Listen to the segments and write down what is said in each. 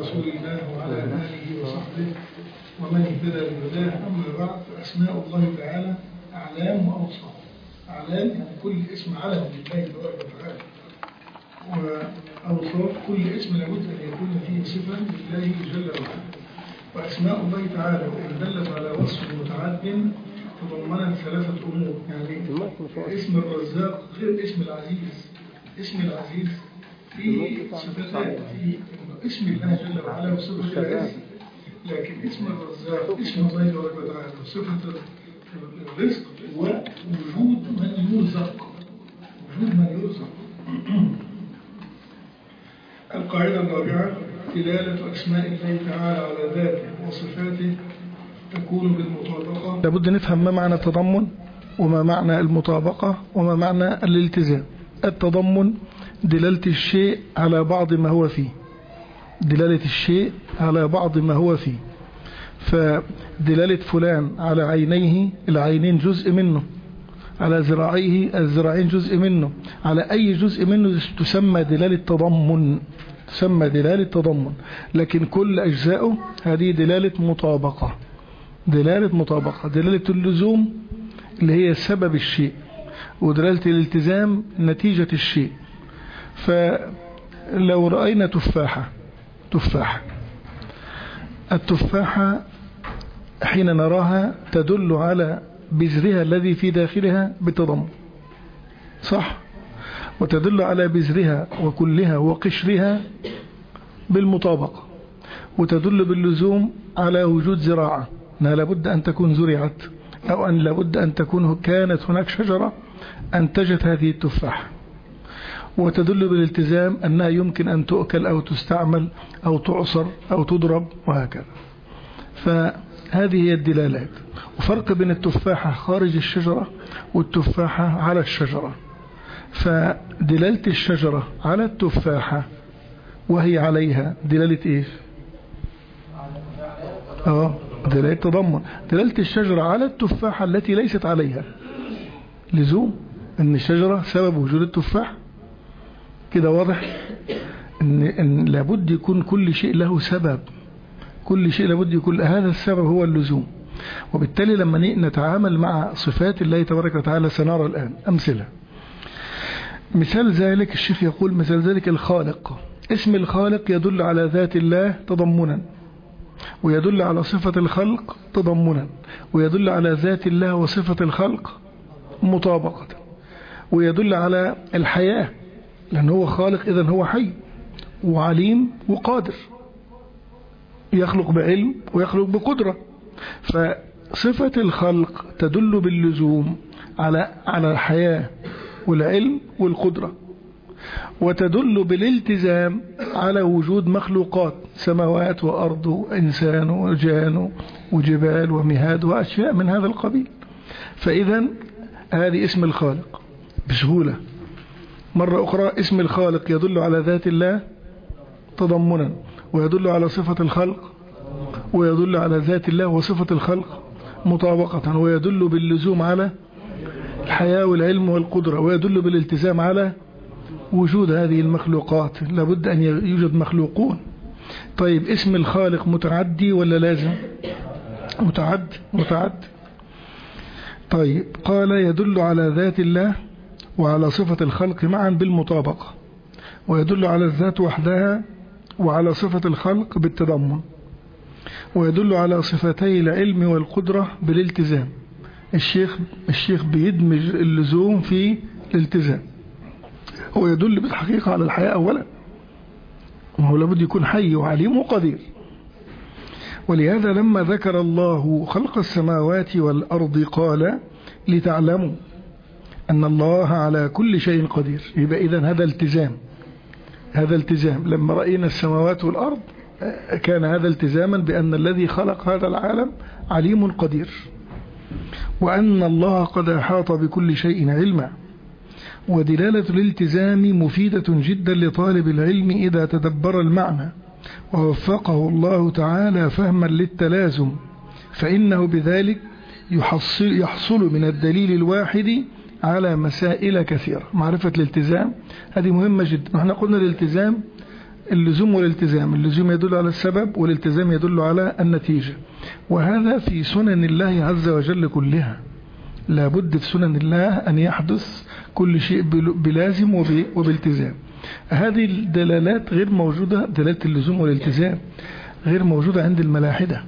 رسول الله وعلى آله وصحبه ومن اهتدى بهداه. أما بعد، فأسماء الله تعالى أعلام وأوصاف. أعلام يعني كل اسم علم لله تبارك وتعالى، وأوصاف كل اسم لابد أن يكون فيه صفة لله جل وعلا. وأسماء الله تعالى وإن دلت على وصف متعد تضمنت ثلاثة أمور. يعني اسم الرزاق غير اسم العزيز. اسم العزيز فيه صفتان، فيه اسم الله جل وعلا وصفة العز، لكن اسم الرزاق اسم الله تبارك وتعالى وصفة الرزق ووجود من يرزق. وجود من يرزق. القاعدة الرابعة: دلالة أسماء الله تعالى على ذاته وصفاته تكون بالمطابقة. لابد نفهم ما معنى التضمن وما معنى المطابقة وما معنى الالتزام. التضمن دلالة الشيء على بعض ما هو فيه، دلالة الشيء على بعض ما هو فيه. فدلالة فلان على عينيه، العينين جزء منه، على ذراعيه، الذراعين جزء منه، على أي جزء منه تسمى دلالة تضمن، تسمى دلالة تضمن. لكن كل أجزائه هذه دلالة مطابقة، دلالة مطابقة. دلالة اللزوم اللي هي سبب الشيء، ودلالة الالتزام نتيجة الشيء. فلو رأينا تفاحة، التفاحة حين نراها تدل على بذرها الذي في داخلها بالتضمن، صح؟ وتدل على بذرها وكلها وقشرها بالمطابقة، وتدل باللزوم على وجود زراعة، أنها لابد أن تكون زرعت، أو أن لابد أن تكون كانت هناك شجرة أنتجت هذه التفاحة. وتدل بالالتزام أنها يمكن أن تؤكل أو تستعمل أو تعصر أو تضرب وهكذا. فهذه هي الدلالات. وفرق بين التفاحة خارج الشجرة والتفاحة على الشجرة. فدلالة الشجرة على التفاحة وهي عليها دلالة إيش؟ دلالة تضمن. دلالة الشجرة على التفاحة التي ليست عليها لزوم أن الشجرة سبب وجود التفاح. كده واضح إن لابد يكون كل شيء له سبب، كل شيء لابد يكون هذا السبب هو اللزوم. وبالتالي لما نتعامل مع صفات الله تبارك وتعالى سنرى الآن أمثلة. مثال ذلك الشيخ يقول: مثال ذلك الخالق. اسم الخالق يدل على ذات الله تضمنا، ويدل على صفة الخلق تضمنا، ويدل على ذات الله وصفة الخلق مطابقة، ويدل على الحياة لأنه هو خالق، إذن هو حي وعليم وقادر، يخلق بعلم ويخلق بقدرة. فصفة الخلق تدل باللزوم على الحياة والعلم والقدرة، وتدل بالالتزام على وجود مخلوقات، سماوات وأرض وإنسان وجان وجبال ومهاد وأشياء من هذا القبيل. فإذا هذه اسم الخالق بسهولة. مرة أخرى اسم الخالق يدل على ذات الله تضمنا، ويدل على صفة الخلق، ويدل على ذات الله وصفة الخلق مطابقة، ويدل باللزوم على الحياة والعلم والقدرة، ويدل بالالتزام على وجود هذه المخلوقات. لابد أن يوجد مخلوقون. طيب اسم الخالق متعدي ولا لازم؟ متعد. طيب قال: يدل على ذات الله وعلى صفة الخلق معا بالمطابقة، ويدل على الذات وحدها وعلى صفة الخلق بالتضمن، ويدل على صفتي العلم والقدرة بالالتزام. الشيخ بيدمج اللزوم في الالتزام. هو يدل بالحقيقة على الحياة أولا، وهو لابد يكون حي وعليم وقدير. ولهذا لما ذكر الله خلق السماوات والأرض قال: لتعلموا أن الله على كل شيء قدير. يبقى إذن هذا التزام، هذا التزام. لما رأينا السماوات والأرض كان هذا التزاما بأن الذي خلق هذا العالم عليم قدير، وأن الله قد أحاط بكل شيء علما. ودلالة الالتزام مفيدة جدا لطالب العلم إذا تدبر المعنى ووفقه الله تعالى فهما للتلازم، فإنه بذلك يحصل من الدليل الواحد على مسائل كثيرة. معرفة الالتزام هذه مهمة جدا. نحن قلنا الالتزام اللزوم والالتزام. اللزوم يدل على السبب والالتزام يدل على النتيجة، وهذا في سنن الله عز وجل كلها. لابد في سنن الله أن يحدث كل شيء بلازم وبالتزام. هذه الدلالات غير موجودة، دلالة اللزوم والالتزام غير موجودة عند الملاحدة.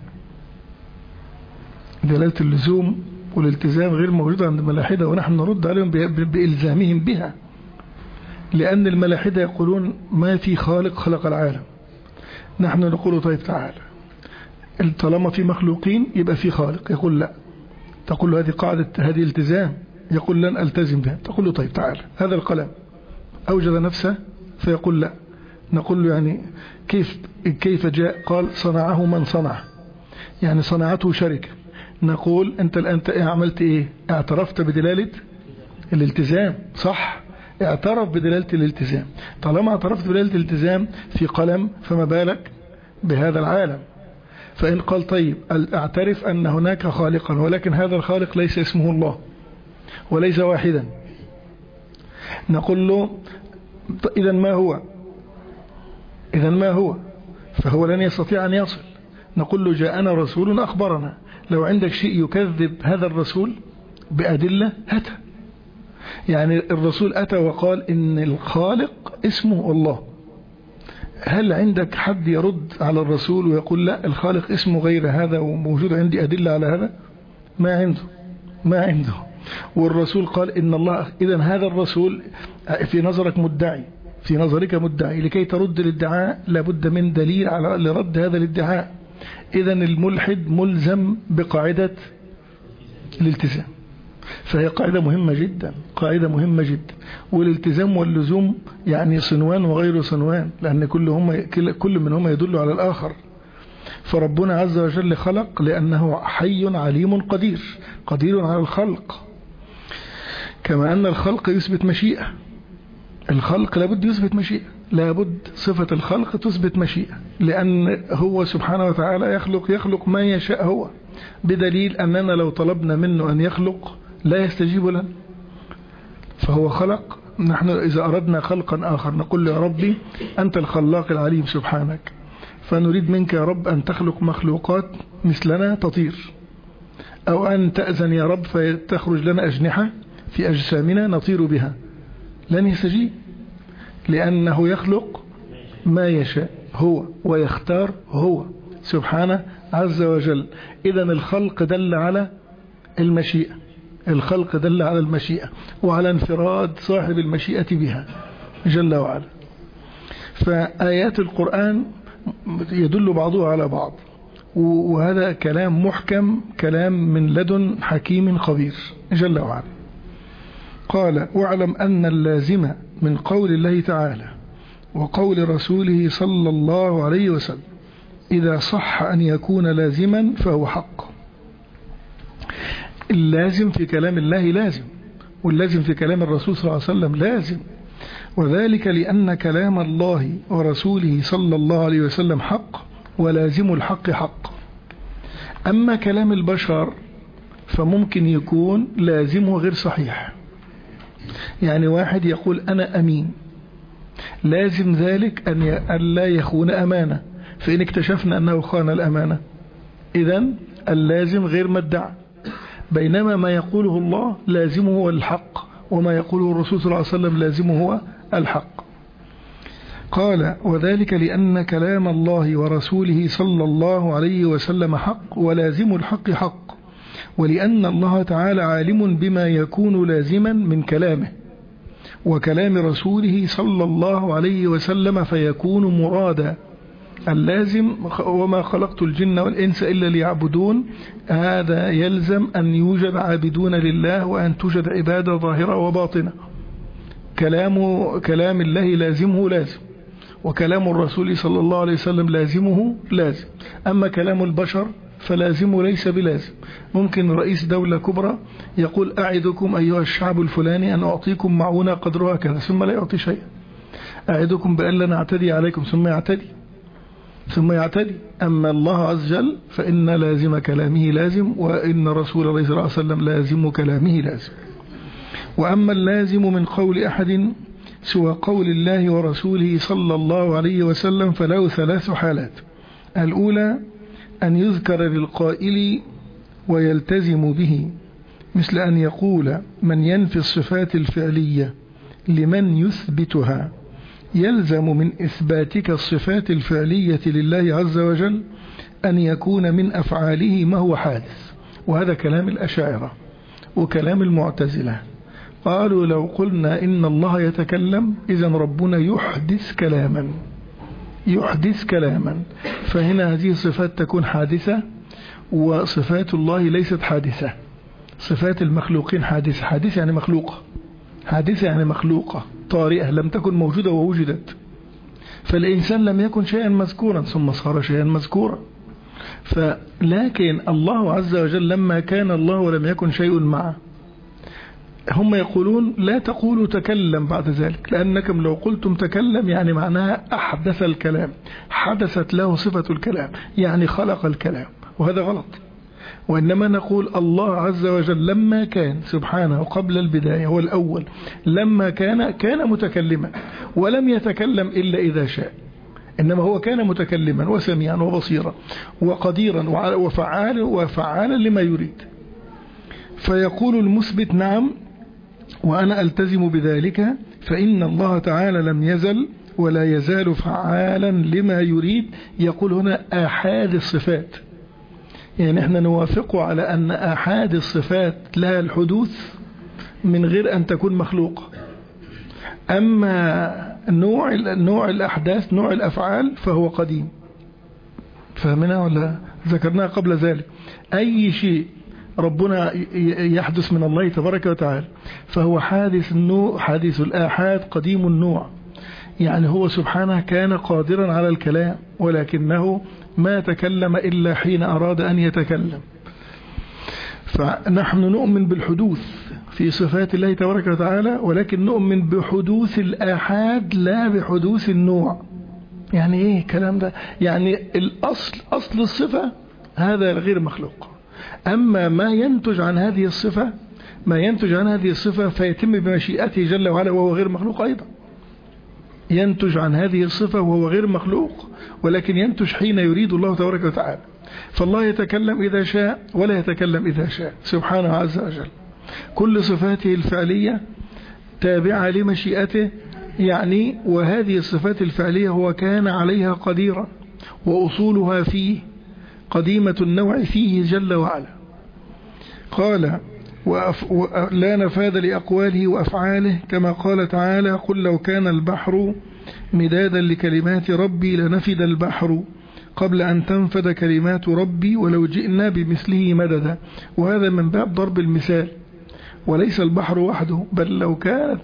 دلالة اللزوم والالتزام غير موجودة عند الملاحدة، ونحن نرد عليهم بإلزامهم بها، لأن الملاحدة يقولون ما في خالق خلق العالم. نحن نقول طيب تعالى، طالما في مخلوقين يبقى في خالق. يقول لا. تقول له هذه قاعدة، هذه التزام. يقول لن ألتزم بها. تقول له طيب تعالى، هذا القلم أوجد نفسه؟ فيقول لا. نقول له يعني كيف جاء؟ قال صنعه من صنعه، يعني صنعته شركة. نقول أنت الآن عملت إيه؟ اعترفت بدلالة الالتزام، صح؟ اعترف بدلالة الالتزام. طالما اعترفت بدلالة الالتزام في قلم، فما بالك بهذا العالم؟ فإن قال طيب اعترف أن هناك خالقا، ولكن هذا الخالق ليس اسمه الله وليس واحدا، نقول له إذا ما هو؟ إذا ما هو؟ فهو لن يستطيع أن يصل. نقول له جاءنا رسول أخبرنا. لو عندك شيء يكذب هذا الرسول بأدلة هاتها. يعني الرسول أتى وقال إن الخالق اسمه الله. هل عندك حد يرد على الرسول ويقول لا الخالق اسمه غير هذا وموجود عندي أدلة على هذا؟ ما عنده. والرسول قال إن الله. إذن هذا الرسول في نظرك مدعي، في نظرك مدعي. لكي ترد الادعاء لابد من دليل على لرد هذا الادعاء. إذن الملحد ملزم بقاعدة الالتزام، فهي قاعدة مهمة جدا، قاعدة مهمة جدا. والالتزام واللزوم يعني صنوان وغير صنوان، لأن كل منهما يدل على الآخر. فربنا عز وجل خلق لأنه حي عليم قدير على الخلق، كما أن الخلق يثبت مشيئة. الخلق لابد يثبت مشيئة، لابد صفة الخلق تثبت مشيئة، لأن هو سبحانه وتعالى يخلق ما يشاء هو، بدليل أننا لو طلبنا منه أن يخلق لا يستجيب لنا. فهو خلق. نحن إذا أردنا خلقا آخر نقول يا ربي أنت الخلاق العليم سبحانك، فنريد منك يا رب أن تخلق مخلوقات مثلنا تطير، أو أن تأذن يا رب فتخرج لنا أجنحة في أجسامنا نطير بها. لن يستجيب، لأنه يخلق ما يشاء هو ويختار هو سبحانه عز وجل. إذن الخلق دل على المشيئة، الخلق دل على المشيئة وعلى انفراد صاحب المشيئة بها جل وعلا. فآيات القرآن يدل بعضها على بعض، وهذا كلام محكم، كلام من لدن حكيم خبير جل وعلا. قال واعلم أن اللازم من قول الله تعالى وقول رسوله صلى الله عليه وسلم إذا صح أن يكون لازما فهو حق. اللازم في كلام الله لازم، واللازم في كلام الرسول صلى الله عليه وسلم لازم، وذلك لأن كلام الله ورسوله صلى الله عليه وسلم حق، ولازم الحق حق. أما كلام البشر فممكن يكون لازمه غير صحيح. يعني واحد يقول أنا أمين، لازم ذلك أن لا يخون أمانة، فإن اكتشفنا أنه خان الأمانة إذن اللازم غير مدعى. بينما ما يقوله الله لازمه هو الحق، وما يقوله الرسول صلى الله عليه وسلم لازمه هو الحق. قال وذلك لأن كلام الله ورسوله صلى الله عليه وسلم حق، ولازم الحق حق، ولأن الله تعالى عالم بما يكون لازما من كلامه وكلام رسوله صلى الله عليه وسلم فيكون مرادا. اللازم وما خلقت الجن والإنس إلا ليعبدون، هذا يلزم أن يوجد عابدون لله وأن توجد عبادة ظاهرة وباطنة. كلام الله لازمه لازم، وكلام الرسول صلى الله عليه وسلم لازمه لازم. أما كلام البشر فلازمه ليس بلازم. ممكن رئيس دولة كبرى يقول أعدكم أيها الشعب الفلاني أن أعطيكم معونة قدرها كذا، ثم لا يعطي شيئا. أعدكم بأن لا نعتدي عليكم، ثم يعتدي. أما الله عز وجل فإن لازم كلامه لازم، وإن رسول الله صلى الله عليه وسلم لازم كلامه لازم. وأما اللازم من قول أحد سوى قول الله ورسوله صلى الله عليه وسلم فله 3 حالات. الأولى أن يذكر للقائل ويلتزم به، مثل أن يقول من ينفي الصفات الفعلية لمن يثبتها يلزم من إثباتك الصفات الفعلية لله عز وجل أن يكون من أفعاله ما هو حادث. وهذا كلام الأشاعرة وكلام المعتزلة. قالوا لو قلنا إن الله يتكلم إذن ربنا يحدث كلاما، فهنا هذه الصفات تكون حادثة، وصفات الله ليست حادثة. صفات المخلوقين حادثة يعني مخلوقة، حادثة يعني مخلوقة طارئة لم تكن موجودة ووجدت. فالإنسان لم يكن شيئا مذكورا ثم صار شيئا مذكورا. لكن الله عز وجل لما كان الله ولم يكن شيء معه، هم يقولون لا تقولوا تكلم بعد ذلك، لأنكم لو قلتم تكلم يعني معناها أحدث الكلام، حدثت له صفة الكلام، يعني خلق الكلام، وهذا غلط. وإنما نقول الله عز وجل لما كان سبحانه قبل البداية هو الأول، لما كان متكلما ولم يتكلم إلا إذا شاء، إنما هو كان متكلما وسميعا وبصيرا وقديرا وفعالا لما يريد. فيقول المثبت نعم وأنا ألتزم بذلك، فإن الله تعالى لم يزل ولا يزال فعالا لما يريد. يقول هنا آحاد الصفات، يعني احنا نوافق على أن آحاد الصفات لها الحدوث من غير أن تكون مخلوقة. أما نوع الأحداث نوع الأفعال فهو قديم. فهمنا ولا ذكرناها قبل ذلك؟ أي شيء ربنا يحدث من الله تبارك وتعالى فهو حادث النوع، حادث الآحاد، قديم النوع. يعني هو سبحانه كان قادرا على الكلام ولكنه ما تكلم إلا حين أراد أن يتكلم. فنحن نؤمن بالحدوث في صفات الله تبارك وتعالى، ولكن نؤمن بحدوث الآحاد لا بحدوث النوع. يعني ايه الكلام ده؟ يعني أصل الصفة هذا غير مخلوق، أما ما ينتج عن هذه الصفة فيتم بمشيئته جل وعلا وهو غير مخلوق أيضا. ينتج عن هذه الصفة وهو غير مخلوق، ولكن ينتج حين يريد الله تبارك وتعالى. فالله يتكلم إذا شاء ولا يتكلم إذا شاء سبحانه عز وجل. كل صفاته الفعلية تابعة لمشيئته، يعني وهذه الصفات الفعلية هو كان عليها قديرا، وأصولها فيه قديمة النوع فيه جل وعلا. قال لا نفاذ لأقواله وأفعاله، كما قال تعالى قل لو كان البحر مدادا لكلمات ربي لنفد البحر قبل أن تنفد كلمات ربي ولو جئنا بمثله مددا. وهذا من باب ضرب المثال، وليس البحر وحده، بل لو كانت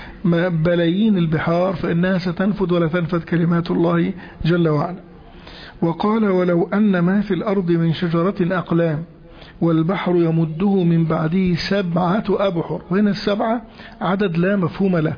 بلايين البحار فإنها ستنفد ولا تنفد كلمات الله جل وعلا. وقال ولو أن ما في الأرض من شجرة أقلام والبحر يمده من بعده 7 أبحر. وهنا 7 عدد لا مفهوم له،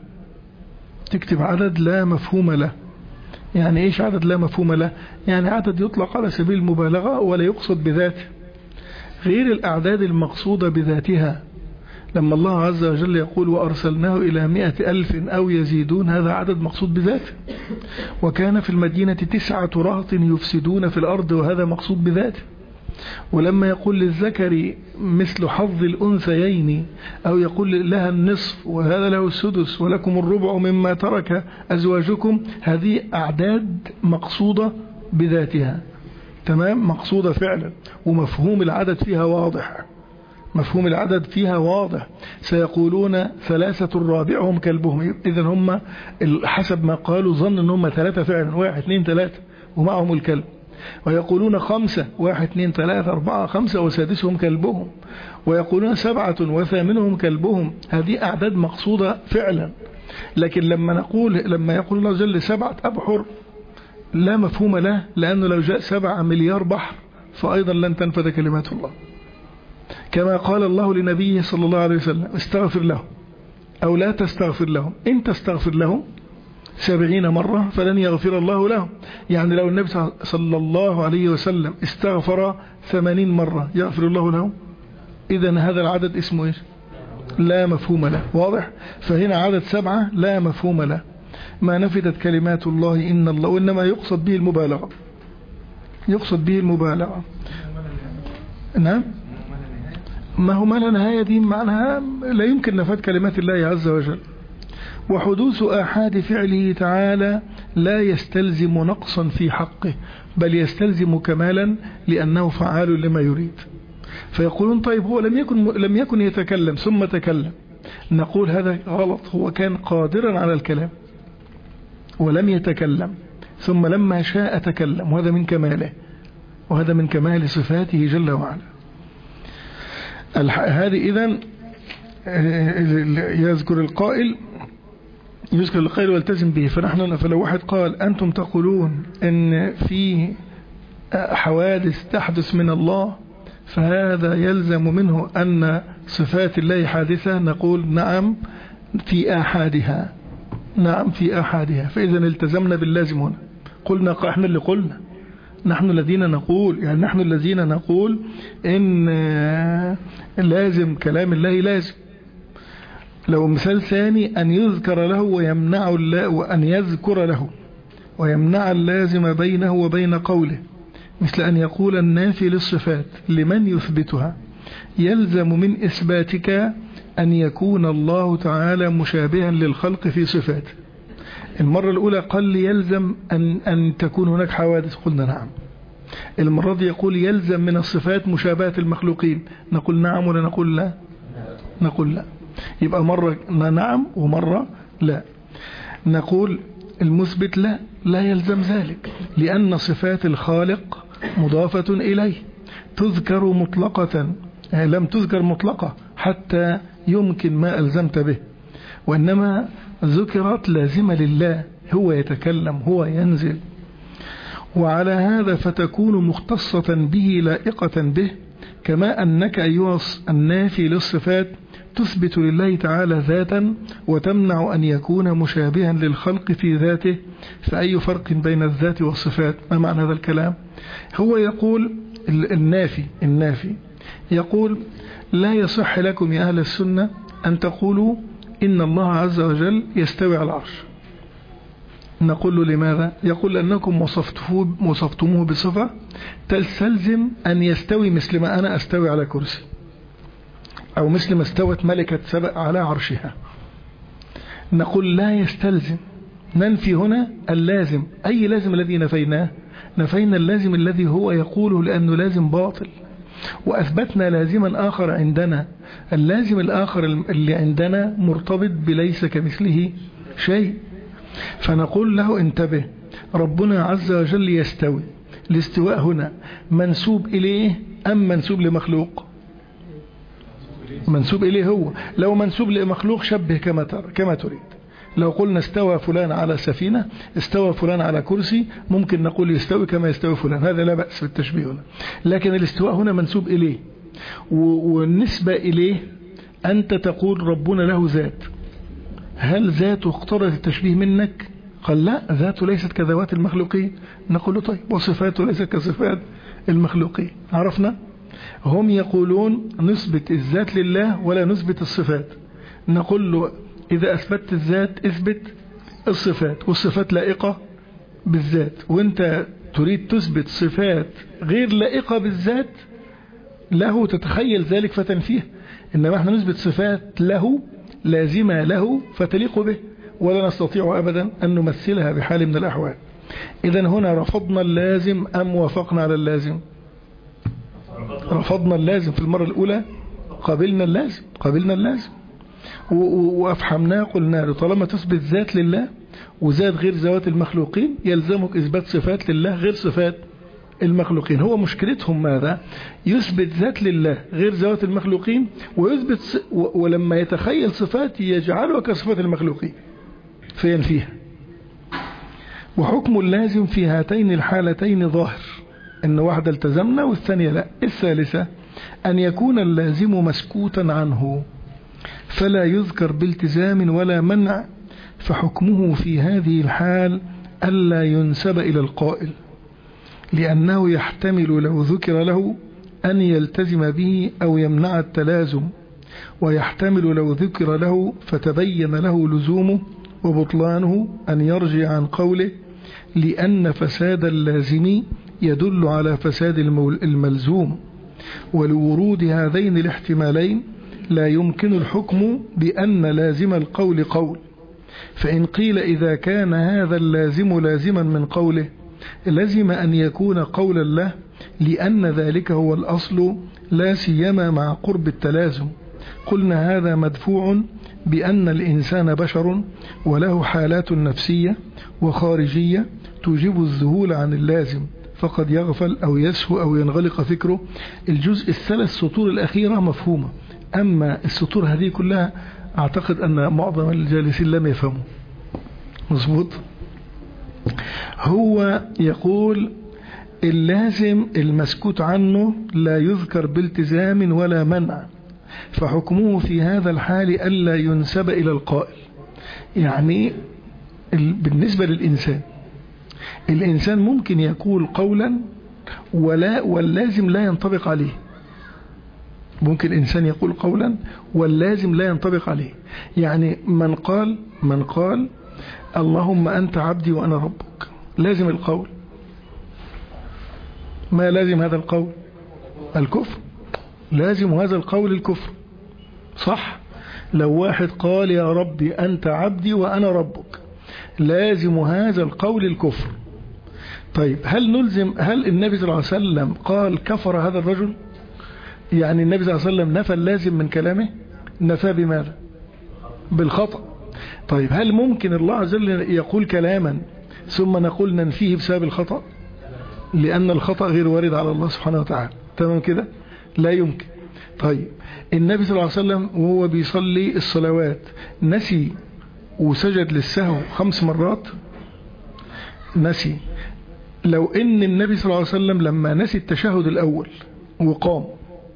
تكتب عدد لا مفهوم له. يعني إيش عدد لا مفهوم له؟ يعني عدد يطلق على سبيل المبالغة ولا يقصد بذاته، غير الأعداد المقصودة بذاتها. لما الله عز وجل يقول وأرسلناه إلى 100,000 أو يزيدون، هذا عدد مقصود بذاته. وكان في المدينة 9 رهط يفسدون في الأرض، وهذا مقصود بذاته. ولما يقول للذكر مثل حظ الأنثيين، أو يقول لها النصف وهذا له السدس ولكم الربع مما ترك أزواجكم، هذه أعداد مقصودة بذاتها، تمام، مقصودة فعلا، ومفهوم العدد فيها واضح، مفهوم العدد فيها واضح. سيقولون 3 رابعهم كلبهم، إذن هم حسب ما قالوا ظن أنهم 3 فعلا، 1 2 3 ومعهم الكلب. ويقولون 5 1 2 3 4 5 وسادسهم كلبهم. ويقولون 7 وثامنهم كلبهم. هذه أعداد مقصودة فعلا. لكن لما يقول الله جل 7 أبحر لا مفهوم له، لأنه لو جاء 7 مليار بحر فأيضا لن تنفذ كلمات الله. كما قال الله لنبيه صلى الله عليه وسلم استغفر لهم أو لا تستغفر لهم، إن تستغفر لهم 70 مرة فلن يغفر الله لهم. يعني لو النبي صلى الله عليه وسلم استغفر 80 مرة يغفر الله لهم. إذن هذا العدد اسمه إيش؟ لا مفهوم له. واضح؟ فهنا عدد 7 لا مفهوم له. ما نفدت كلمات الله إن الله، وإنما يقصد به المبالغة، يقصد به المبالغة. نعم، ما هو ما لا نهاية دي معناها لا يمكن نفاد كلمات الله عز وجل. وحدوث آحاد فعله تعالى لا يستلزم نقصا في حقه، بل يستلزم كمالا لأنه فعال لما يريد. فيقولون طيب هو لم يكن يتكلم ثم تكلم، نقول هذا غلط، هو كان قادرا على الكلام ولم يتكلم، ثم لما شاء تكلم، وهذا من كماله، وهذا من كمال صفاته جل وعلا. هذه إذن يذكر القائل والتزم به. فلو واحد قال أنتم تقولون إن في حوادث تحدث من الله فهذا يلزم منه أن صفات الله حادثة، نقول نعم في آحادها، نعم في آحادها. فإذا التزمنا باللازم هنا. قلنا احنا اللي قلنا، نحن الذين نقول إن لازم كلام الله لازم. لو مثال ثاني أن يذكر له ويمنع الله، وأن يذكر له ويمنع اللازم بينه وبين قوله، مثل أن يقول النافي للصفات لمن يثبتها يلزم من إثباتك أن يكون الله تعالى مشابها للخلق في صفاته. المرة الأولى قال لي يلزم أن تكون هناك حوادث، قلنا نعم. المرة دي يقول يلزم من الصفات مشابهة المخلوقين، نقول نعم ولا نقول لا؟ نقول لا. يبقى مرة نعم ومرة لا. نقول المثبت لا يلزم ذلك، لأن صفات الخالق مضافة إليه، تذكر مطلقة، لم تذكر مطلقة حتى يمكن ما ألزمت به، وإنما ذكرت لازمة لله، هو يتكلم هو ينزل. وعلى هذا فتكون مختصة به لائقة به، كما أنك أيها النافي للصفات تثبت لله تعالى ذاتا وتمنع أن يكون مشابها للخلق في ذاته. فأي فرق بين الذات والصفات؟ ما معنى هذا الكلام؟ هو يقول النافي يقول لا يصح لكم يا أهل السنة أن تقولوا إن الله عز وجل يستوي على العرش. نقول له لماذا؟ يقول لأنكم وصفتموه بصفة تستلزم أن يستوي مثل ما أنا أستوي على كرسي، أو مثل ما استوت ملكة سبأ على عرشها. نقول لا يستلزم، ننفي هنا اللازم. أي لازم الذي نفيناه؟ نفينا اللازم الذي هو يقوله لأنه لازم باطل، وأثبتنا لازما آخر عندنا. اللازم الآخر اللي عندنا مرتبط بليس كمثله شيء. فنقول له انتبه، ربنا عز وجل يستوي، الاستواء هنا منسوب إليه أم منسوب لمخلوق؟ منسوب إليه هو. لو منسوب لمخلوق شبه كما تريد. لو قلنا استوى فلان على سفينة، استوى فلان على كرسي، ممكن نقول يستوي كما يستوي فلان، هذا لا بأس بالتشبيه هنا. لكن الاستواء هنا منسوب إليه، والنسبة إليه أنت تقول ربنا له ذات. هل ذاته اقترض التشبيه منك؟ قال لا، ذاته ليست كذوات المخلوقين. نقول له طيب وصفاته ليست كصفات المخلوقين. عرفنا؟ هم يقولون نثبت الذات لله ولا نثبت الصفات. نقول له إذا أثبتت الذات اثبت الصفات، والصفات لائقة بالذات، وانت تريد تثبت صفات غير لائقة بالذات له، تتخيل ذلك فتنفيه. إنما احنا نثبت صفات له لازمة له فتليق به، ولا نستطيع أبدا أن نمثلها بحال من الأحوال. إذن هنا رفضنا اللازم أم وافقنا على اللازم؟ رفضنا اللازم في المرة الأولى، قابلنا اللازم وأفحمناه، قلنا له طالما تثبت ذات لله وذات غير ذوات المخلوقين يلزمك إثبات صفات لله غير صفات المخلوقين. هو مشكلتهم ماذا؟ يثبت ذات لله غير ذوات المخلوقين، ويثبت ولما يتخيل صفات يجعلها كصفات المخلوقين فينفيها. وحكم اللازم في هاتين الحالتين ظاهر، إن واحدة التزمنا والثانية لا. الثالثة أن يكون اللازم مسكوتا عنه فلا يذكر بالتزام ولا منع، فحكمه في هذه الحال ألا ينسب إلى القائل، لأنه يحتمل لو ذكر له أن يلتزم به أو يمنع التلازم، ويحتمل لو ذكر له فتبين له لزومه وبطلانه أن يرجع عن قوله لأن فساد اللازم يدل على فساد الملزوم، ولورود هذين الاحتمالين لا يمكن الحكم بأن لازم القول قول. فإن قيل إذا كان هذا اللازم لازما من قوله لزم أن يكون قولا له لأن ذلك هو الأصل لا سيما مع قرب التلازم، قلنا هذا مدفوع بأن الإنسان بشر وله حالات نفسية وخارجية توجب الذهول عن اللازم، فقد يغفل أو يسهو أو ينغلق فكره. الجزء الثلاث سطور الأخيرة مفهومة، أما السطور هذه كلها أعتقد أن معظم الجالسين لم يفهموا. مظبوط. هو يقول اللازم المسكوت عنه لا يذكر بالتزام ولا منع، فحكمه في هذا الحال ألا ينسب إلى القائل. يعني بالنسبة للإنسان، الإنسان ممكن يقول قولا واللازم لا ينطبق عليه. ممكن الإنسان يقول قولا واللازم لا ينطبق عليه. يعني من قال اللهم أنت عبدي وأنا ربك، لازم القول. ما لازم هذا القول؟ الكفر. لازم هذا القول الكفر، صح؟ لو واحد قال يا ربي أنت عبدي وأنا ربك، لازم هذا القول الكفر. طيب هل النبي صلى الله عليه وسلم قال كفر هذا الرجل؟ يعني النبي صلى الله عليه وسلم نفى اللازم من كلامه؟ نفى بماذا؟ بالخطأ. طيب هل ممكن الله عز وجل يقول كلاما ثم نقول ننفيه بسبب الخطأ؟ لأن الخطأ غير وارد على الله سبحانه وتعالى. تمام كده؟ لا يمكن. طيب النبي صلى الله عليه وسلم وهو بيصلي الصلوات نسي وسجد للسهو 5 مرات؟ نسي. لو ان النبي صلى الله عليه وسلم لما نسي التشهد الأول وقام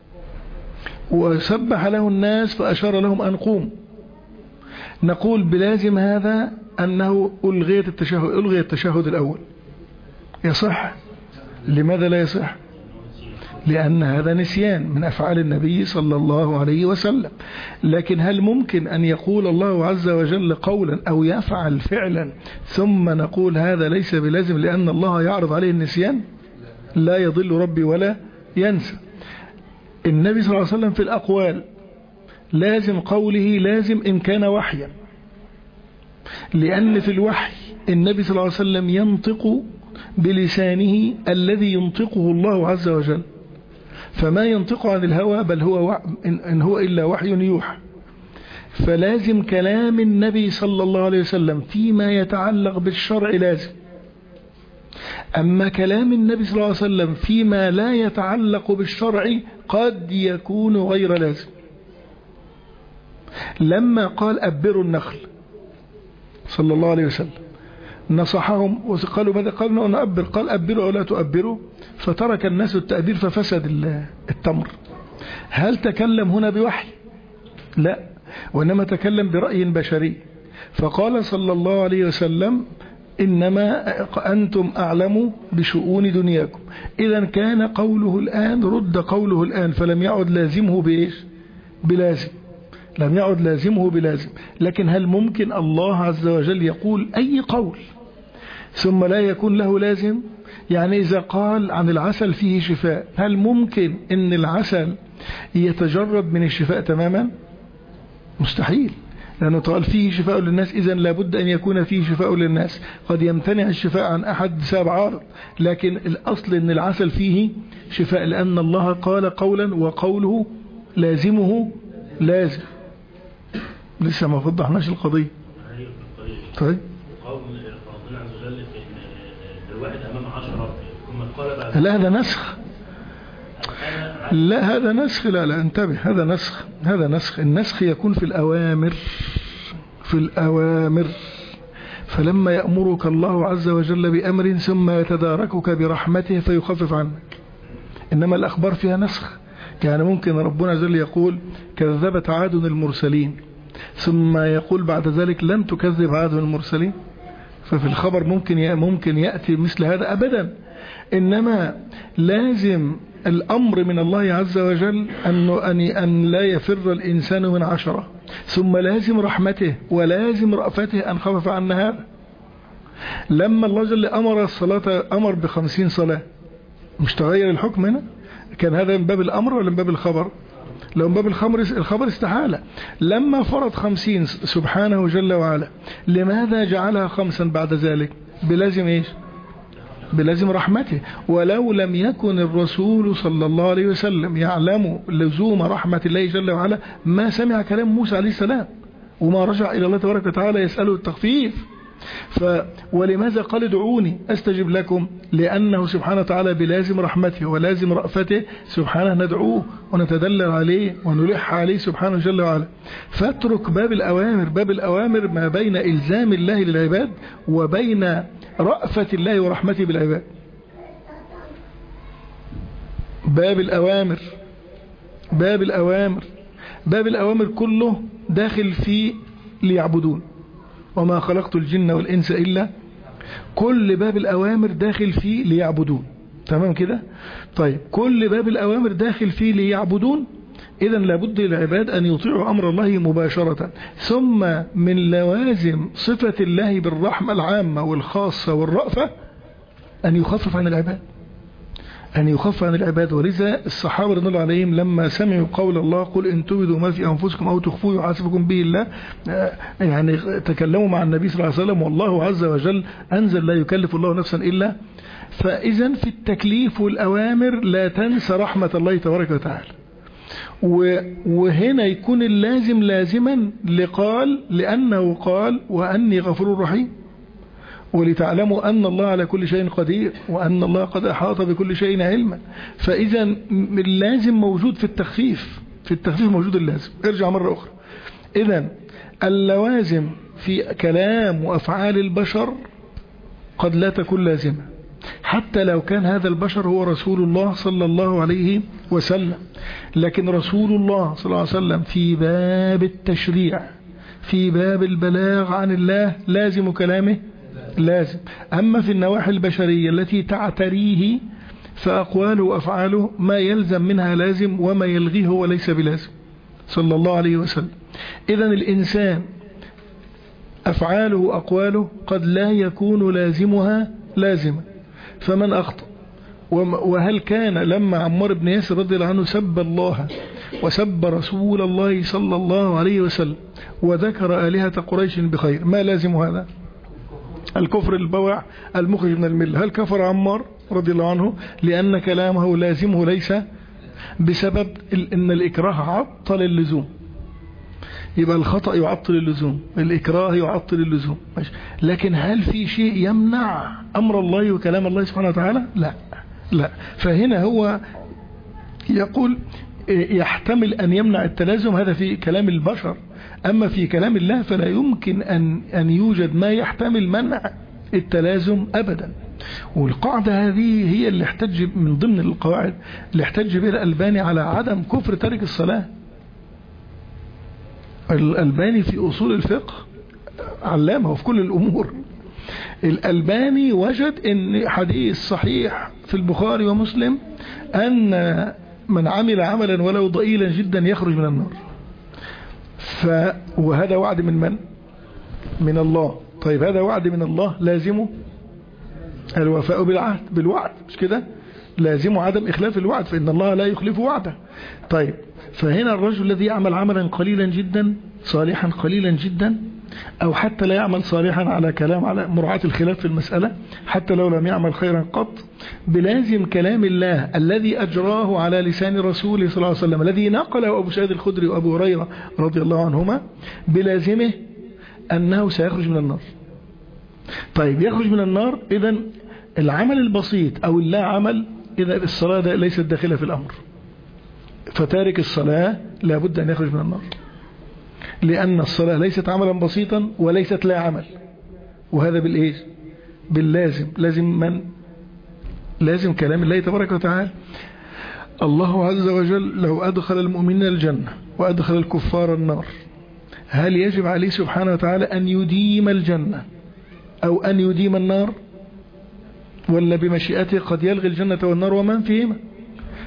وسبح له الناس فأشار لهم أن قوموا، نقول بلازم هذا أنه ألغي التشهد الأول. يصح؟ لماذا لا يصح؟ لأن هذا نسيان من أفعال النبي صلى الله عليه وسلم. لكن هل ممكن أن يقول الله عز وجل قولا أو يفعل فعلا ثم نقول هذا ليس بلازم لأن الله يعرض عليه النسيان؟ لا يضل ربي ولا ينسى. النبي صلى الله عليه وسلم في الأقوال لازم قوله لازم إن كان وحيا، لأن في الوحي النبي صلى الله عليه وسلم ينطق بلسانه الذي ينطقه الله عز وجل، فما ينطق عن الهوى بل هو إن هو إلا وحي يوحى. فلازم كلام النبي صلى الله عليه وسلم فيما يتعلق بالشرع لازم. أما كلام النبي صلى الله عليه وسلم فيما لا يتعلق بالشرع قد يكون غير لازم. لما قال أبروا النخل صلى الله عليه وسلم نصحهم وقالوا ماذا؟ قالوا نأبر، قال أبروا أو لا تؤبروا، فترك الناس التأبير ففسد التمر. هل تكلم هنا بوحي؟ لا، وإنما تكلم برأي بشري. فقال صلى الله عليه وسلم إنما أنتم أعلموا بشؤون دنياكم. إذا كان قوله الآن رد قوله الآن، فلم يعد لازمه بإيش؟ بلازم. لم يعد لازمه بلازم. لكن هل ممكن الله عز وجل يقول أي قول ثم لا يكون له لازم؟ يعني إذا قال عن العسل فيه شفاء، هل ممكن أن العسل يتجرد من الشفاء تماما؟ مستحيل، لأنه قال فيه شفاء للناس، إذن لابد أن يكون فيه شفاء للناس. قد يمتنع الشفاء عن أحد بسبب عارض، لكن الأصل أن العسل فيه شفاء لأن الله قال قولا وقوله لازمه لازم. لسه ما فضحناش القضية. طيب ربنا عز وجل في الواحد أمام 10 ثم قال بعد لا هذا نسخ. لا هذا نسخ. لا انتبه، هذا نسخ. النسخ يكون في الأوامر. فلما يأمرك الله عز وجل بأمر ثم يتداركك برحمته فيخفف عنك. إنما الأخبار فيها نسخ. يعني ممكن ربنا عز وجل يقول كذبت عاد المرسلين ثم يقول بعد ذلك لم تكذب عاد المرسلين، ففي الخبر ممكن يأتي مثل هذا أبدا. إنما لازم الأمر من الله عز وجل أن لا يفر الإنسان من 10، ثم لازم رحمته ولازم رأفته أن خفف عنا هذا. لما الله جل أمر الصلاة أمر ب50 صلاة، مش تغير الحكم هنا؟ كان هذا من باب الأمر ولا من باب الخبر؟ لو من باب الخبر استحالة. لما فرض 50 سبحانه جل وعلا، لماذا جعلها 5 بعد ذلك؟ بلازم إيش؟ بلازم رحمته. ولو لم يكن الرسول صلى الله عليه وسلم يعلم لزوم رحمة الله جل وعلا ما سمع كلام موسى عليه السلام وما رجع إلى الله تبارك وتعالى يسأله التخفيف. ولماذا قال ادعوني أستجب لكم؟ لأنه سبحانه وتعالى بلازم رحمته ولازم رأفته سبحانه ندعوه ونتدلل عليه ونلح عليه سبحانه جل وعلا. فاترك باب الأوامر. باب الأوامر ما بين إلزام الله للعباد وبين رأفة الله ورحمته بالعباد. باب الأوامر، باب الأوامر، باب الأوامر كله داخل في ليعبدون وما خلقت الجن والإنس إلا، كل باب الأوامر داخل فيه ليعبدون. تمام كده؟ طيب كل باب الأوامر داخل فيه ليعبدون، إذن لابد للعباد أن يطيعوا أمر الله مباشرة. ثم من لوازم صفة الله بالرحمة العامة والخاصة والرأفة أن يخفف عن العباد، أن يخفف عن العباد. ولذا الصحابة رضي الله عليهم لما سمعوا قول الله قل إن تبدوا ما في أنفسكم أو تخفوه يحاسبكم به الله، يعني تكلموا مع النبي صلى الله عليه وسلم والله عز وجل أنزل لا يكلف الله نفسا إلا. فإذا في التكليف والأوامر لا تنسى رحمة الله تبارك وتعالى. وهنا يكون اللازم لازما لأنه قال وأني غفور رحيم، ولتعلموا أن الله على كل شيء قدير وأن الله قد أحاط بكل شيء علما. فإذا اللازم موجود في التخفيف، في التخفيف موجود اللازم. ارجع مرة أخرى. إذا اللوازم في كلام وأفعال البشر قد لا تكون لازمة، حتى لو كان هذا البشر هو رسول الله صلى الله عليه وسلم. لكن رسول الله صلى الله عليه وسلم في باب التشريع، في باب البلاغ عن الله لازم كلامه لازم. أما في النواحي البشرية التي تعتريه فأقواله وأفعاله ما يلزم منها لازم وما يلغيه هو ليس بلازم صلى الله عليه وسلم. إذن الإنسان أفعاله وأقواله قد لا يكون لازمها لازمة، فمن أخطأ. وهل كان لما عمار بن ياسر رضي الله عنه سب الله وسب رسول الله صلى الله عليه وسلم وذكر آلهة قريش بخير ما لازم هذا؟ الكفر البواع المخرج من الملة. هل كفر عمار رضي الله عنه لأن كلامه لازمه ليس بسبب أن الإكراه عطل اللزوم؟ يبقى الخطأ يعطل اللزوم، الإكراه يعطل اللزوم. لكن هل في شيء يمنع أمر الله وكلام الله سبحانه وتعالى؟ لا لا. فهنا هو يقول يحتمل أن يمنع التلازم، هذا في كلام البشر. أما في كلام الله فلا يمكن أن يوجد ما يحتمل منع التلازم أبدا. والقاعدة هذه هي اللي احتج من ضمن القواعد اللي احتج بها الألباني على عدم كفر تارك الصلاة. الألباني في أصول الفقه علامه في كل الأمور. الألباني وجد أن حديث صحيح في البخاري ومسلم أن من عمل عملا ولو ضئيلا جدا يخرج من النار. وهذا وعد من من؟ من الله. طيب هذا وعد من الله لازمه الوفاء بالوعد، مش كده؟ لازمه عدم إخلاف الوعد، فإن الله لا يخلف وعده. طيب فهنا الرجل الذي يعمل عملا قليلا جدا صالحا قليلا جدا، أو حتى لا يعمل صالحا على كلام على مراعاة الخلاف في المسألة، حتى لو لم يعمل خيرا قط، بلازم كلام الله الذي أجراه على لسان رسوله صلى الله عليه وسلم الذي نقله أبو سعيد الخدري وأبو هريرة رضي الله عنهما، بلازمه أنه سيخرج من النار. طيب يخرج من النار، إذن العمل البسيط أو اللا عمل، إذا الصلاة ليست داخلة في الأمر، فتارك الصلاة لابد أن يخرج من النار، لأن الصلاة ليست عملا بسيطا وليست لا عمل. وهذا بالإيش؟ باللازم. لازم من؟ لازم كلام الله تبارك وتعالى. الله عز وجل لو أدخل المؤمنين الجنة وأدخل الكفار النار، هل يجب عليه سبحانه وتعالى أن يديم الجنة أو أن يديم النار؟ ولا بمشيئته قد يلغي الجنة والنار ومن فيهما؟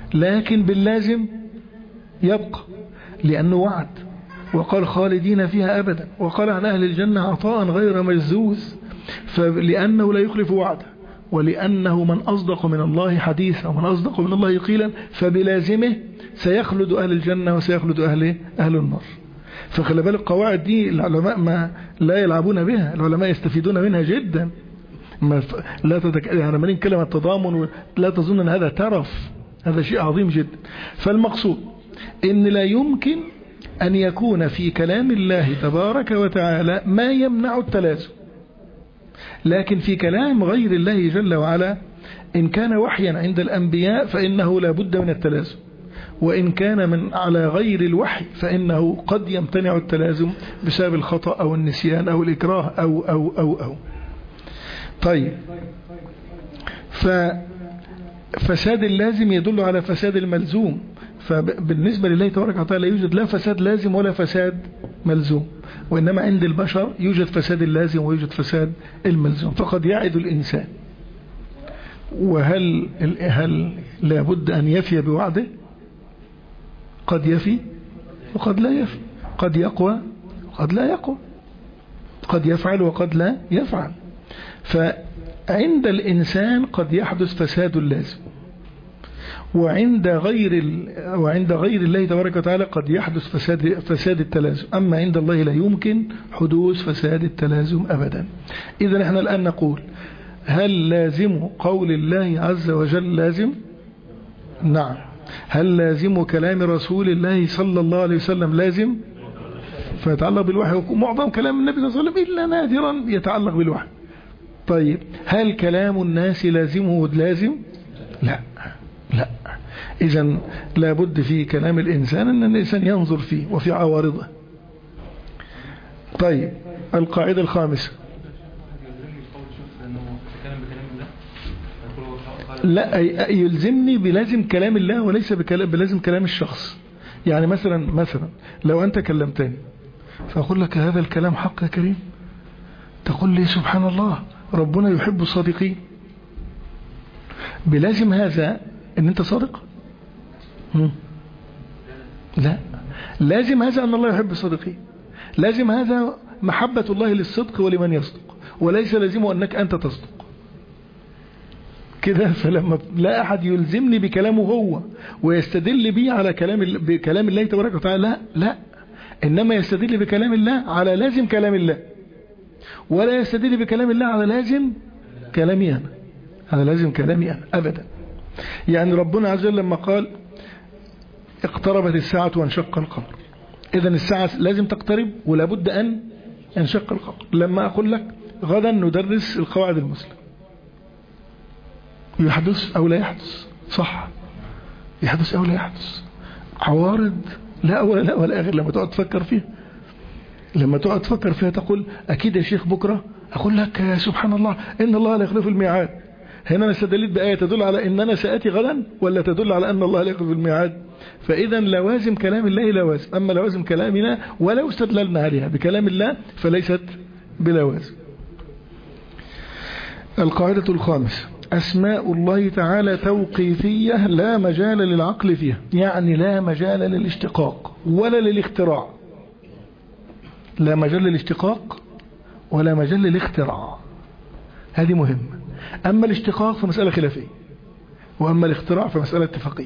لكن باللازم يبقى لأنه وعد، وقال خالدين فيها أبدا، وقال عن أهل الجنة عطاء غير مجزوز، فلأنه لا يخلف وعده، ولأنه من أصدق من الله حديثا ومن أصدق من الله قيلا، فبلازمه سيخلد أهل الجنة وسيخلد أهل النار. فخلي بالك القواعد دي العلماء ما لا يلعبون بها، العلماء يستفيدون منها جدا. يعني لما نتكلم عن التضامن لا تظن أن هذا ترف، هذا شيء عظيم جدا. فالمقصود إن لا يمكن أن يكون في كلام الله تبارك وتعالى ما يمنع التلازم، لكن في كلام غير الله جل وعلا إن كان وحيا عند الأنبياء فإنه لا بد من التلازم، وإن كان من على غير الوحي فإنه قد يمتنع التلازم بسبب الخطأ أو النسيان أو الإكراه أو. طيب، ففساد اللازم يدل على فساد الملزوم، فبالنسبة لله تبارك وتعالى يوجد لا فساد لازم ولا فساد ملزوم، وإنما عند البشر يوجد فساد اللازم ويوجد فساد الملزوم. فقد يعد الإنسان، وهل لابد أن يفي بوعده؟ قد يفي وقد لا يفي، قد يقوى وقد لا يقوى، قد يفعل وقد لا يفعل. فعند الإنسان قد يحدث فساد اللازم، وعند غير الله تبارك وتعالى قد يحدث فساد التلازم. أما عند الله لا يمكن حدوث فساد التلازم أبدا. إذا احنا الآن نقول هل لازم قول الله عز وجل لازم؟ نعم. هل لازم كلام رسول الله صلى الله عليه وسلم لازم؟ فيتعلق بالوحي، معظم كلام النبي صلى الله عليه وسلم إلا نادرا يتعلق بالوحي. طيب، هل كلام الناس لازمه لازم؟ لا. إذن لابد في كلام الإنسان أن الإنسان ينظر فيه وفي عوارضه. طيب، القاعدة الخامسة، لا يلزمني بلازم كلام الله وليس بلازم كلام الشخص. يعني مثلا لو أنت كلمتني فأقول لك هذا الكلام حق يا كريم، تقول لي سبحان الله ربنا يحب الصادقين، بلازم هذا ان انت صادق؟ لا، لازم هذا ان الله يحب الصادقين، لازم هذا محبة الله للصدق ولمن يصدق، وليس لازمه انك انت تصدق كده. فلما لا احد يلزمني بكلامه هو ويستدل بي على بكلام الله تبارك وتعالى، لا، انما يستدل بكلام الله على لازم كلام الله، ولا يستدل بكلام الله على لازم كلامي انا، على لازم كلامي انا ابدا. يعني ربنا عز وجل لما قال اقتربت الساعة وانشق القمر، اذا الساعة لازم تقترب ولا بد ان ينشق القمر. لما اقول لك غدا ندرس القواعد المسلم، يحدث او لا يحدث؟ صح، يحدث او لا يحدث؟ عوارض لا اول لا ولا اخر. لما تقعد تفكر فيها تقول اكيد يا شيخ بكرة. اقول لك سبحان الله ان الله لا يخلف الميعاد. هنا انا استدلت بآية تدل على ان انا سآتي غدا، ولا تدل على ان الله لا يخلف الميعاد؟ فاذا لوازم كلام الله لوازم، اما لوازم كلامنا ولو استدللنا عليها بكلام الله فليست بلوازم. القاعدة الخامسة، أسماء الله تعالى توقيفية لا مجال للعقل فيها، يعني لا مجال للاشتقاق ولا للاختراع. لا مجال للاشتقاق ولا مجال للاختراع، هذه مهمة. أما الاشتقاق فمسألة خلافية، وأما الاختراع فمسألة اتفاقية.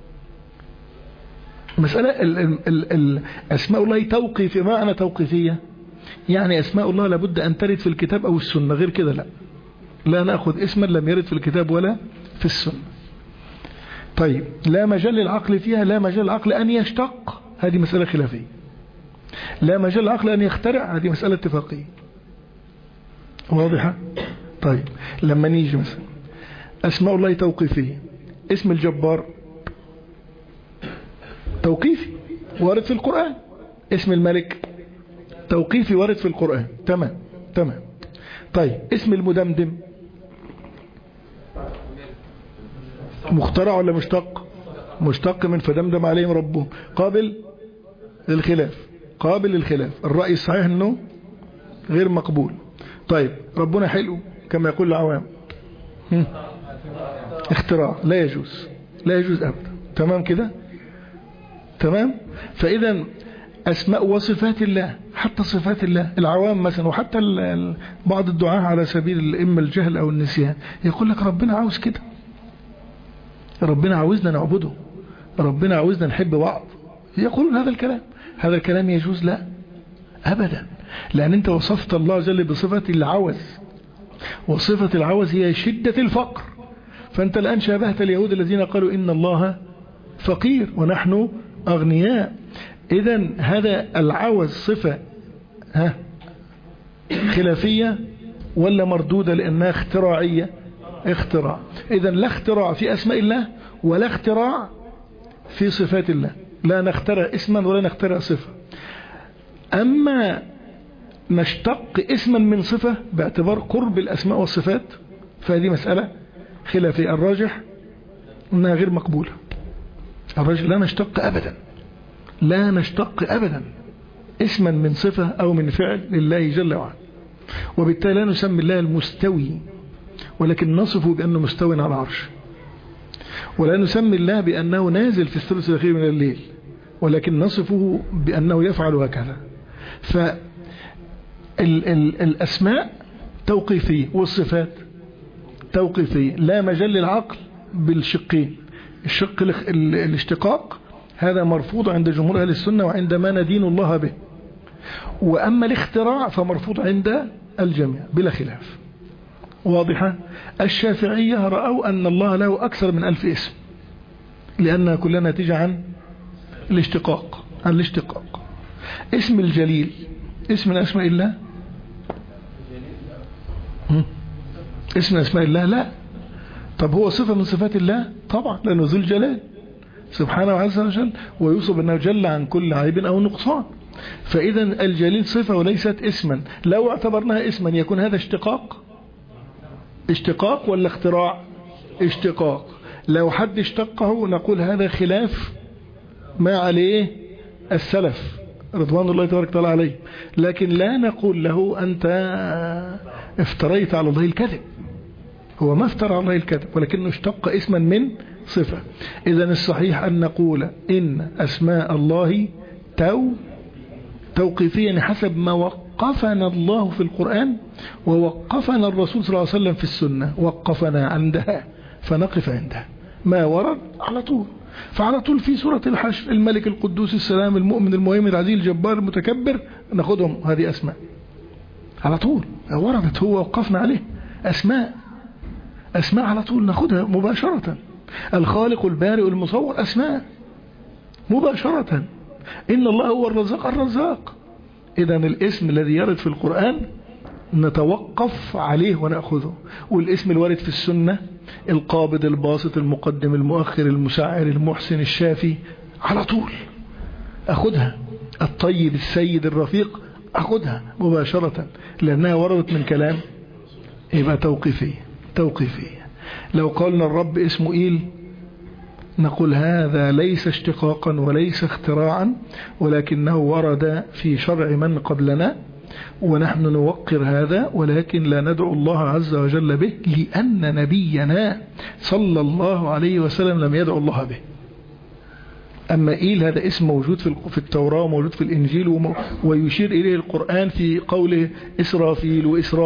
مسألة أسماء الله توقيفية. معنى توقيفية يعني أسماء الله لابد أن ترد في الكتاب أو السنة، غير كده لا نأخذ اسما لم يرد في الكتاب ولا في السنة. طيب، لا مجال للعقل فيها، لا مجال للعقل أن يشتق، هذه مسألة خلافية. لا مجال للعقل أن يخترع، هذه مسألة اتفاقية. واضحة؟ طيب، لما نيجي مثلا أسماء الله توقيفية، اسم الجبار توقيفي وارد في القرآن، اسم الملك توقيفي وارد في القرآن، تمام. طيب، اسم المدمدم مخترع ولا مشتق؟ مشتق من فدمدم عليهم ربهم، قابل للخلاف. الرأي الصحيح انه غير مقبول. طيب، ربنا حلو كما يقول العوام، اختراع لا يجوز ابدا. تمام كده؟ تمام. فإذا أسماء وصفات الله، حتى صفات الله العوام مثلا، وحتى بعض الدعاة على سبيل إما الجهل أو النسيان يقول لك ربنا عاوز كده، ربنا عاوزنا نعبده، ربنا عاوزنا نحب بعض، يقولون هذا الكلام. هذا الكلام يجوز؟ لا أبدا، لأن أنت وصفت الله جل بصفة العوز، وصفة العوز هي شدة الفقر، فأنت الآن شابهت اليهود الذين قالوا إن الله فقير ونحن أغنياء. إذن هذا العوز صفة خلافية ولا مردودة لأنها اختراعية؟ اختراع. إذن لا اختراع في أسماء الله ولا اختراع في صفات الله، لا نخترع اسما ولا نخترع صفة. أما نشتق اسما من صفة باعتبار قرب الأسماء والصفات فهذه مسألة خلافية. الراجح أنها غير مقبولة. الراجح لا نشتق أبدا، لا نشتق أبدا اسما من صفة أو من فعل لله جل وعلا، وبالتالي لا نسمي الله المستوي ولكن نصفه بأنه مستوي على العرش، ولا نسمي الله بأنه نازل في الثلث الأخير من الليل ولكن نصفه بأنه يفعل هكذا. فالأسماء توقيفية والصفات توقيفية، لا مجال للعقل بالشقين. الشق الاشتقاق هذا مرفوض عند جمهور أهل السنة وعند ما ندين الله به، وأما الاختراع فمرفوض عند الجميع بلا خلاف. واضحة؟ الشافعية رأوا أن الله له أكثر من 1000 اسم لأنها كلها ناتجة عن الاشتقاق. اسم الجليل اسم من أسماء الله؟ اسم من أسماء الله؟ لا. طب هو صفة من صفات الله؟ طبعا، لأنه ذو الجلال سبحانه عز وجل، ويوصف أنه جل عن كل عيب أو نقصان. فإذا الجليل صفة وليست اسما. لو اعتبرناها اسما يكون هذا اشتقاق ولا اختراع؟ اشتقاق. لو حد اشتقه نقول هذا خلاف ما عليه السلف رضوان الله تبارك وتعالى عليه، لكن لا نقول له أنت افتريت على الله الكذب. هو ما افترى على الله الكذب ولكنه اشتق اسما من صفة. إذا الصحيح أن نقول إن أسماء الله توقيفيا حسب ما وقفنا الله في القرآن ووقفنا الرسول صلى الله عليه وسلم في السنة، وقفنا عندها فنقف عندها ما ورد على طول. فعلى طول في سورة الحشر الملك القدوس السلام المؤمن المهيمن العزيز الجبار المتكبر ناخدهم، هذه أسماء على طول وردت، هو وقفنا عليه أسماء على طول ناخدها مباشرة. الخالق البارئ المصور أسماء مباشرة. إن الله هو الرزاق. إذا الاسم الذي يرد في القرآن نتوقف عليه ونأخذه، والاسم الوارد في السنة القابض الباسط المقدم المؤخر المسعر المحسن الشافي على طول أخذها. الطيب السيد الرفيق أخذها مباشرة لأنها وردت من كلام، يبقى توقيفية. لو قالنا الرب اسمه إيل نقول هذا ليس اشتقاقا وليس اختراعا ولكنه ورد في شرع من قبلنا ونحن نوقر هذا، ولكن لا ندعو الله عز وجل به لأن نبينا صلى الله عليه وسلم لم يدعو الله به. أما إيل هذا اسم موجود في التوراة وموجود في الإنجيل ويشير إليه القرآن في قوله إسرافيل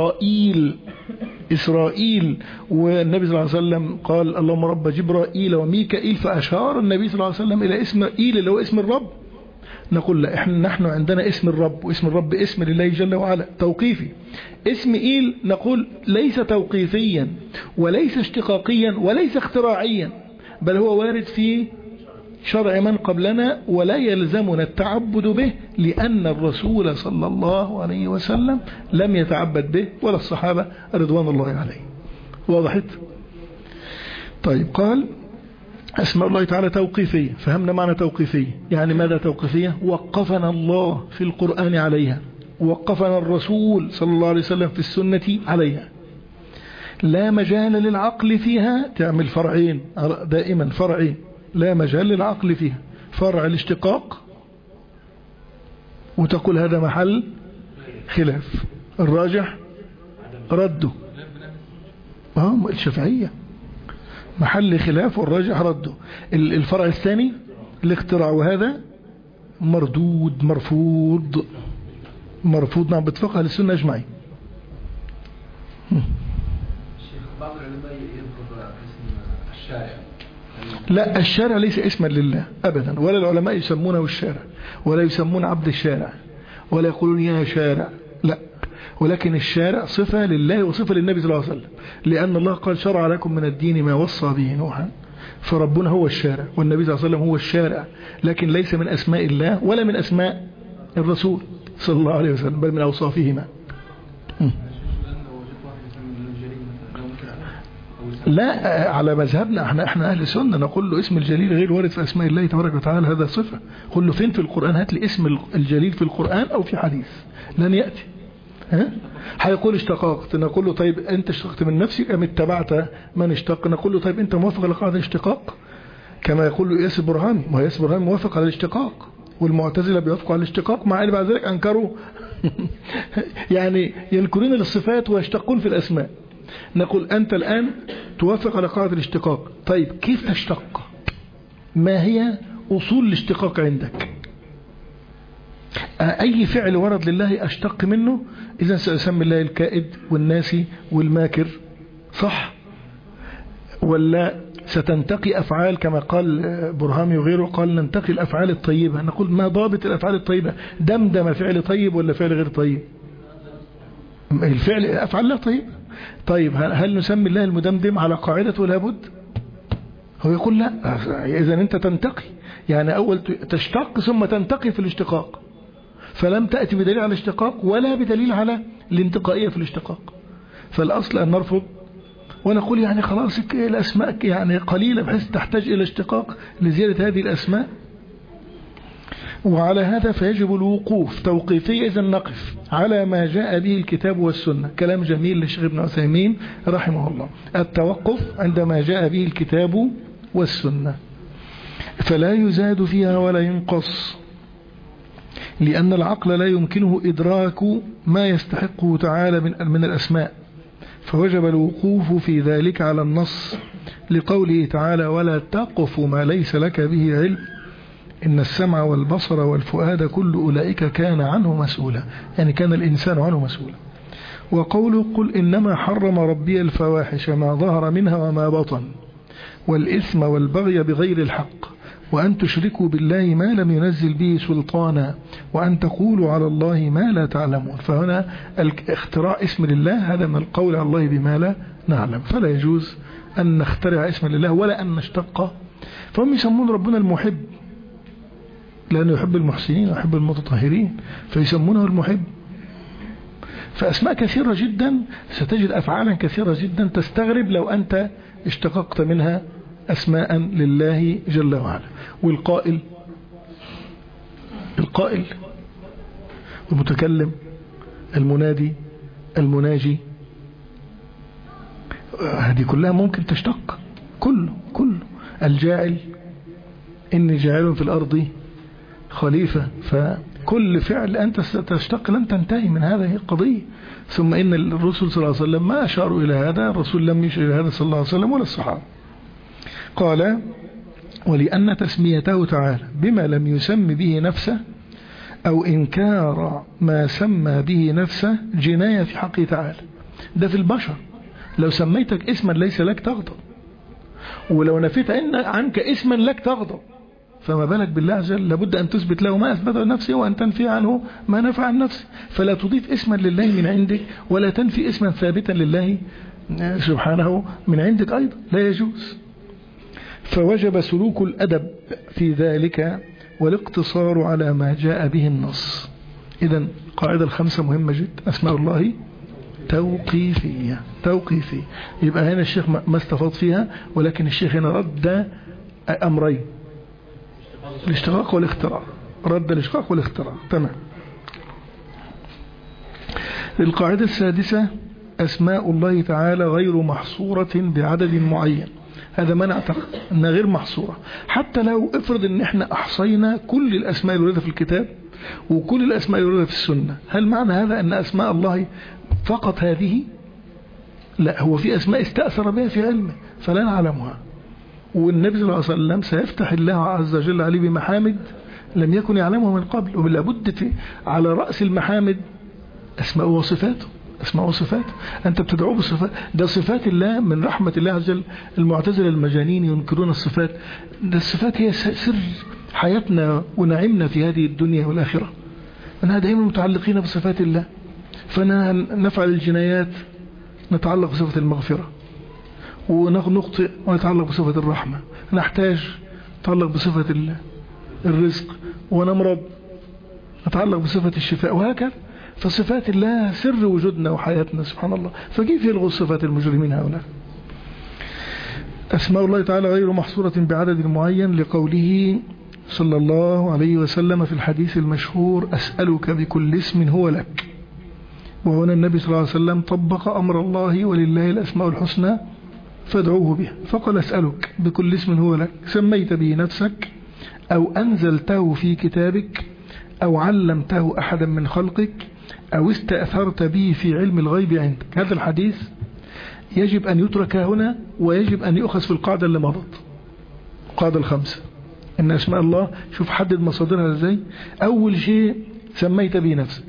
وإسرائيل، والنبي صلى الله عليه وسلم قال اللهم رب جبرائيل وميكائيل، فأشار النبي صلى الله عليه وسلم إلى اسم إيل اللي هو اسم الرب. نقول لا، نحن عندنا اسم الرب، واسم الرب اسم لله جل وعلا توقيفي. اسم إيل نقول ليس توقيفيا وليس اشتقاقيا وليس اختراعيا، بل هو وارد في شرع من قبلنا ولا يلزمنا التعبد به لأن الرسول صلى الله عليه وسلم لم يتعبد به ولا الصحابة رضوان الله عليه. واضحت؟ طيب، قال أسماء الله تعالى توقيفية. فهمنا معنى توقيفية، يعني ماذا توقيفية؟ وقفنا الله في القرآن عليها، وقفنا الرسول صلى الله عليه وسلم في السنة عليها. لا مجال للعقل فيها، تعمل فرعين دائما، فرعين لا مجال للعقل فيها، فرع الاشتقاق وتقول هذا محل خلاف، الراجح رده. الشافعية محل خلاف والراجح رده. الفرع الثاني الاختراع، وهذا مردود مرفوض نعم باتفاق اهل السنة اجمعين. بعض العلماء يذكر اسم الشارع. لا، الشارع ليس اسما لله أبدا، ولا العلماء يسمونه الشارع، ولا يسمون عبد الشارع، ولا يقولون يا شارع، لا، ولكن الشارع صفة لله وصفة للنبي صلى الله عليه وسلم، لأن الله قال شرع لكم من الدين ما وصى به نوحا، فربنا هو الشارع والنبي صلى الله عليه وسلم هو الشارع، لكن ليس من أسماء الله ولا من أسماء الرسول صلى الله عليه وسلم، بل من أوصافهما. لا، على مذهبنا احنا اهل سنة نقول له اسم الجليل غير وارد في اسماء الله تبارك وتعالى، هذا صفة. قل له فين في القرآن؟ هات لي اسم الجليل في القرآن او في حديث، لن يأتي. هيقول اشتقاقت، نقول له طيب انت اشتقت من نفسك ام اتبعت من اشتق؟ نقول له طيب انت موافق على قاعدة الاشتقاق كما يقول له ياسر برهامي، ما هو ياسر برهامي موافق على الاشتقاق، والمعتزلة بيوافقوا على الاشتقاق، مع ان بعد ذلك انكروا يعني ينكرون للصفات ويشتقون في الاسماء. نقول أنت الآن توافق على قاعدة الاشتقاق، طيب كيف تشتق؟ ما هي أصول الاشتقاق عندك؟ أي فعل ورد لله أشتق منه، إذا سأسمي الله الكائد والناسي والماكر، صح؟ ولا ستنتقي أفعال كما قال برهامي وغيره، قال ننتقي الأفعال الطيبة. نقول ما ضابط الأفعال الطيبة؟ دمدم فعل طيب ولا فعل غير طيب؟ الفعل أفعال لا طيب. طيب هل نسمي الله المدمدم على قاعدة ولا بد؟ هو يقول لا، إذا أنت تنتقي، يعني أول تشتق ثم تنتقي في الاشتقاق، فلم تأتي بدليل على الاشتقاق ولا بدليل على الانتقائية في الاشتقاق، فالأصل أن نرفض ونقول يعني خلاص الأسماء يعني قليلة بحيث تحتاج إلى اشتقاق لزيادة هذه الأسماء. وعلى هذا فيجب الوقوف توقيفيا، إذا نقف على ما جاء به الكتاب والسنة. كلام جميل للشيخ ابن عثيمين رحمه الله، التوقف عندما جاء به الكتاب والسنة، فلا يزاد فيها ولا ينقص، لأن العقل لا يمكنه إدراك ما يستحقه تعالى من الأسماء، فوجب الوقوف في ذلك على النص لقوله تعالى ولا تقف ما ليس لك به علم إن السمع والبصر والفؤاد كل أولئك كان عنه مسؤولا، يعني كان الإنسان عنه مسؤولا. وقوله قل إنما حرم ربي الفواحش ما ظهر منها وما بطن والإثم والبغي بغير الحق وأن تشركوا بالله ما لم ينزل به سلطانا وأن تقولوا على الله ما لا تعلمون. فهنا اختراع اسم لله هذا من القول على الله بما لا نعلم، فلا يجوز أن نخترع اسم لله ولا أن نشتق. فهم يسمون ربنا المحب لأنه يحب المحسنين ويحب المتطهرين، فيسمونه المحب. فأسماء كثيرة جدا، ستجد أفعالا كثيرة جدا تستغرب لو أنت اشتققت منها أسماء لله جل وعلا. والقائل المتكلم المنادي المناجي، هذه كلها ممكن تشتق، كله الجاعل إني جاعل في الأرض خليفة، فكل فعل أنت ستشتق لن تنتهي من هذه القضية. ثم إن الرسول صلى الله عليه وسلم ما أشاروا إلى هذا، الرسول لم يشير إلى هذا صلى الله عليه وسلم ولا الصحابة. قال ولأن تسميته تعالى بما لم يسم به نفسه أو إنكار ما سمى به نفسه جناية في حقه تعالى. ده في البشر، لو سميتك اسما ليس لك تغضب، ولو نفيت عنك اسما لك تغضب، فما بالك بالله عز وجل؟ لابد أن تثبت له ما أثبت لنفسه وأن تنفي عنه ما نفى عن نفسه. فلا تضيف اسما لله من عندك ولا تنفي اسما ثابتا لله سبحانه من عندك أيضا، لا يجوز. فوجب سلوك الأدب في ذلك والاقتصار على ما جاء به النص. إذن قاعدة الخمسة مهمة جدا، أسماء الله توقيفية. يبقى هنا الشيخ ما استفاض فيها، ولكن الشيخ هنا رد أمرين، الاشتقاق والاختراع، رد الاشتقاق والاختراع. تمام. القاعدة السادسة أسماء الله تعالى غير محصورة بعدد معين. هذا ما نعتقد أنها غير محصورة، حتى لو افرض أن احنا أحصينا كل الأسماء الواردة في الكتاب وكل الأسماء الواردة في السنة، هل معنى هذا أن أسماء الله فقط هذه؟ لا، هو في أسماء استأثر بها في علمه فلا نعلمها، والنبي صلى الله عليه وسلم سيفتح الله عز وجل عليه بمحامد لم يكن يعلمه من قبل، وباللابد على رأس المحامد أسماء وصفاته. أسماء وصفاته أنت بتدعوه بصفات، ده صفات الله من رحمة الله عز وجل. المعتزلة المجانين ينكرون الصفات، ده الصفات هي سر حياتنا ونعمنا في هذه الدنيا والآخرة، أنها دائما متعلقين بصفات الله. فنفعل الجنايات نتعلق بصفة المغفرة، ونخطئ ونتعلق بصفة الرحمة، نحتاج نتعلق بصفة الرزق، ونمرض نتعلق بصفة الشفاء، وهكذا. فصفات الله سر وجودنا وحياتنا سبحان الله، فكيف يلغوا صفات المجرمين هؤلاء؟ أسماء الله تعالى غير محصورة بعدد معين، لقوله صلى الله عليه وسلم في الحديث المشهور: أسألك بكل اسم هو لك. وهنا النبي صلى الله عليه وسلم طبق أمر الله: ولله الأسماء الحسنى فادعوه بها. فقال: أسألك بكل اسم هو لك سميت به نفسك أو أنزلته في كتابك أو علمته أحدا من خلقك أو استأثرت به في علم الغيب عندك. هذا الحديث يجب أن يترك هنا، ويجب أن يؤخذ في القاعدة اللي مضت، القاعدة الخمسة، إن أسماء الله شوف حدد مصادرها إزاي. أول شيء سميت به نفسك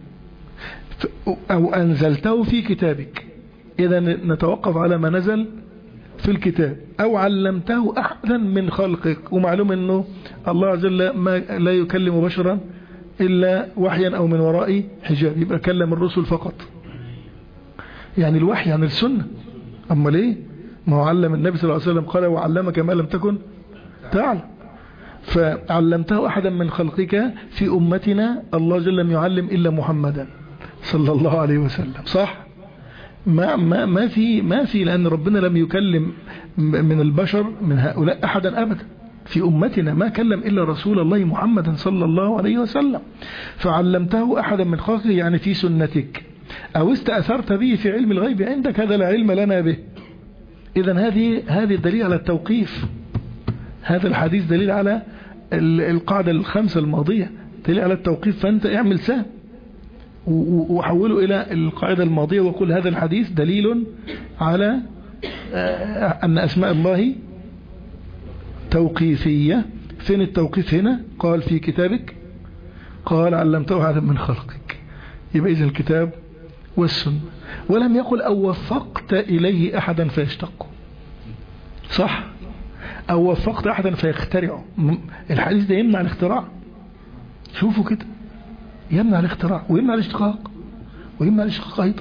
أو أنزلته في كتابك، إذا نتوقف على ما نزل في الكتاب، أو علمته أحدا من خلقك. ومعلوم أنه الله عز وجل لا يكلم بشرا إلا وحيا أو من وراء حجاب، يبقى كلم الرسل فقط، يعني الوحي عن السنة. أما ليه؟ ما هو علم النبي صلى الله عليه وسلم، قال: وعلمك ما لم تكن تعلم. فعلمته أحدا من خلقك. في أمتنا الله جل لم يعلم إلا محمدا صلى الله عليه وسلم، صح؟ ما في لأن ربنا لم يكلم من البشر من هؤلاء أحدا أبدا. في أمتنا ما كلم إلا رسول الله محمد صلى الله عليه وسلم. فعلمته أحدا من خلقه يعني في سنتك، أو استأثرت به في علم الغيب عندك، هذا لا علم لنا به. إذن هذه دليل على التوقيف. هذا الحديث دليل على القاعدة الخمسة الماضية، دليل على التوقيف. فأنت اعمل سهم وحوله إلى القاعدة الماضية، وقل هذا الحديث دليل على أن أسماء الله توقيفية. فين التوقيف هنا؟ قال: في كتابك، قال: علمته أحدا من خلقك. يبقى إذن الكتاب والسنة. ولم يقل: أو وفقت إليه أحدا فيشتقه، صح؟ أو وفقت أحدا فيخترعه. الحديث ده يمنع الاختراع، شوفوا كده، يمنع الاختراع ويمنع الاشتقاق ويمنع الاشتقاق أيضا.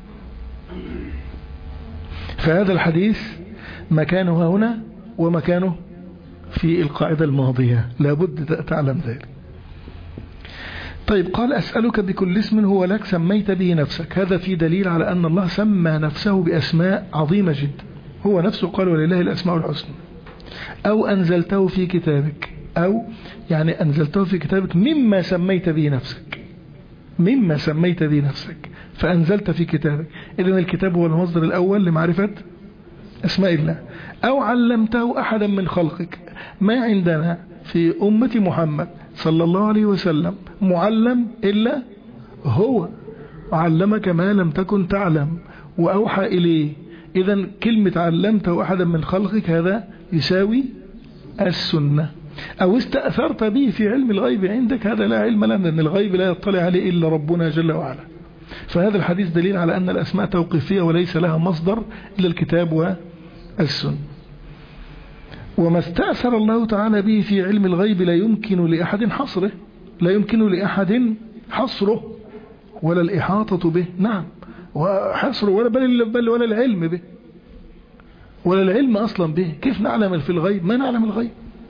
فهذا الحديث مكانه هنا ومكانه في القاعدة الماضية، لابد تعلم ذلك. طيب، قال: أسألك بكل اسم هو لك سميت به نفسك. هذا في دليل على أن الله سمى نفسه بأسماء عظيمة جدا. هو نفسه قال: ولله الأسماء الحسنى. أو أنزلته في كتابك، أو يعني أنزلته في كتابك مما سميت به نفسك، مما سميت به نفسك فأنزلت في كتابك. إذن الكتاب هو المصدر الأول لمعرفة أسماء الله. أو علمته أحدا من خلقك. ما عندنا في أمة محمد صلى الله عليه وسلم معلم إلا هو، علمك ما لم تكن تعلم وأوحى إليه. إذن كلمة علمته أحدا من خلقك هذا يساوي السنة. أو استأثرت به في علم الغيب عندك، هذا لا علم لنا، لأن الغيب لا يطلع عليه إلا ربنا جل وعلا. فهذا الحديث دليل على أن الأسماء توقيفية وليس لها مصدر إلا الكتاب والسنة. وما استأثر الله تعالى به في علم الغيب لا يمكن لأحد حصره، لا يمكن لأحد حصره ولا الإحاطة به. نعم، وحصره ولا العلم به، ولا العلم أصلا به. كيف نعلم في الغيب؟ ما نعلم الغيب.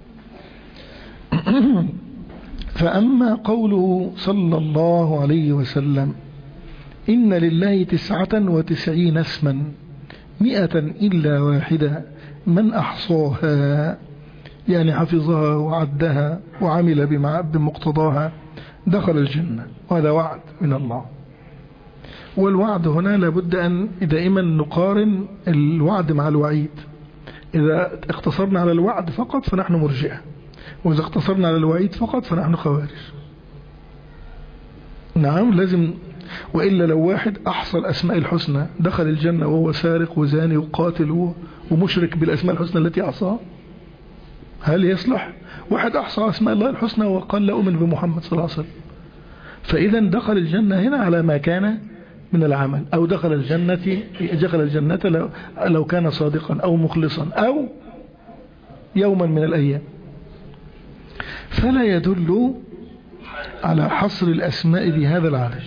فأما قوله صلى الله عليه وسلم: إن لله 99 اسما 100 إلا واحدة من أحصاها، يعني حفظها وعدها وعمل بمقتضاها دخل الجنة. وهذا وعد من الله. والوعد هنا لابد أن دائما نقارن الوعد مع الوعيد. إذا اقتصرنا على الوعد فقط فنحن مرجئة، وإذا اقتصرنا على الوعيد فقط فنحن خوارج. نعم، لازم وإلا لو واحد أحصى الأسماء الحسنى دخل الجنة وهو سارق وزاني وقاتل ومشرك بالأسماء الحسنى التي أحصاها، هل يصلح؟ واحد أحصى أسماء الله الحسنى وقال لا أؤمن بمحمد صلى الله عليه وسلم، فإذا دخل الجنة هنا على ما كان من العمل، أو دخل الجنة لو كان صادقا أو مخلصا أو يوما من الأيام. فلا يدل على حصر الأسماء بهذا العدد،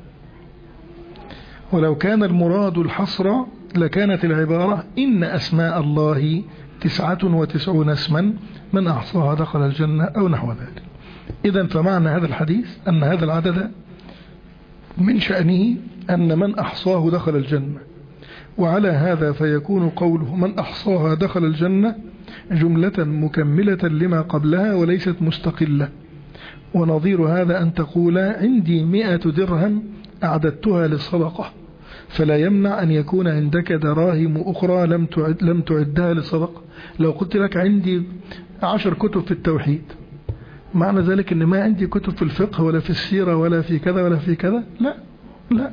ولو كان المراد الحصر لكانت العبارة إن أسماء الله 99 اسما من أحصاها دخل الجنة أو نحو ذلك. إذن فمعنى هذا الحديث أن هذا العدد من شأنه أن من أحصاه دخل الجنة، وعلى هذا فيكون قوله من أحصاها دخل الجنة جملة مكملة لما قبلها وليست مستقلة. ونظير هذا أن تقول عندي 100 درهم أعددتها للصدقة، فلا يمنع أن يكون عندك دراهم أخرى لم تعدها للصدقة. لو قلت لك عندي 10 كتب في التوحيد، معنى ذلك أن ما عندي كتب في الفقه ولا في السيرة ولا في كذا ولا في كذا؟ لا.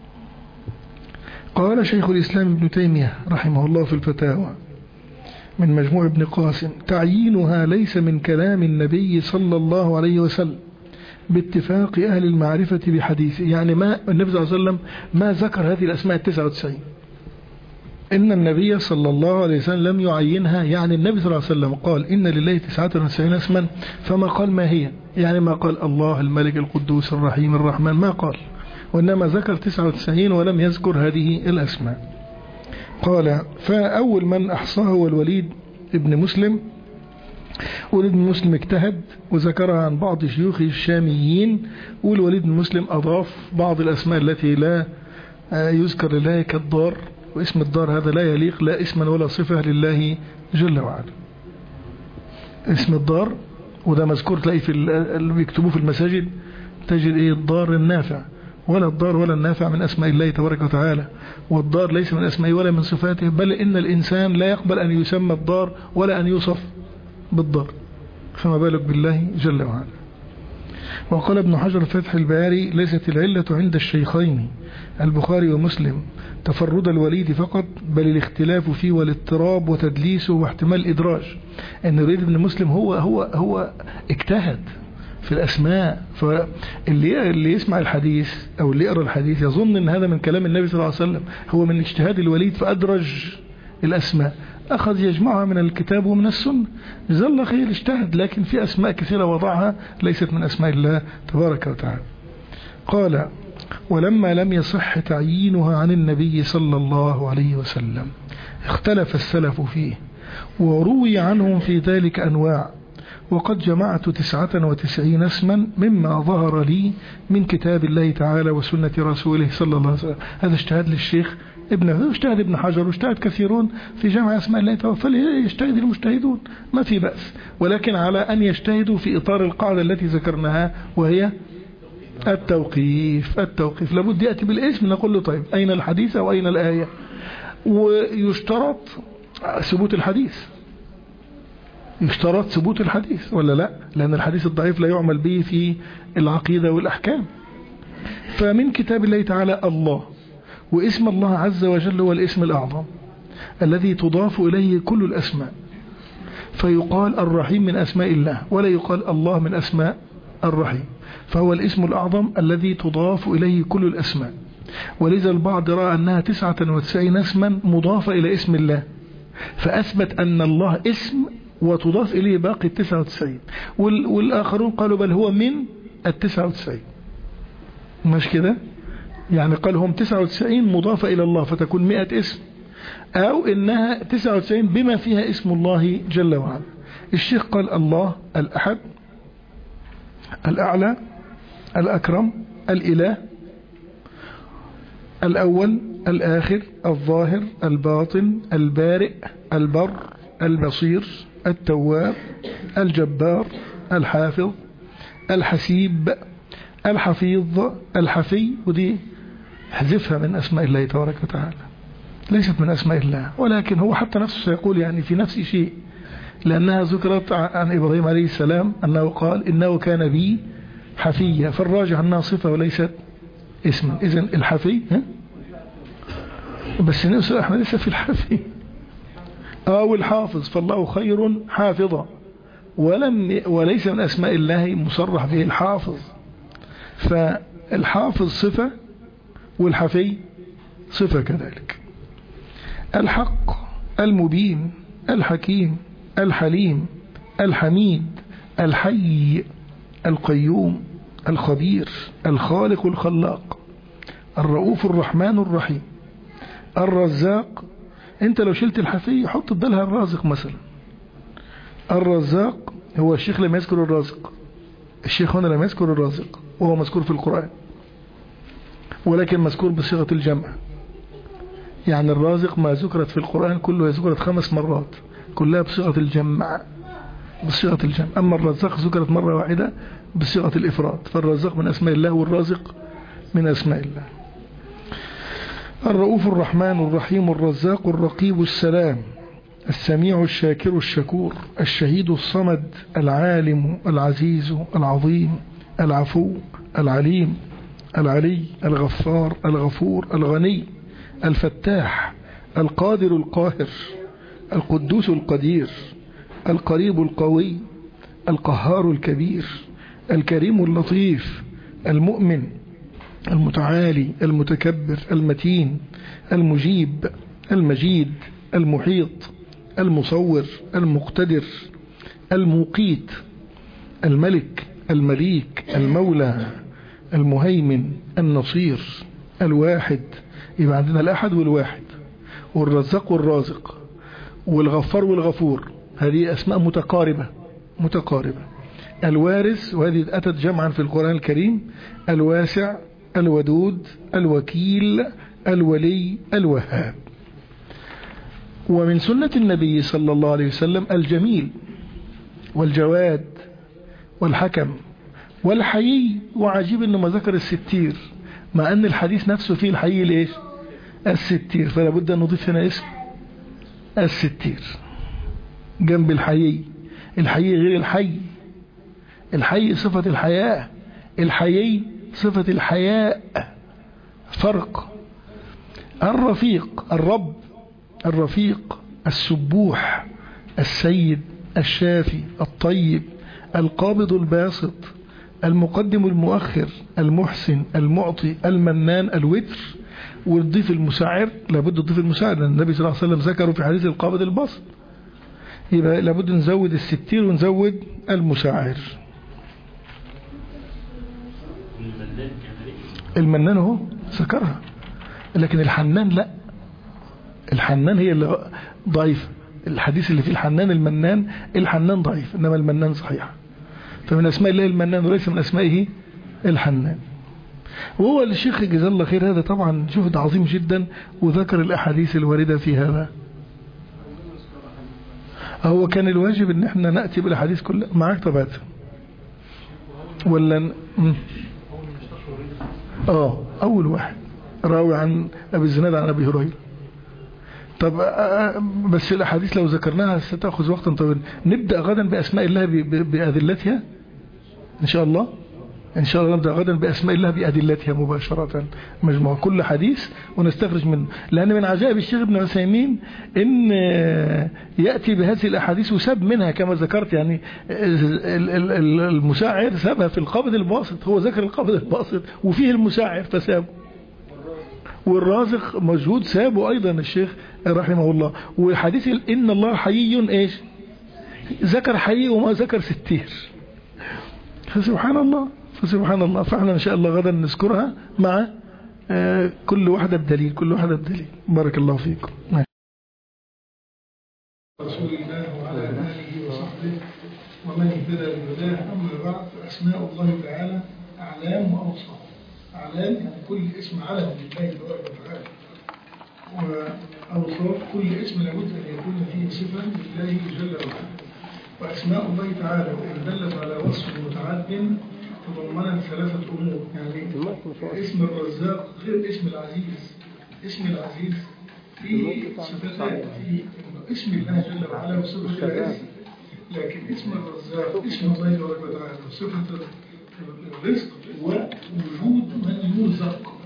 قال شيخ الإسلام ابن تيمية رحمه الله في الفتاوى من مجموع ابن قاسم: تعيينها ليس من كلام النبي صلى الله عليه وسلم باتفاق أهل المعرفة بحديثه. يعني ما النبي صلى الله عليه وسلم ما ذكر هذه الأسماء 99، إن النبي صلى الله عليه وسلم لم يعينها. يعني النبي صلى الله عليه وسلم قال إن لله 99 اسما، فما قال ما هي، يعني ما قال الله الملك القدوس الرحيم الرحمن، ما قال، وإنما ذكر 99 ولم يذكر هذه الأسماء. قال: فأول من أحصاه هو الوليد ابن مسلم. وليد بن مسلم اجتهد وذكرها عن بعض شيوخ الشاميين، والوليد بن مسلم أضاف بعض الأسماء التي لا يذكر لله كالدار، واسم الدار هذا لا يليق لا اسما ولا صفة لله جل وعلا. اسم الدار وده مذكور تلاقي في اللي بيكتبوه في المساجد، تجد الدار النافع، ولا الدار ولا النافع من أسماء الله تبارك وتعالى، والدار ليس من أسمائه ولا من صفاته، بل إن الإنسان لا يقبل أن يسمى الدار ولا أن يوصف بالدار، فما بالك بالله جل وعلا. وقال ابن حجر فتح الباري: ليست العلة عند الشيخين البخاري ومسلم تفرد الوليد فقط، بل الاختلاف فيه والاضطراب وتدليسه واحتمال إدراج. أن الوليد بن مسلم هو اجتهد في الأسماء، فاللي يسمع الحديث أو اللي يقرأ الحديث يظن أن هذا من كلام النبي صلى الله عليه وسلم، هو من اجتهاد الوليد فأدرج الأسماء، أخذ يجمعها من الكتاب ومن السنة، جزاه الله خير اجتهد، لكن في أسماء كثيرة وضعها ليست من أسماء الله تبارك وتعالى. قال: ولما لم يصح تعيينها عن النبي صلى الله عليه وسلم اختلف السلف فيه، وروي عنهم في ذلك أنواع، وقد جمعت 99 اسما مما ظهر لي من كتاب الله تعالى وسنة رسوله صلى الله عليه وسلم. هذا اجتهاد للشيخ اجتهد ابن حجر واجتهد كثيرون في جمع اسماء الله تعالى، فليجتهد المجتهدون ما في بأس، ولكن على أن يجتهدوا في إطار القاعدة التي ذكرناها، وهي التوقيف. لابد يأتي بالاسم، نقول له طيب أين الحديث أو أين الآية، ويشترط ثبوت الحديث، يشترط ثبوت الحديث ولا لا، لأن الحديث الضعيف لا يعمل به في العقيدة والأحكام. فمن كتاب الله تعالى الله، واسم الله عز وجل هو الاسم الأعظم الذي تضاف إليه كل الأسماء، فيقال الرحيم من أسماء الله، ولا يقال الله من أسماء الرحيم، فهو الاسم الأعظم الذي تضاف إليه كل الأسماء. ولذا البعض رأى أنها 99 اسما مضافة إلى اسم الله، فأثبت أن الله اسم وتضاف إليه باقي 99، والآخرون قالوا بل هو من 99، مش كده؟ يعني قال هم 99 مضافة إلى الله فتكون 100 اسم، أو إنها 99 بما فيها اسم الله جل وعلا. الشيخ قال الله الأحد الأعلى الأكرم الإله الأول الآخر الظاهر الباطن البارئ البر البصير التواب الجبار الحافظ الحسيب الحفيظ الحفي، ودي حذفها من أسماء الله تبارك وتعالى، ليست من أسماء الله، ولكن هو حتى نفسه سيقول يعني في نفس شيء، لأنها ذكرت عن إبراهيم عليه السلام أنه قال إنه كان بي حفيا، فالراجح أنها صفة وليست اسما. إذن الحفي بس نوصل احنا لسه في الحفي. والحافظ فالله خير حافظا، وليس من أسماء الله مصرح به الحافظ، فالحافظ صفة والحفي صفة كذلك. الحق، المبين، الحكيم، الحليم، الحميد، الحي، القيوم، الخبير، الخالق الخلاق، الرؤوف الرحمن الرحيم، الرزاق. انت لو شلت الحفي حط بدلها الرازق مثلا. الرزاق هو الشيخ لم يذكر الرازق، الشيخ هنا لم يذكر الرازق وهو مذكور في القرآن، ولكن مذكور بصيغة الجمع. يعني الرازق ما ذكرت في القرآن كله ذكرت 5 مرات كلها بصيغة الجمع، بصيغة الجمع. أما الرزاق ذكرت مرة واحدة بصيغة الإفراد. فالرزاق من أسماء الله والرازق من أسماء الله. الرؤوف الرحمن الرحيم الرزاق الرقيب السلام السميع الشاكر الشكور الشهيد الصمد العالم العزيز العظيم العفو العليم العلي الغفار الغفور الغني الفتاح القادر القاهر القدوس القدير القريب القوي القهار الكبير الكريم اللطيف المؤمن المتعالي المتكبر المتين المجيب المجيد المحيط المصور المقتدر المقيت الملك المليك المولى المهيمن النصير الواحد. يبقى عندنا الأحد والواحد والرزاق والرازق والغفار والغفور، هذه أسماء متقاربة. الوارث، وهذه أتت جمعا في القرآن الكريم، الواسع الودود الوكيل الولي الوهاب. ومن سنة النبي صلى الله عليه وسلم الجميل والجواد والحكم والحيي. وعجيب انه ما ذكر الستير، مع ان الحديث نفسه فيه الحيي ليش الستير، فلا بد ان نضيف هنا اسم الستير جنب الحيي. الحيي غير الحي، الحي صفة الحياة، الحيي صفة الحياء، فرق. الرفيق، الرب الرفيق السبوح السيد الشافي الطيب القابض الباسط المقدم المؤخر المحسن المعطي المنان الوتر. والضيف المساعر، لابد تضيف المساعر لأن النبي صلى الله عليه وسلم ذكره في حديث القابض الباسط، يبقى لابد نزود الستير ونزود المساعر. المنان هو ذكرها، لكن الحنان لا، الحنان هي اللي ضعيف. الحديث اللي فيه الحنان المنان، الحنان ضعيف إنما المنان صحيح. فمن أسماء الله المنان وليس من أسمائه الحنان. وهو الشيخ جزاه الله خير هذا طبعا جهد عظيم جدا، وذكر الأحاديث الواردة في هذا. هو كان الواجب ان احنا نأتي بالأحاديث كلها معاك طبعا ولا أول واحد راوي عن أبي الزناد عن أبي هريرة. طب بس الأحاديث لو ذكرناها ستأخذ وقتا طويلا. نبدأ غدا بأسماء الله بأدلتها إن شاء الله. إن شاء الله نبدأ غدا بأسماء الله بأدلتها مباشرة، مجموع كل حديث ونستخرج منه. لأن من عجائب الشيخ ابن عثيمين إن يأتي بهذه الأحاديث وساب منها كما ذكرت. يعني المساعر سابها في القابض الباسط، هو ذكر القابض الباسط وفيه المساعر فسابه، والرازق موجود سابه أيضا الشيخ رحمه الله. وحديث إن الله حيي إيش ذكر حيي وما ذكر ستير، فسبحان الله فسبحان الله. فاحنا إن شاء الله غدا نذكرها مع كل واحدة بدليل، كل واحدة بدليل. بارك الله فيكم. رسول الله وعلى آله وصحبه ومن اهتدى بهداه. أما بعد، فأسماء الله تعالى أعلام وأوصاف. أعلام يعني كل اسم علم لله تبارك وتعالى، وأوصاف كل اسم لابد أن يكون فيه صفة لله جل وعلا. وأسماء الله تعالى وإن دلت على وصف متعد تضمنت 3 أمور. يعني اسم الرزاق غير اسم العزيز. اسم العزيز فيه صفتان، فيه اسم الله جل وعلا وصفة العز، لكن اسم الرزاق اسم الله تبارك وتعالى وصفة الرزق ووجود من يرزق.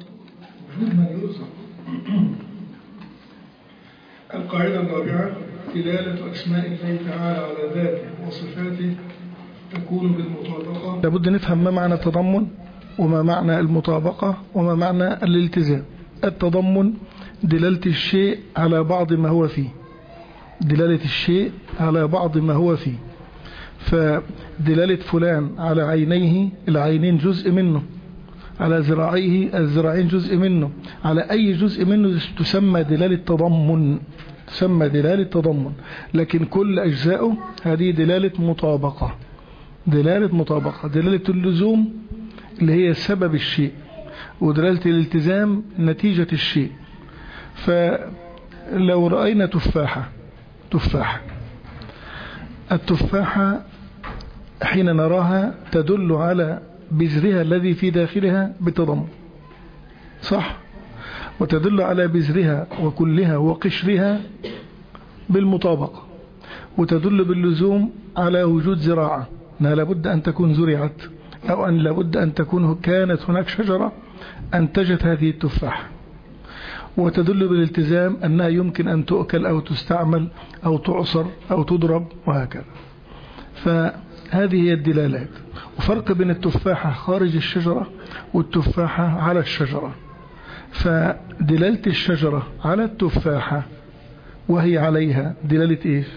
من يرزق. القاعدة الرابعة: دلالة أسماء الله تعالى على ذاته وصفاته تكون بالمطابقة. لابد نفهم ما معنى التضمن وما معنى المطابقة وما معنى الالتزام. التضمن دلالة الشيء على بعض ما هو فيه، دلالة الشيء على بعض ما هو فيه. فدلالة فلان على عينيه، العينين جزء منه، على ذراعيه، الذراعين جزء منه، على أي جزء منه تسمى دلالة تضمن، تسمى دلالة تضمن. لكن كل أجزائه هذه دلالة مطابقة، دلالة مطابقة. دلالة اللزوم اللي هي سبب الشيء، ودلالة الالتزام نتيجة الشيء. فلو رأينا تفاحة، التفاحة حين نراها تدل على بذرها الذي في داخلها بالتضمن، صح؟ وتدل على بذرها وكلها وقشرها بالمطابقة، وتدل باللزوم على وجود زراعة، أنها لابد أن تكون زرعت، أو أن لابد أن تكون كانت هناك شجرة أنتجت هذه التفاحة. وتدل بالالتزام أنها يمكن أن تؤكل أو تستعمل أو تعصر أو تضرب وهكذا. فهذه هي الدلالات. وفرق بين التفاحة خارج الشجرة والتفاحة على الشجرة. فدلالة الشجرة على التفاحة وهي عليها دلالة إيش؟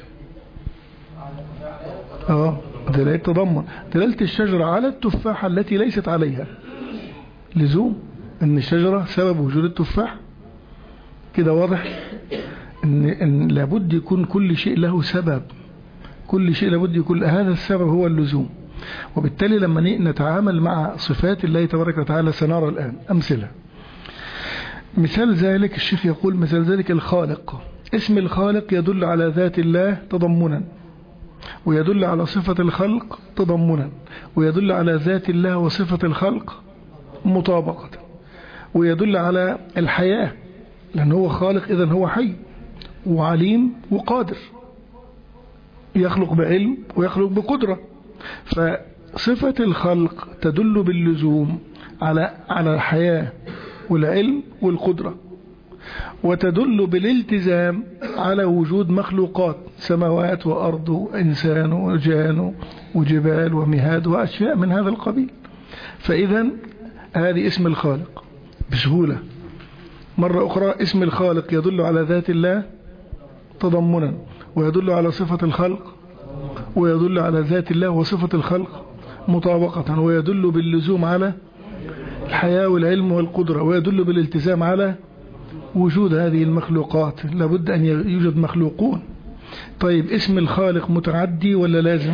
دلالة تضمن. دلالة الشجرة على التفاحة التي ليست عليها لزوم أن الشجرة سبب وجود التفاح. كده واضح إن لابد يكون كل شيء له سبب، كل شيء لابد يكون هذا السبب هو اللزوم. وبالتالي لما نتعامل مع صفات الله تبارك وتعالى سنرى الآن أمثلة. مثال ذلك الشيخ يقول: مثال ذلك الخالق. اسم الخالق يدل على ذات الله تضمنا، ويدل على صفة الخلق تضمنا، ويدل على ذات الله وصفة الخلق مطابقة، ويدل على الحياة لأنه هو خالق، إذن هو حي وعليم وقادر، يخلق بعلم ويخلق بقدرة. فصفة الخلق تدل باللزوم على الحياة والعلم والقدرة، وتدل بالالتزام على وجود مخلوقات، سماوات وأرض وإنسان وجان وجبال ومهاد وأشياء من هذا القبيل. فإذا هذه اسم الخالق بسهولة. مرة أخرى اسم الخالق يدل على ذات الله تضمنا، ويدل على صفة الخلق، ويدل على ذات الله وصفة الخلق مطابقة، ويدل باللزوم على الحياة والعلم والقدرة، ويدل بالالتزام على وجود هذه المخلوقات. لابد أن يوجد مخلوقون. طيب اسم الخالق متعدي ولا لازم؟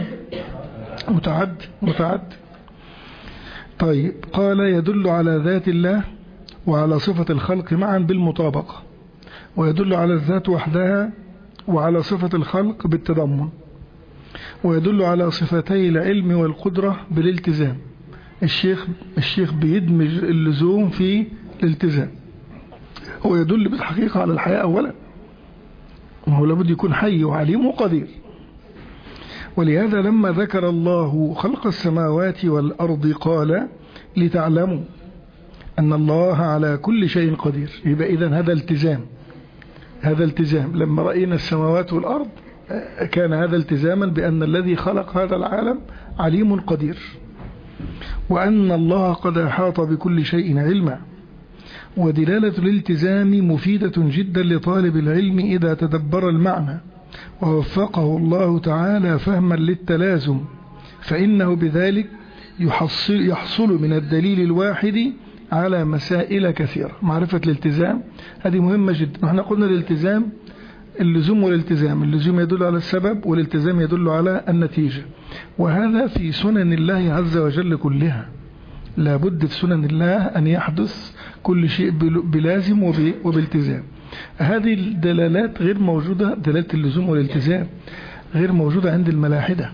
متعد. طيب قال: يدل على ذات الله وعلى صفة الخلق معا بالمطابقة، ويدل على الذات وحدها وعلى صفة الخلق بالتضمن، ويدل على صفتي العلم والقدرة بالالتزام. الشيخ بيدمج اللزوم في الالتزام. هو يدل بالحقيقة على الحياة أولا، وهو لابد يكون حي وعليم وقدير. ولهذا لما ذكر الله خلق السماوات والأرض قال: لتعلموا أن الله على كل شيء قدير. يبقى إذن هذا التزام. لما رأينا السماوات والأرض كان هذا التزاما بأن الذي خلق هذا العالم عليم قدير، وأن الله قد أحاط بكل شيء علما. ودلالة الالتزام مفيدة جدا لطالب العلم إذا تدبر المعنى ووفقه الله تعالى فهما للتلازم، فإنه بذلك يحصل من الدليل الواحد على مسائل كثيرة. معرفة الالتزام هذه مهمة جدا. نحن قلنا الالتزام اللزوم والالتزام. اللزوم يدل على السبب، والالتزام يدل على النتيجة، وهذا في سنن الله عز وجل كلها. لابد في سنن الله أن يحدث كل شيء بلازم وبالتزام. هذه الدلالات غير موجودة، دلالة اللزوم والالتزام غير موجودة عند الملاحدة.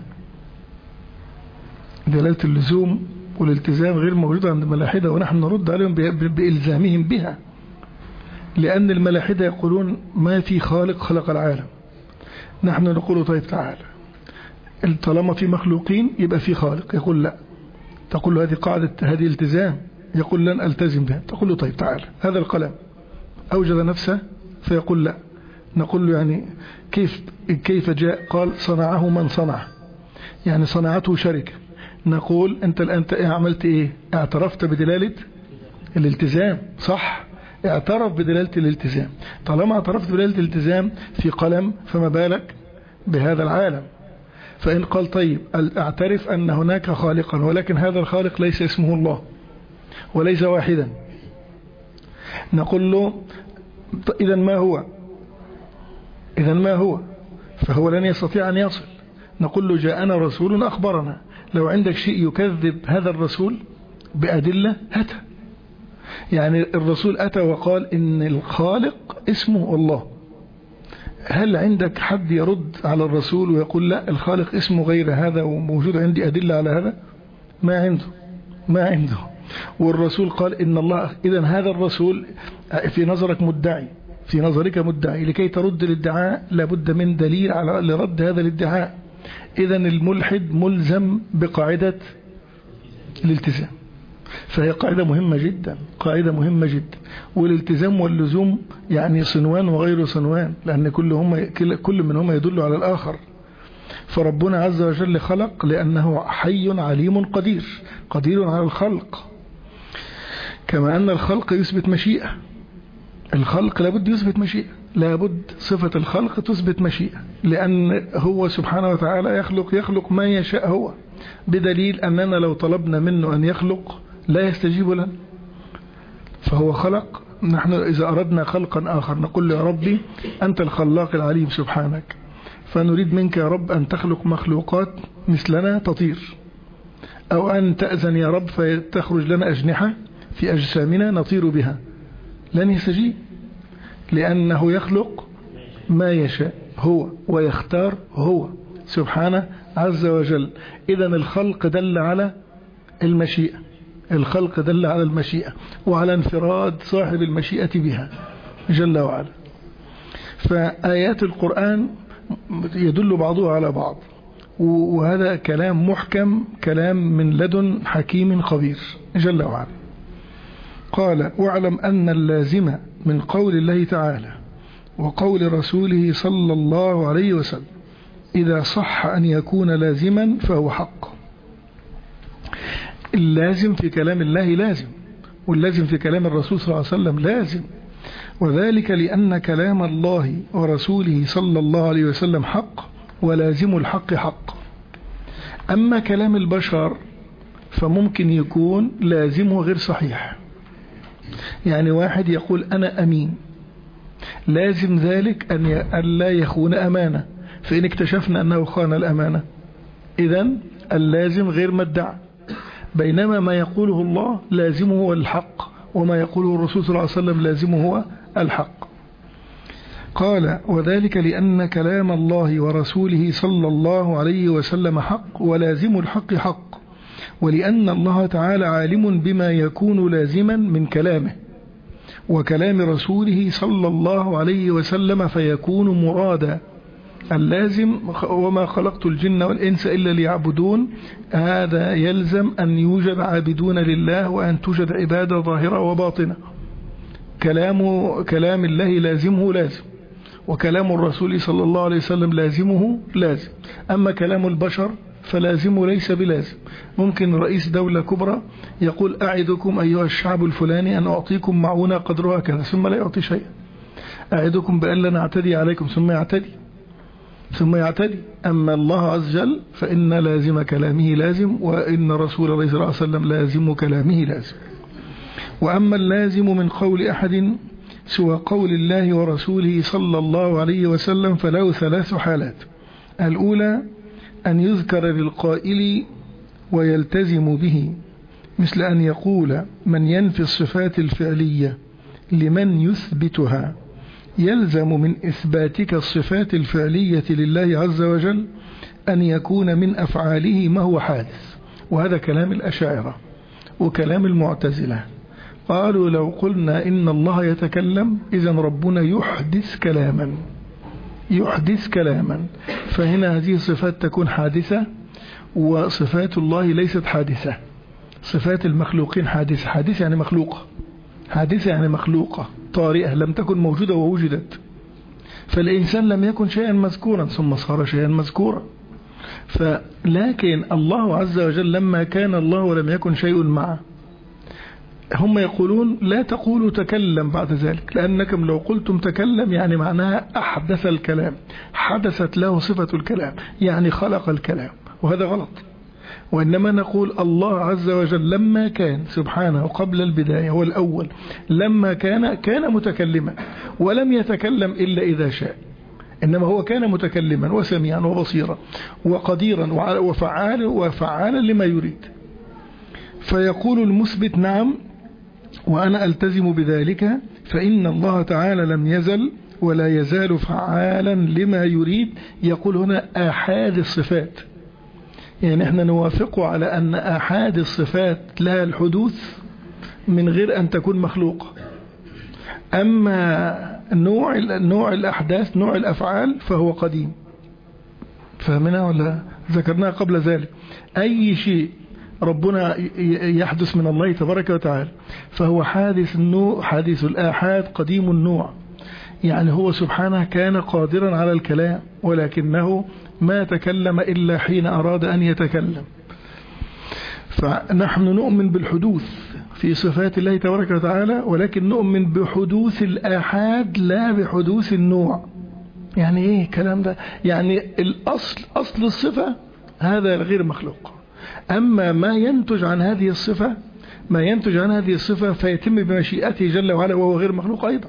دلالة اللزوم والالتزام غير موجودة عند الملاحدة، ونحن نرد عليهم بإلزامهم بها، لأن الملاحدة يقولون ما في خالق خلق العالم. نحن نقول طيب تعالى، طالما في مخلوقين يبقى في خالق. يقول لا، تقول هذه قاعدة، هذه التزام، يقول لن ألتزم بها، تقول له طيب تعال، هذا القلم أوجد نفسه فيقول لا، نقول له يعني كيف جاء؟ قال صنعه من صنع، يعني صنعته شركة. نقول أنت الآن عملت إيه؟ اعترفت بدلالة الالتزام، صح؟ اعترف بدلالة الالتزام. طالما اعترفت بدلالة الالتزام في قلم فما بالك بهذا العالم. فإن قال طيب اعترف أن هناك خالقا، ولكن هذا الخالق ليس اسمه الله وليس واحدا، نقول له إذا ما هو؟ إذا ما هو؟ فهو لن يستطيع أن يصل. نقول له جاءنا رسول أخبرنا، لو عندك شيء يكذب هذا الرسول بأدلة هاتها. يعني الرسول أتى وقال إن الخالق اسمه الله، هل عندك حد يرد على الرسول ويقول لا الخالق اسمه غير هذا وموجود عندي أدلة على هذا؟ ما عنده. والرسول قال إن الله، إذا هذا الرسول في نظرك مدعي، لكي ترد الادعاء لابد من دليل على لرد هذا الادعاء. إذا الملحد ملزم بقاعدة الالتزام، فهي قاعدة مهمة جدا، والالتزام واللزوم يعني صنوان وغير صنوان، لأن كل منهم يدل على الآخر. فربنا عز وجل خلق لأنه حي عليم قدير على الخلق، كما أن الخلق يثبت مشيئة. الخلق لابد يثبت مشيئة، لابد صفة الخلق تثبت مشيئة، لأن هو سبحانه وتعالى يخلق ما يشاء هو، بدليل أننا لو طلبنا منه أن يخلق لا يستجيب لنا. فهو خلق، نحن إذا أردنا خلقا آخر نقول له يا ربي أنت الخلاق العليم سبحانك، فنريد منك يا رب أن تخلق مخلوقات مثلنا تطير، أو أن تأذن يا رب فتخرج لنا أجنحة في أجسامنا نطير بها، لن يستجيب، لأنه يخلق ما يشاء هو ويختار هو سبحانه عز وجل. إذا الخلق دل على المشيئة، وعلى انفراد صاحب المشيئة بها جل وعلا. فآيات القرآن يدل بعضها على بعض، وهذا كلام محكم، كلام من لدن حكيم خبير جل وعلا. قال واعلم أن اللازم من قول الله تعالى وقول رسوله صلى الله عليه وسلم إذا صح أن يكون لازما فهو حق. اللازم في كلام الله لازم، واللازم في كلام الرسول صلى الله عليه وسلم لازم، وذلك لأن كلام الله ورسوله صلى الله عليه وسلم حق، ولازم الحق حق. أما كلام البشر فممكن يكون لازمه غير صحيح. يعني واحد يقول أنا أمين، لازم ذلك أن لا يخون أمانة، فإن اكتشفنا أنه خان الأمانة إذن اللازم غير مدعى. بينما ما يقوله الله لازمه هو الحق، وما يقوله الرسول صلى الله عليه وسلم لازمه هو الحق. قال وذلك لأن كلام الله ورسوله صلى الله عليه وسلم حق، ولازم الحق حق، ولأن الله تعالى عالم بما يكون لازما من كلامه وكلام رسوله صلى الله عليه وسلم فيكون مرادا. اللازم وما خلقت الجن والإنس إلا ليعبدون، هذا يلزم أن يوجد عابدون لله وأن توجد عبادة ظاهرة وباطنة. كلام الله لازمه لازم، وكلام الرسول صلى الله عليه وسلم لازمه لازم. أما كلام البشر فلازمه ليس بلازم. ممكن رئيس دولة كبرى يقول أعدكم أيها الشعب الفلاني أن أعطيكم معونة قدرها كذا، ثم لا يعطي شيئا. أعدكم بأن لا نعتدي عليكم، ثم يعتدي. أما الله عز وجل فإن لازم كلامه لازم، وإن رسول الله صلى الله عليه وسلم لازم كلامه لازم. وأما اللازم من قول أحد سوى قول الله ورسوله صلى الله عليه وسلم فله 3 حالات. الأولى أن يذكر للقائل ويلتزم به، مثل أن يقول من ينفي الصفات الفعلية لمن يثبتها يلزم من إثباتك الصفات الفعلية لله عز وجل أن يكون من أفعاله ما هو حادث. وهذا كلام الأشاعرة وكلام المعتزلة. قالوا لو قلنا إن الله يتكلم إذن ربنا يحدث كلاما، فهنا هذه الصفات تكون حادثة، وصفات الله ليست حادثة. صفات المخلوقين حادثة. حادثة يعني مخلوقة، حادثة يعني مخلوقة طارئة لم تكن موجودة ووجدت. فالإنسان لم يكن شيئا مذكورا ثم صار شيئا مذكورا. لكن الله عز وجل لما كان الله ولم يكن شيء معه، هم يقولون لا تقولوا تكلم بعد ذلك، لأنكم لو قلتم تكلم يعني معناها أحدث الكلام، حدثت له صفة الكلام، يعني خلق الكلام، وهذا غلط. وإنما نقول الله عز وجل لما كان سبحانه قبل البداية هو الأول، لما كان متكلما ولم يتكلم إلا إذا شاء، إنما هو كان متكلما وسميعا وبصيرا وقديرا وفعالا لما يريد. فيقول المثبت نعم وأنا ألتزم بذلك، فإن الله تعالى لم يزل ولا يزال فعالا لما يريد. يقول هنا آحاد الصفات، يعني احنا نوافق على أن آحاد الصفات لها الحدوث من غير أن تكون مخلوقة. أما نوع الأحداث نوع الأفعال فهو قديم، فهمنا ولا ذكرناها قبل ذلك؟ أي شيء ربنا يحدث من الله تبارك وتعالى فهو حادث النوع، حادث الآحاد، قديم النوع. يعني هو سبحانه كان قادرا على الكلام ولكنه ما تكلم إلا حين أراد أن يتكلم. فنحن نؤمن بالحدوث في صفات الله تبارك وتعالى، ولكن نؤمن بحدوث الآحاد لا بحدوث النوع. يعني ايه الكلام ده؟ يعني أصل الصفة هذا غير مخلوق، أما ما ينتج عن هذه الصفة فيتم بمشيئته جل وعلا وهو غير مخلوق أيضا.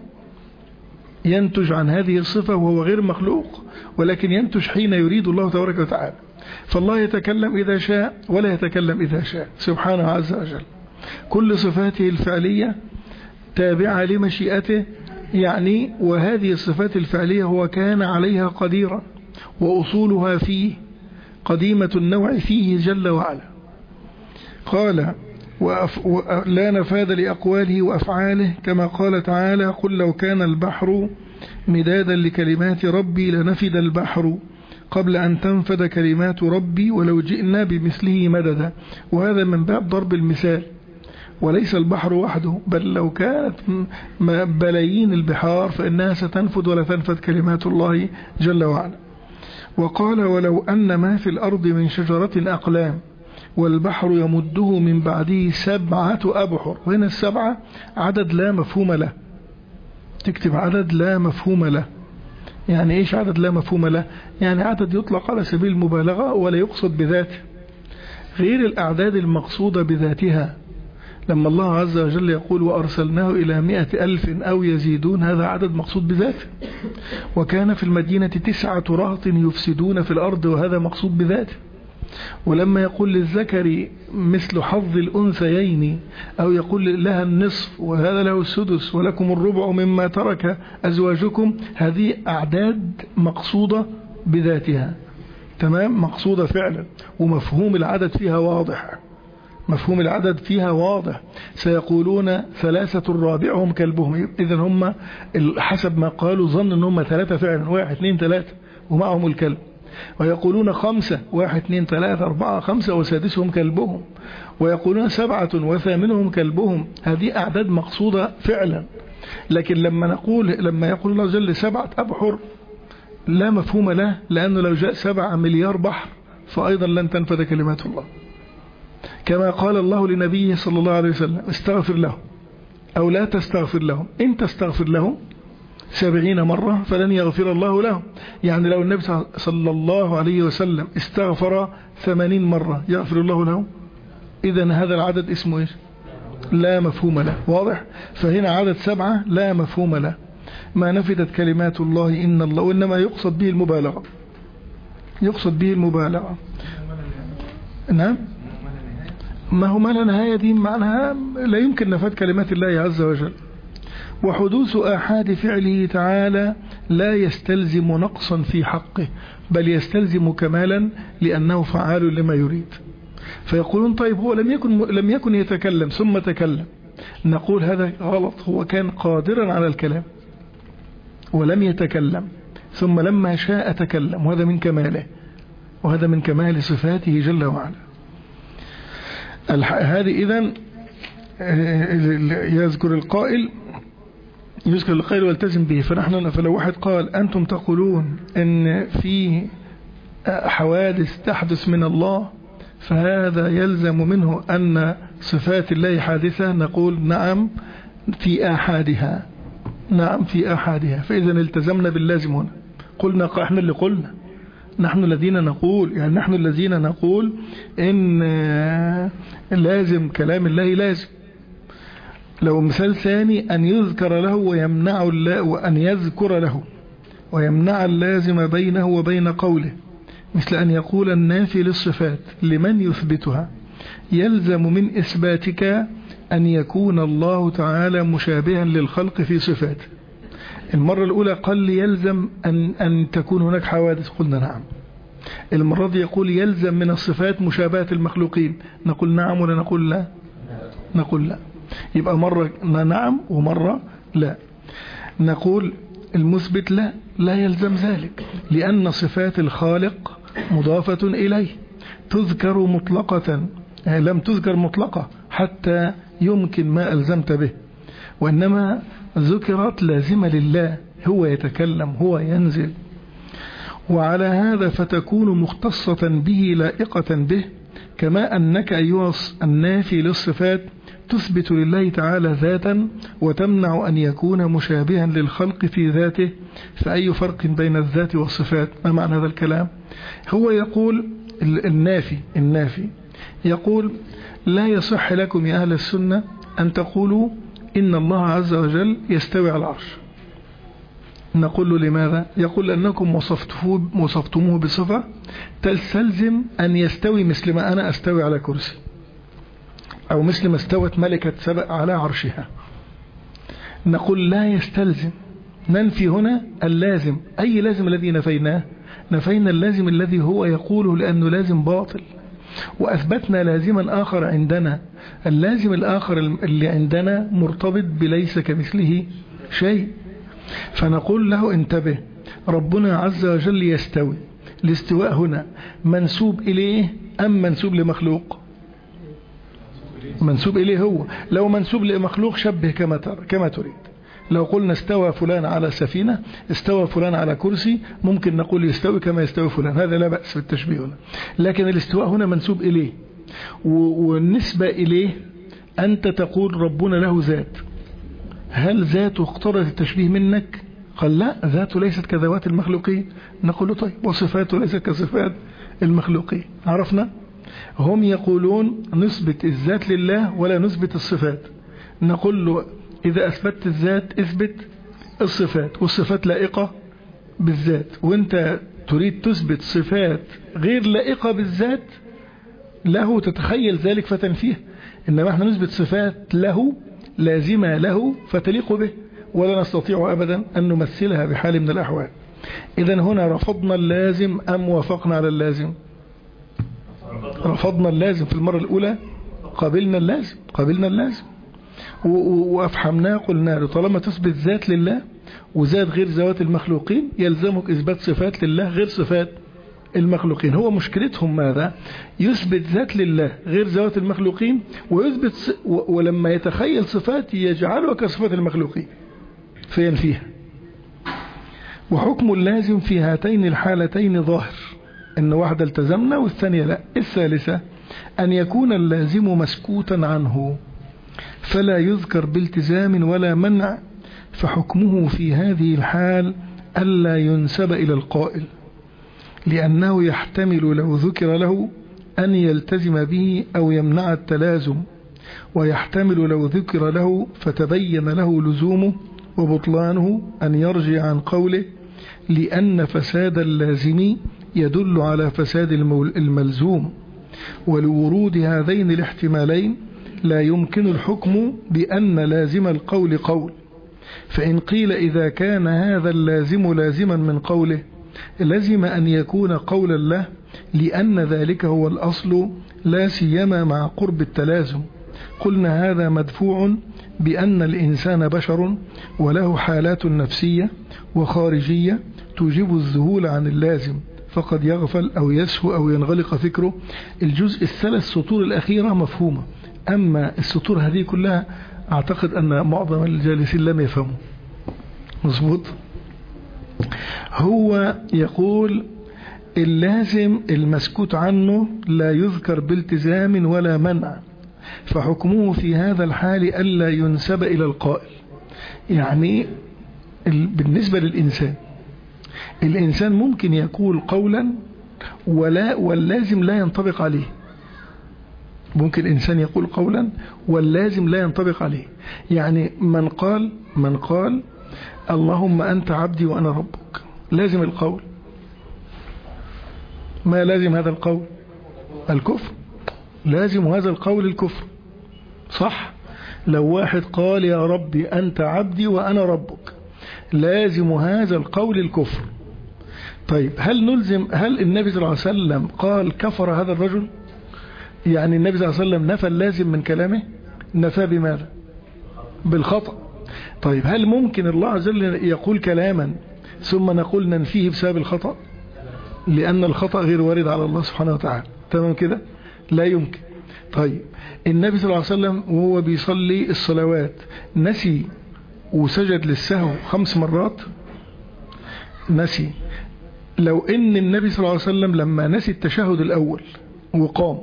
ينتج عن هذه الصفة وهو غير مخلوق، ولكن ينتج حين يريد الله تبارك وتعالى. فالله يتكلم إذا شاء ولا يتكلم إذا شاء سبحانه عز وجل. كل صفاته الفعلية تابعة لمشيئته، يعني وهذه الصفات الفعلية هو كان عليها قديرا، وأصولها فيه قديمة النوع فيه جل وعلا. قال لا نفاذ لأقواله وأفعاله، كما قال تعالى قل لو كان البحر مدادا لكلمات ربي لنفد البحر قبل أن تنفد كلمات ربي ولو جئنا بمثله مددا. وهذا من باب ضرب المثال، وليس البحر وحده، بل لو كانت بلايين البحار فإنها ستنفد ولا تنفد كلمات الله جل وعلا. وقال ولو أن ما في الأرض من شجرة أقلام والبحر يمده من بعده 7 أبحر. وهنا 7 عدد لا مفهوم له، تكتب عدد لا مفهوم له. يعني إيش عدد لا مفهوم له؟ يعني عدد يطلق على سبيل المبالغة ولا يقصد بذاته، غير الأعداد المقصودة بذاتها. لما الله عز وجل يقول وأرسلناه إلى 100,000 أو يزيدون، هذا عدد مقصود بذاته. وكان في المدينة 9 رهط يفسدون في الأرض، وهذا مقصود بذاته. ولما يقول للذكر مثل حظ الأنثيين، أو يقول لها النصف وهذا له السدس ولكم الربع مما ترك أزواجكم، هذه أعداد مقصودة بذاتها، تمام، مقصودة فعلا، ومفهوم العدد فيها واضح، مفهوم العدد فيها واضح. سيقولون 3 رابعهم كلبهم، إذن هم حسب ما قالوا ظن أنهم 3 فعلا، 1 2 3 ومعهم الكلب. ويقولون 5 1 2 3 4 5 وسادسهم كلبهم. ويقولون 7 وثامنهم كلبهم. هذه أعداد مقصودة فعلا. لكن لما يقول الله جل 7 أبحر لا مفهوم له، لأنه لو جاء 7 مليار بحر فأيضا لن تنفذ كلمات الله. كما قال الله لنبيه صلى الله عليه وسلم استغفر لهم أو لا تستغفر لهم، إن تستغفر لهم 70 مرة فلن يغفر الله لهم. يعني لو النبي صلى الله عليه وسلم استغفر 80 مرة يغفر الله لهم؟ إذن هذا العدد اسمه إيش؟ لا مفهوم له. واضح؟ فهنا عدد 7 لا مفهوم له، ما نفدت كلمات الله إن الله، وإنما يقصد به المبالغة، يقصد به المبالغة. نعم، ما هو ما لا نهاية، دي معناها لا يمكن نفاد كلمات الله عز وجل. وحدوث آحاد فعله تعالى لا يستلزم نقصا في حقه، بل يستلزم كمالا لأنه فعال لما يريد. فيقولون طيب هو لم يكن يتكلم ثم تكلم، نقول هذا غلط. هو كان قادرا على الكلام ولم يتكلم، ثم لما شاء تكلم، وهذا من كماله، وهذا من كمال صفاته جل وعلا. هذه إذن يذكر القائل والتزم به. فلو واحد قال أنتم تقولون إن في حوادث تحدث من الله فهذا يلزم منه أن صفات الله حادثة، نقول نعم في أحادها، نعم في أحادها. فإذا التزمنا باللازم هنا. قلنا احنا اللي قلنا، نحن الذين نقول إن لازم كلام الله لازم. لو مثال ثاني أن يذكر له ويمنع وأن يذكر له ويمنع اللازم بينه وبين قوله، مثل أن يقول النافي للصفات لمن يثبتها يلزم من إثباتك أن يكون الله تعالى مشابها للخلق في صفاته. المرة الأولى قال لي يلزم أن تكون هناك حوادث، قلنا نعم. المرة دي يقول يلزم من الصفات مشابهة المخلوقين، نقول نعم ولا نقول لا؟ نقول لا. يبقى مرة نعم ومرة لا. نقول المثبت لا يلزم ذلك، لأن صفات الخالق مضافة إليه تذكر مطلقة، لم تذكر مطلقة حتى يمكن ما ألزمت به، وإنما ذكرت لازمة لله، هو يتكلم هو ينزل. وعلى هذا فتكون مختصة به لائقة به، كما أنك أيها النافي للصفات تثبت لله تعالى ذاتا وتمنع أن يكون مشابها للخلق في ذاته. فأي فرق بين الذات والصفات؟ ما معنى هذا الكلام؟ هو يقول النافي يقول لا يصح لكم يا أهل السنة أن تقولوا إن الله عز وجل يستوي على العرش. نقول له لماذا؟ يقول لأنكم وصفتموه بصفة تستلزم أن يستوي مثل ما أنا أستوي على كرسي، أو مثل ما استوت ملكة سبأ على عرشها. نقول لا يستلزم، ننفي هنا اللازم. أي لازم الذي نفيناه؟ نفينا اللازم الذي هو يقوله لأنه لازم باطل، وأثبتنا لازما آخر عندنا. اللازم الآخر اللي عندنا مرتبط بليس كمثله شيء. فنقول له انتبه، ربنا عز وجل يستوي، الاستواء هنا منسوب إليه أم منسوب لمخلوق؟ منسوب إليه هو. لو منسوب لمخلوق شبه كما تريد. لو قلنا استوى فلان على سفينة، استوى فلان على كرسي، ممكن نقول يستوي كما يستوي فلان، هذا لا بأس بالتشبيه هنا. لكن الاستواء هنا منسوب إليه، والنسبة إليه أنت تقول ربنا له ذات. هل ذاته اقتضت التشبيه منك؟ قال لا، ذاته ليست كذوات المخلوقين. نقول له طيب وصفاته ليست كصفات المخلوقين. عرفنا؟ هم يقولون نثبت الذات لله ولا نثبت الصفات. نقول له إذا أثبتت الذات اثبت الصفات، والصفات لائقة بالذات، وانت تريد تثبت صفات غير لائقة بالذات له، تتخيل ذلك فتنفيه. إنما احنا نثبت صفات له لازمة له فتليق به، ولا نستطيع أبدا أن نمثلها بحال من الأحوال. إذن هنا رفضنا اللازم أم وافقنا على اللازم؟ رفضنا اللازم في المرة الأولى، قابلنا اللازم وأفحمناه. قلنا له طالما تثبت ذات لله وذات غير ذوات المخلوقين يلزمك إثبات صفات لله غير صفات المخلوقين. هو مشكلتهم ماذا؟ يثبت ذات لله غير ذوات المخلوقين ويثبت ولما يتخيل صفات يجعلها كصفات المخلوقين فينفيها. وحكم اللازم في هاتين الحالتين ظاهر، إن واحدة التزمنا والثانية لا. الثالثة أن يكون اللازم مسكوتا عنه فلا يذكر بالتزام ولا منع، فحكمه في هذه الحال ألا ينسب إلى القائل، لأنه يحتمل لو ذكر له أن يلتزم به أو يمنع التلازم، ويحتمل لو ذكر له فتبين له لزومه وبطلانه أن يرجع عن قوله، لأن فساد اللازم يدل على فساد الملزوم. ولورود هذين الاحتمالين لا يمكن الحكم بأن لازم القول قول. فإن قيل إذا كان هذا اللازم لازما من قوله لزم أن يكون قولا له، لأن ذلك هو الأصل لا سيما مع قرب التلازم. قلنا هذا مدفوع بأن الإنسان بشر وله حالات نفسية وخارجية توجب الذهول عن اللازم، فقد يغفل أو يسهو أو ينغلق فكره. الجزء الثلاث سطور الأخيرة مفهومة، أما السطور هذه كلها أعتقد أن معظم الجالسين لم يفهموا. مظبوط. هو يقول اللازم المسكوت عنه لا يذكر بالتزام ولا منع، فحكمه في هذا الحال ألا ينسب إلى القائل. يعني بالنسبة للإنسان، الإنسان ممكن يقول قولا واللازم لا ينطبق عليه. ممكن إنسان يقول قولا واللازم لا ينطبق عليه. يعني من قال اللهم أنت عبدي وأنا ربك، لازم القول. ما لازم هذا القول؟ الكفر. لازم هذا القول الكفر، صح؟ لو واحد قال يا ربي أنت عبدي وأنا ربك، لازم هذا القول الكفر. طيب هل النبي صلى الله عليه وسلم قال كفر هذا الرجل؟ يعني النبي صلى الله عليه وسلم نفى اللازم من كلامه؟ نفى بماذا؟ بالخطأ. طيب هل ممكن الله عز وجل يقول كلاما ثم نقول ننفيه بسبب الخطأ؟ لأن الخطأ غير وارد على الله سبحانه وتعالى. تمام كده؟ لا يمكن. طيب النبي صلى الله عليه وسلم وهو بيصلي الصلوات نسي وسجد للسهو 5 مرات؟ نسي. لو ان النبي صلى الله عليه وسلم لما نسي التشهد الأول وقام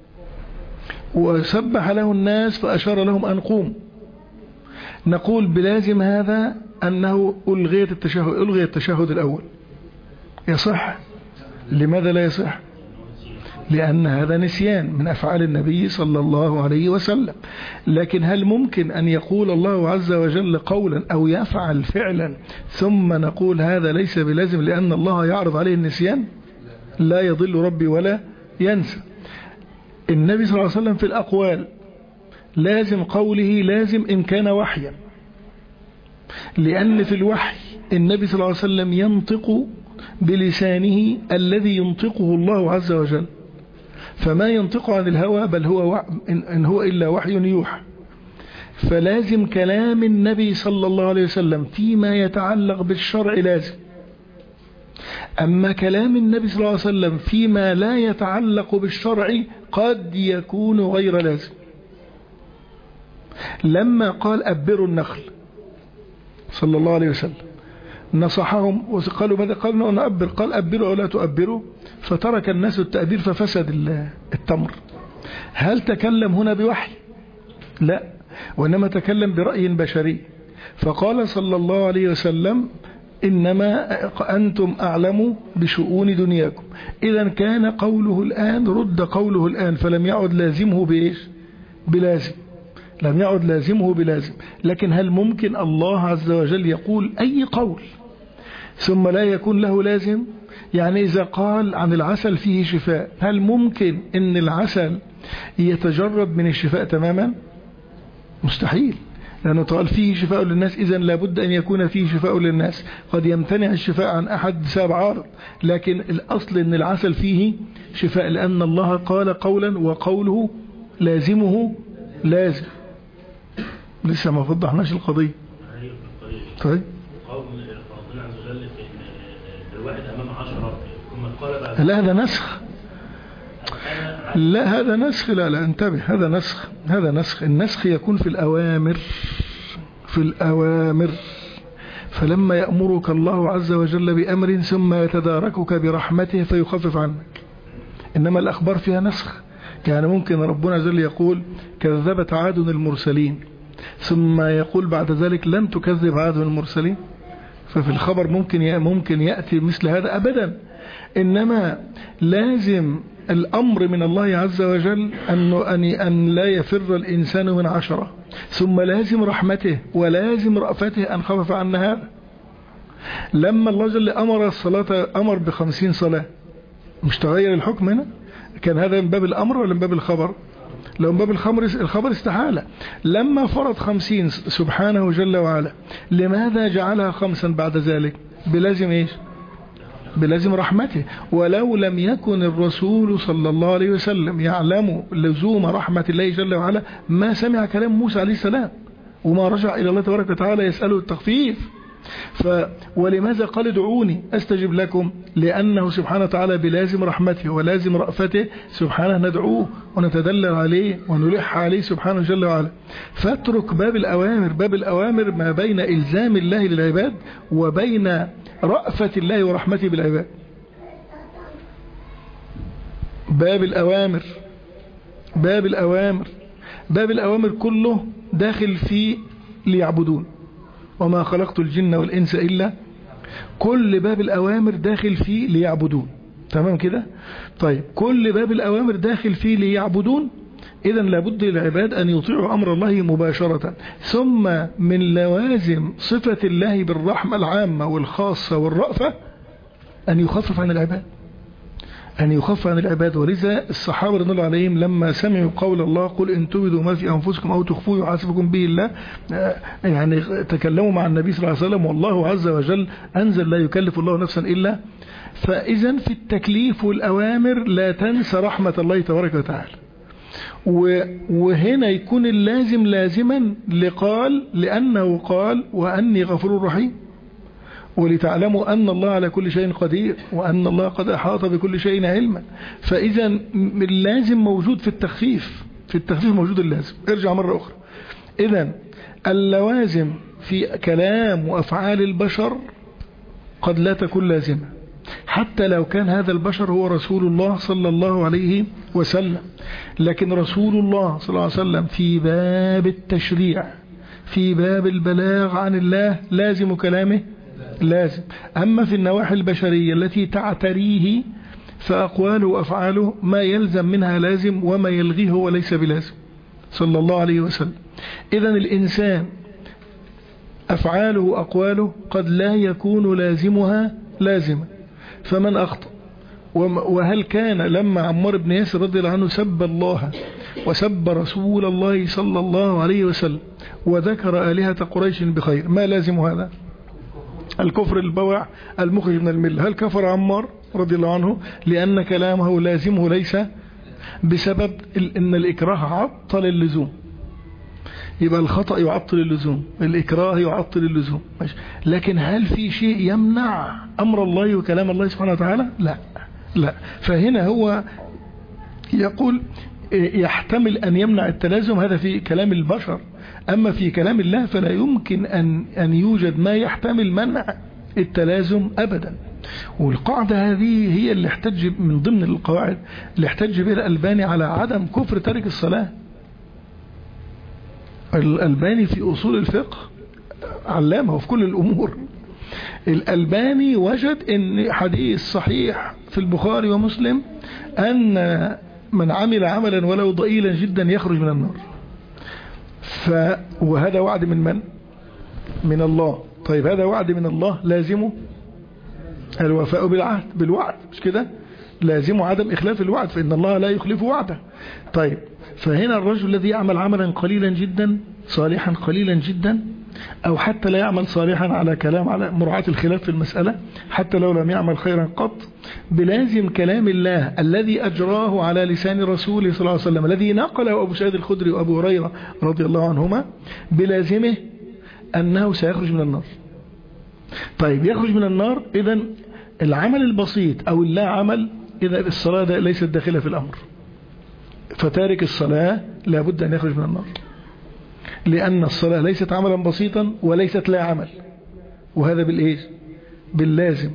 وسبح له الناس فأشار لهم أن قوم، نقول بلازم هذا أنه ألغي التشهد الأول. يصح؟ لماذا لا يصح؟ لأن هذا نسيان من أفعال النبي صلى الله عليه وسلم. لكن هل ممكن أن يقول الله عز وجل قولا أو يفعل فعلا ثم نقول هذا ليس بلازم لأن الله يعرض عليه النسيان؟ لا يضل ربي ولا ينسى. النبي صلى الله عليه وسلم في الأقوال لازم قوله لازم إن كان وحيا، لأن في الوحي النبي صلى الله عليه وسلم ينطق بلسانه الذي ينطقه الله عز وجل، فما ينطق عن الهوى بل هو إن هو إلا وحي يوحى. فلازم كلام النبي صلى الله عليه وسلم فيما يتعلق بالشرع لازم. أما كلام النبي صلى الله عليه وسلم فيما لا يتعلق بالشرع قد يكون غير لازم. لما قال أبروا النخل صلى الله عليه وسلم نصحهم وقالوا ماذا؟ قالوا نأبر، قال أبروا أو لا تؤبروا، فترك الناس التأبير ففسد التمر. هل تكلم هنا بوحي؟ لا، وإنما تكلم برأي بشري. فقال صلى الله عليه وسلم إنما أنتم أعلموا بشؤون دنياكم. إذا كان قوله الآن رد قوله الآن، فلم يعد لازمه بإيش؟ بلازم. لم يعد لازمه بلازم. لكن هل ممكن الله عز وجل يقول أي قول ثم لا يكون له لازم؟ يعني إذا قال عن العسل فيه شفاء، هل ممكن أن العسل يتجرد من الشفاء تماما؟ مستحيل، لأنه قال فيه شفاء للناس، إذن لابد أن يكون فيه شفاء للناس. قد يمتنع الشفاء عن أحد بسبب عارض، لكن الأصل أن العسل فيه شفاء لأن الله قال قولا وقوله لازمه لازم. لسه ما فضحناش القضية. طيب ربنا عز وجل في الواحد أمام 10 ثم قال بعد لا هذا نسخ. لا هذا نسخ. لا انتبه، هذا نسخ. هذا نسخ. النسخ يكون في الأوامر. في الأوامر. فلما يأمرك الله عز وجل بأمر ثم يتداركك برحمته فيخفف عنك. إنما الأخبار فيها نسخ. يعني ممكن ربنا عز وجل يقول كذبت عاد المرسلين، ثم يقول بعد ذلك لن تكذب عاد المرسلين. ففي الخبر ممكن يأتي مثل هذا أبدا. إنما لازم الأمر من الله عز وجل أن لا يفر الإنسان من 10، ثم لازم رحمته ولازم رأفته أن خفف عنا هذا. لما الله جل أمر الصلاة أمر ب50 صلاة، مش تغير الحكم هنا؟ كان هذا من باب الأمر ولا من باب الخبر؟ لو من باب الخبر استحالة. لما فرض 50 سبحانه جل وعلا، لماذا جعلها 5 بعد ذلك؟ بلازم إيش؟ بلازم رحمته. ولو لم يكن الرسول صلى الله عليه وسلم يعلم لزوم رحمة الله جل وعلا ما سمع كلام موسى عليه السلام وما رجع إلى الله تبارك وتعالى يسأله التخفيف. ولماذا قال ادعوني أستجب لكم؟ لأنه سبحانه وتعالى بلازم رحمته ولازم رأفته سبحانه ندعوه ونتدلل عليه ونلح عليه سبحانه جل وعلا. فاترك باب الأوامر. باب الأوامر ما بين إلزام الله للعباد وبين رأفة الله ورحمته بالعباد. باب الأوامر باب الأوامر كله داخل في ليعبدون وما خلقت الجن والإنس إلا. كل باب الأوامر داخل فيه ليعبدون. تمام كده؟ طيب كل باب الأوامر داخل فيه ليعبدون. إذن لابد للعباد أن يطيعوا أمر الله مباشرة. ثم من لوازم صفة الله بالرحمة العامة والخاصة والرأفة أن يخفف عن العباد. ولذا الصحابة رضي الله عليهم لما سمعوا قول الله قل إن تبدوا ما في أنفسكم أو تخفوه يحاسبكم به الله، يعني تكلموا مع النبي صلى الله عليه وسلم والله عز وجل أنزل لا يكلف الله نفسا إلا. فإذا في التكليف والأوامر لا تنسى رحمة الله تبارك وتعالى. وهنا يكون اللازم لازما لأنه قال وأني غفور رحيم، ولتعلموا أن الله على كل شيء قدير وأن الله قد أحاط بكل شيء علما. فإذا اللازم موجود في التخفيف موجود اللازم. ارجع مرة أخرى. إذا اللوازم في كلام وأفعال البشر قد لا تكون لازمة حتى لو كان هذا البشر هو رسول الله صلى الله عليه وسلم. لكن رسول الله صلى الله عليه وسلم في باب التشريع في باب البلاغ عن الله لازم كلامه لازم. أما في النواحي البشرية التي تعتريه فأقواله وأفعاله ما يلزم منها لازم وما يلغيه وليس بلازم صلى الله عليه وسلم. إذن الإنسان أفعاله وأقواله قد لا يكون لازمها لازمة. فمن أخطأ وهل كان لما عمار بن ياسر رضي الله عنه سب الله وسب رسول الله صلى الله عليه وسلم وذكر آلهة قريش بخير ما لازم هذا؟ الكفر البواع المخرج من الملة. هل كفر عمار رضي الله عنه لأن كلامه لازمه ليس بسبب أن الإكراه عطل اللزوم؟ يبقى الخطأ يعطل اللزوم، الإكراه يعطل اللزوم. لكن هل في شيء يمنع أمر الله وكلام الله سبحانه وتعالى؟ لا. فهنا هو يقول يحتمل أن يمنع التلازم، هذا في كلام البشر. أما في كلام الله فلا يمكن أن يوجد ما يحتمل منع التلازم أبدا. والقاعدة هذه هي اللي احتج من ضمن القواعد اللي احتج بها الألباني على عدم كفر تارك الصلاة. الألباني في أصول الفقه علامه في كل الأمور. الألباني وجد أن حديث صحيح في البخاري ومسلم أن من عمل عملا ولو ضئيلا جدا يخرج من النار. وهذا وعد من الله. طيب هذا وعد من الله لازمه الوفاء بالوعد مش كده؟ لازمه عدم إخلاف الوعد فإن الله لا يخلف وعده. طيب فهنا الرجل الذي يعمل عملا قليلا جدا صالحا قليلا جدا أو حتى لا يعمل صالحا على كلام على مراعاة الخلاف في المسألة حتى لو لم يعمل خيرا قط بلازم كلام الله الذي أجراه على لسان رسوله صلى الله عليه وسلم الذي نقله أبو سعيد الخدري وأبو هريرة رضي الله عنهما بلازمه أنه سيخرج من النار. طيب يخرج من النار إذن العمل البسيط أو اللا عمل إذا الصلاة ليست داخلة في الأمر فتارك الصلاة لابد أن يخرج من النار لأن الصلاة ليست عملا بسيطا وليست لا عمل. وهذا بالإيش؟ باللازم.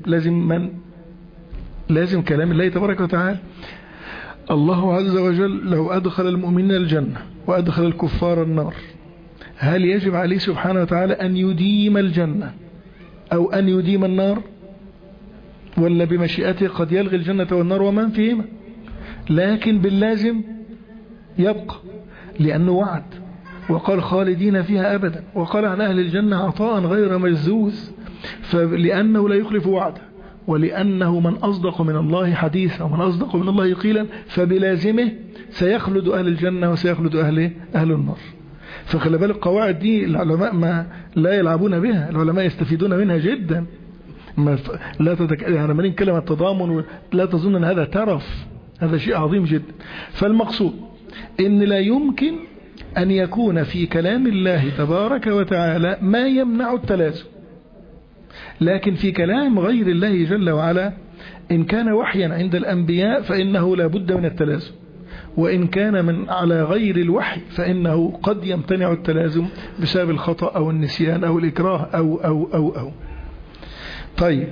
لازم كلام الله تبارك وتعالى. الله عز وجل لو أدخل المؤمنين الجنة وأدخل الكفار النار هل يجب عليه سبحانه وتعالى أن يديم الجنة أو أن يديم النار؟ ولا بمشيئته قد يلغي الجنة والنار ومن فيهما؟ لكن باللازم يبقى لأنه وعد وقال خالدين فيها أبدا وقال عن أهل الجنة عطاء غير مجزوز فلأنه لا يخلف وعده ولأنه من أصدق من الله حديثا ومن أصدق من الله قيلا فبلازمه سيخلد أهل الجنة وسيخلد أهل النار. فخلي بالك القواعد دي العلماء ما لا يلعبون بها، العلماء يستفيدون منها جدا. يعني لما نتكلم عن التضامن لا تظن أن هذا ترف، هذا شيء عظيم جدا. فالمقصود إن لا يمكن أن يكون في كلام الله تبارك وتعالى ما يمنع التلازم لكن في كلام غير الله جل وعلا إن كان وحيا عند الأنبياء فإنه لا بد من التلازم، وإن كان من على غير الوحي فإنه قد يمتنع التلازم بسبب الخطأ أو النسيان أو الإكراه أو. طيب،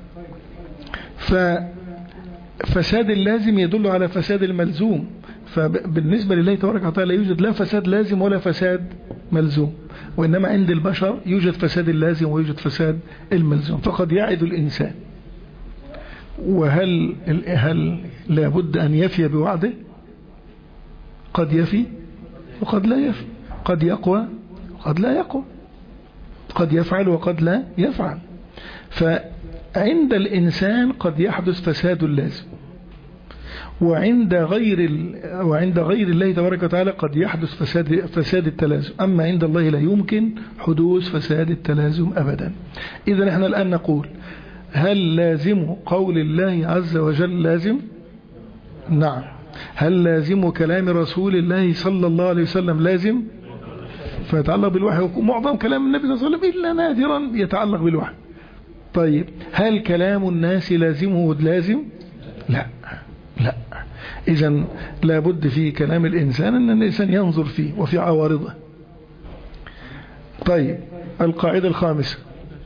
ففساد اللازم يدل على فساد الملزوم، فبالنسبة لله تبارك وتعالى يوجد لا فساد لازم ولا فساد ملزوم، وإنما عند البشر يوجد فساد اللازم ويوجد فساد الملزوم. فقد يعد الإنسان، وهل لابد أن يفي بوعده؟ قد يفي وقد لا يفي، قد يقوى وقد لا يقوى، قد يفعل وقد لا يفعل. فعند الإنسان قد يحدث فساد اللازم، وعند غير الله تبارك وتعالى قد يحدث فساد التلازم. أما عند الله لا يمكن حدوث فساد التلازم أبدا. إذا نحن الآن نقول هل لازم قول الله عز وجل لازم؟ نعم. هل لازم كلام رسول الله صلى الله عليه وسلم لازم؟ فيتعلق بالوحي، معظم كلام النبي صلى الله عليه وسلم إلا نادرا يتعلق بالوحي. طيب، هل كلام الناس لازمه لازم؟ لا. إذن لابد في كلام الإنسان أن الإنسان ينظر فيه وفي عوارضه. طيب، القاعدة الخامسة،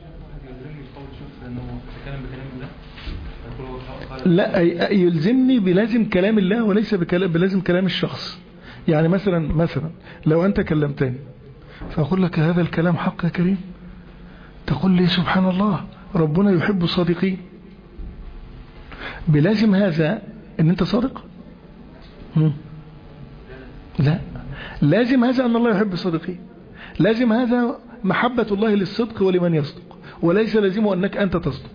لا يلزمني بلازم كلام الله وليس بلازم كلام الشخص. يعني مثلا لو أنت كلمتني فأقول لك هذا الكلام حق يا كريم، تقول لي سبحان الله ربنا يحب الصادقين، بلازم هذا ان انت صادق؟ لا، لازم هذا ان الله يحب الصادقين، لازم هذا محبة الله للصدق ولمن يصدق، وليس لازمه انك انت تصدق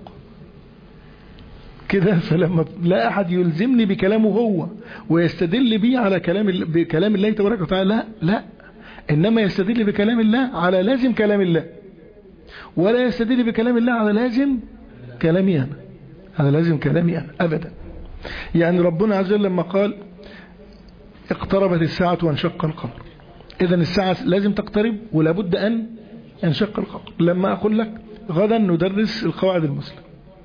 كده. فلما لا احد يلزمني بكلامه هو ويستدل بي على بكلام الله تبارك وتعالى، لا، انما يستدل بكلام الله على لازم كلام الله، ولا يستدل بكلام الله على لازم كلامي انا، على لازم كلامي انا ابدا. يعني ربنا عز وجل لما قال اقتربت الساعة وانشق القمر، اذا الساعة لازم تقترب ولا بد ان ينشق القمر. لما اقول لك غدا ندرس القواعد المسلم،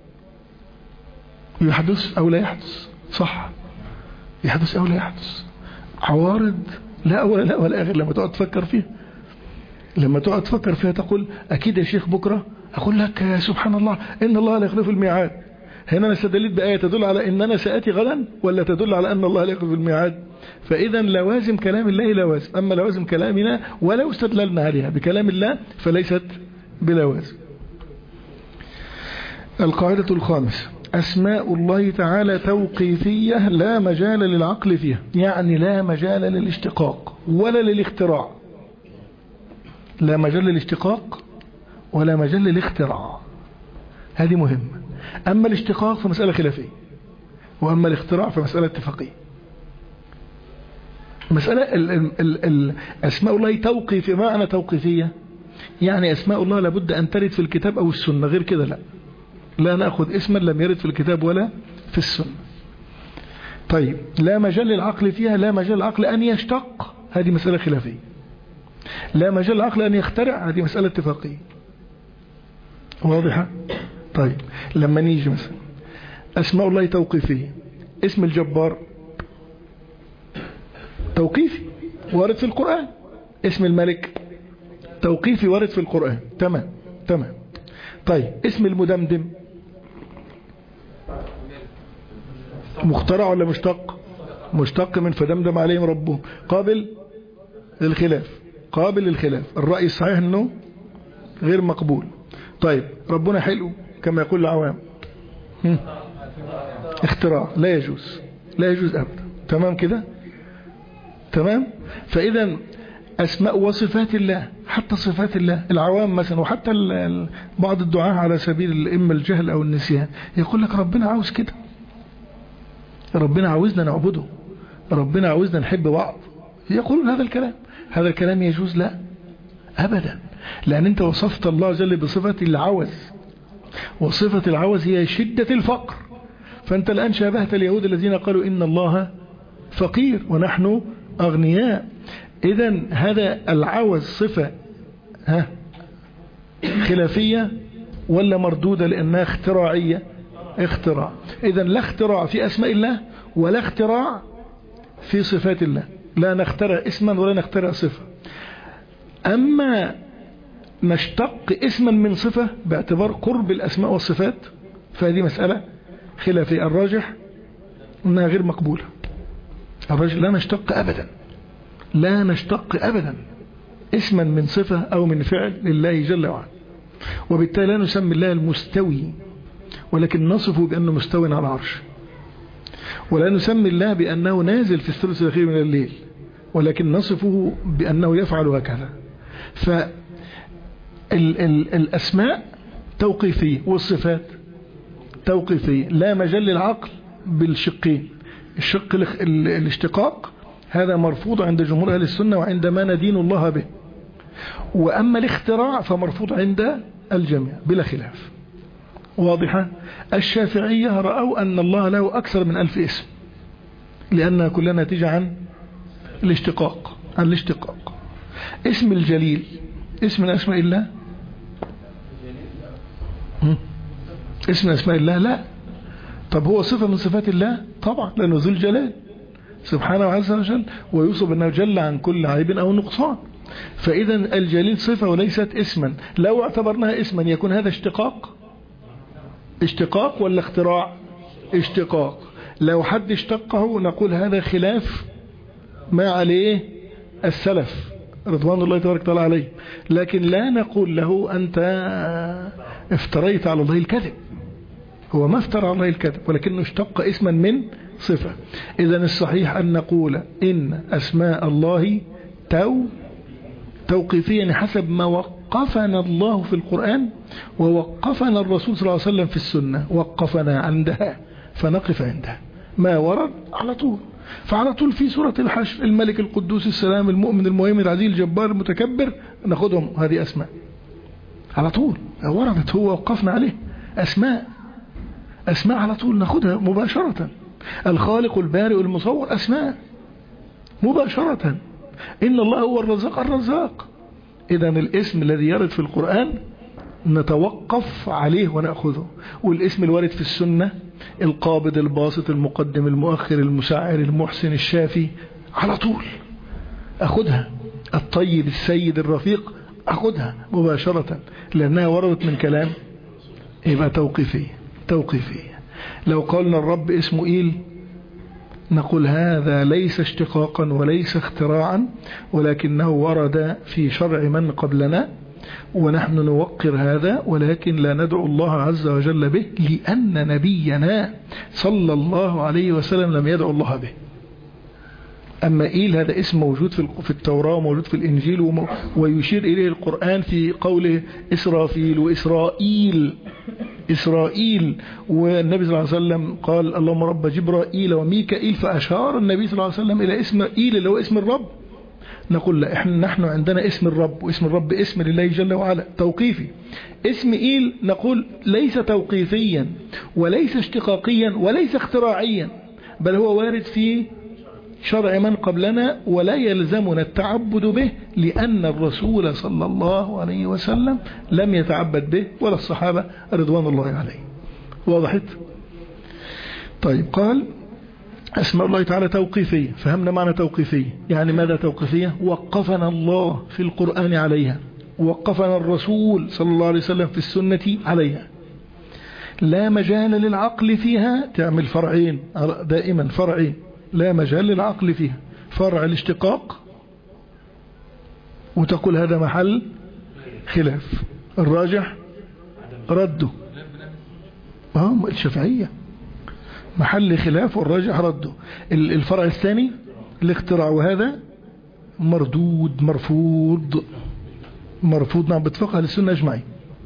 يحدث او لا يحدث؟ صح، يحدث او لا يحدث. عوارض لا أول لا ولا آخر لما تقعد تفكر فيها، لما تقعد تفكر فيها تقول أكيد يا شيخ بكرة، أقول لك يا سبحان الله إن الله لا يخلف الميعاد. هنا أنا استدلت بآية تدل على إن أنا سأتي غدا ولا تدل على أن الله لا يخلف الميعاد؟ فإذا لوازم كلام الله لوازم، أما لوازم كلامنا ولو استدللنا عليها بكلام الله فليست بلوازم. القاعدة الخامسة، أسماء الله تعالى توقيفية لا مجال للعقل فيها، يعني لا مجال للاشتقاق ولا للاختراع، لا مجال للاشتقاق ولا مجال للاختراع، هذه مهمة. أما الاشتقاق فمسألة خلافية، وأما الاختراع فمسألة اتفاقية. مسألة أسماء الله توقيفية، معنى توقيفية يعني أسماء الله لابد أن ترد في الكتاب أو السنة، غير كده لا نأخذ اسما لم يرد في الكتاب ولا في السنة. طيب، لا مجال للعقل فيها، لا مجال العقل أن يشتق، هذه مسألة خلافية. لا مجال العقل أن يخترع، هذه مسألة اتفاقية واضحة. طيب، لما نيجي مثلا أسماء الله توقيفية، اسم الجبار توقيفي وارد في القرآن، اسم الملك توقيفي وارد في القرآن، تمام. طيب، اسم المدمدم مخترع ولا مشتق؟ مشتق من فدمدم عليهم ربهم، قابل للخلاف، الرأي الصحيح انه غير مقبول. طيب، ربنا حلو كما يقول العوام، اختراع لا يجوز ابدا. تمام كده، تمام. فاذا أسماء وصفات الله، حتى صفات الله العوام مثلا، وحتى بعض الدعاء على سبيل إما الجهل أو النسيان يقول لك ربنا عاوز كده، ربنا عاوزنا نعبده، ربنا عاوزنا نحب بعض، يقولون هذا الكلام يجوز؟ لا أبدا، لأن أنت وصفت الله جل بصفة العوز، وصفة العوز هي شدة الفقر، فأنت الآن شابهت اليهود الذين قالوا إن الله فقير ونحن أغنياء. إذن هذا العوز صفة خلافية ولا مردودة لأنها اختراعية؟ اختراع. إذن لا اختراع في أسماء الله ولا اختراع في صفات الله، لا نخترع اسما ولا نخترع صفة. أما نشتق اسما من صفة باعتبار قرب الأسماء والصفات فهذه مسألة خلافية. الراجح أنها غير مقبولة. الراجح لا نشتق أبدا، لا نشتق أبدا اسما من صفة أو من فعل لله جل وعلا، وبالتالي لا نسمي الله المستوي ولكن نصفه بأنه مستوي على العرش، ولا نسمي الله بأنه نازل في الثلث الأخير من الليل ولكن نصفه بأنه يفعل هكذا. فالأسماء توقيفية والصفات توقيفية، لا مجال للعقل بالشقين. الشق الاشتقاق هذا مرفوض عند جمهور أهل السنة وعند ما ندين الله به، وأما الاختراع فمرفوض عند الجميع بلا خلاف. واضحة؟ الشافعية رأوا أن الله له أكثر من 1000 اسم لأنها كلها ناتجة عن الاشتقاق. اسم الجليل اسم من أسماء الله؟ اسم من أسماء الله؟ لا. طب هو صفة من صفات الله؟ طبعا، لأنه ذو الجلال سبحانه عز وجل، ويوصف أنه جل عن كل عيب أو نقصان. فإذا الجليل صفة وليست اسما. لو اعتبرناها اسما يكون هذا اشتقاق ولا اختراع؟ اشتقاق. لو حد اشتقه نقول هذا خلاف ما عليه السلف رضوان الله تبارك وتعالى عليه، لكن لا نقول له أنت افتريت على الله الكذب. هو ما افترى على الله الكذب ولكنه اشتق اسما من صفة. إذا الصحيح أن نقول إن أسماء الله توقيفيا حسب ما وقفنا الله في القرآن ووقفنا الرسول صلى الله عليه وسلم في السنة، وقفنا عندها فنقف عندها ما ورد على طول. فعلى طول في سورة الحشر الملك القدوس السلام المؤمن المهيمن العزيز الجبار المتكبر ناخدهم، هذه أسماء على طول وردت، هو وقفنا عليه أسماء على طول ناخدها مباشرة. الخالق البارئ المصور أسماء مباشرة. إن الله هو الرزاق. إذا الاسم الذي يرد في القرآن نتوقف عليه ونأخذه، والاسم الوارد في السنة القابض الباسط المقدم المؤخر المسعر المحسن الشافي على طول أخذها. الطيب السيد الرفيق أخذها مباشرة لأنها وردت من كلام، يبقى توقيفية. لو قالنا الرب اسمه إيل نقول هذا ليس اشتقاقا وليس اختراعا ولكنه ورد في شرع من قبلنا ونحن نوقر هذا، ولكن لا ندعو الله عز وجل به لأن نبينا صلى الله عليه وسلم لم يدعو الله به. أما إيل هذا اسم موجود في التوراة وموجود في الإنجيل ويشير إليه القرآن في قوله إسرافيل وإسرائيل، والنبي صلى الله عليه وسلم قال اللهم رب جبرائيل وميكائيل، فأشار النبي صلى الله عليه وسلم إلى اسم إيل اللي هو اسم الرب. نقول لا، نحن عندنا اسم الرب، واسم الرب اسم لله جل وعلا توقيفي. اسم إيل نقول ليس توقيفيا وليس اشتقاقيا وليس اختراعيا، بل هو وارد في شرع من قبلنا ولا يلزمنا التعبد به لأن الرسول صلى الله عليه وسلم لم يتعبد به ولا الصحابة رضوان الله عليهم. واضحت؟ طيب، قال أسماء الله تعالى توقيفية. فهمنا معنى توقيفية، يعني ماذا توقيفية؟ وقفنا الله في القرآن عليها، وقفنا الرسول صلى الله عليه وسلم في السنة عليها. لا مجال للعقل فيها، تعمل فرعين دائما، فرعين لا مجال للعقل فيها، فرع الاشتقاق وتقول هذا محل خلاف، الراجح رده. الشافعية محل خلاف والراجح رده. الفرع الثاني الاختراع، وهذا مردود مرفوض نعم باتفاق اهل السنة اجمعين.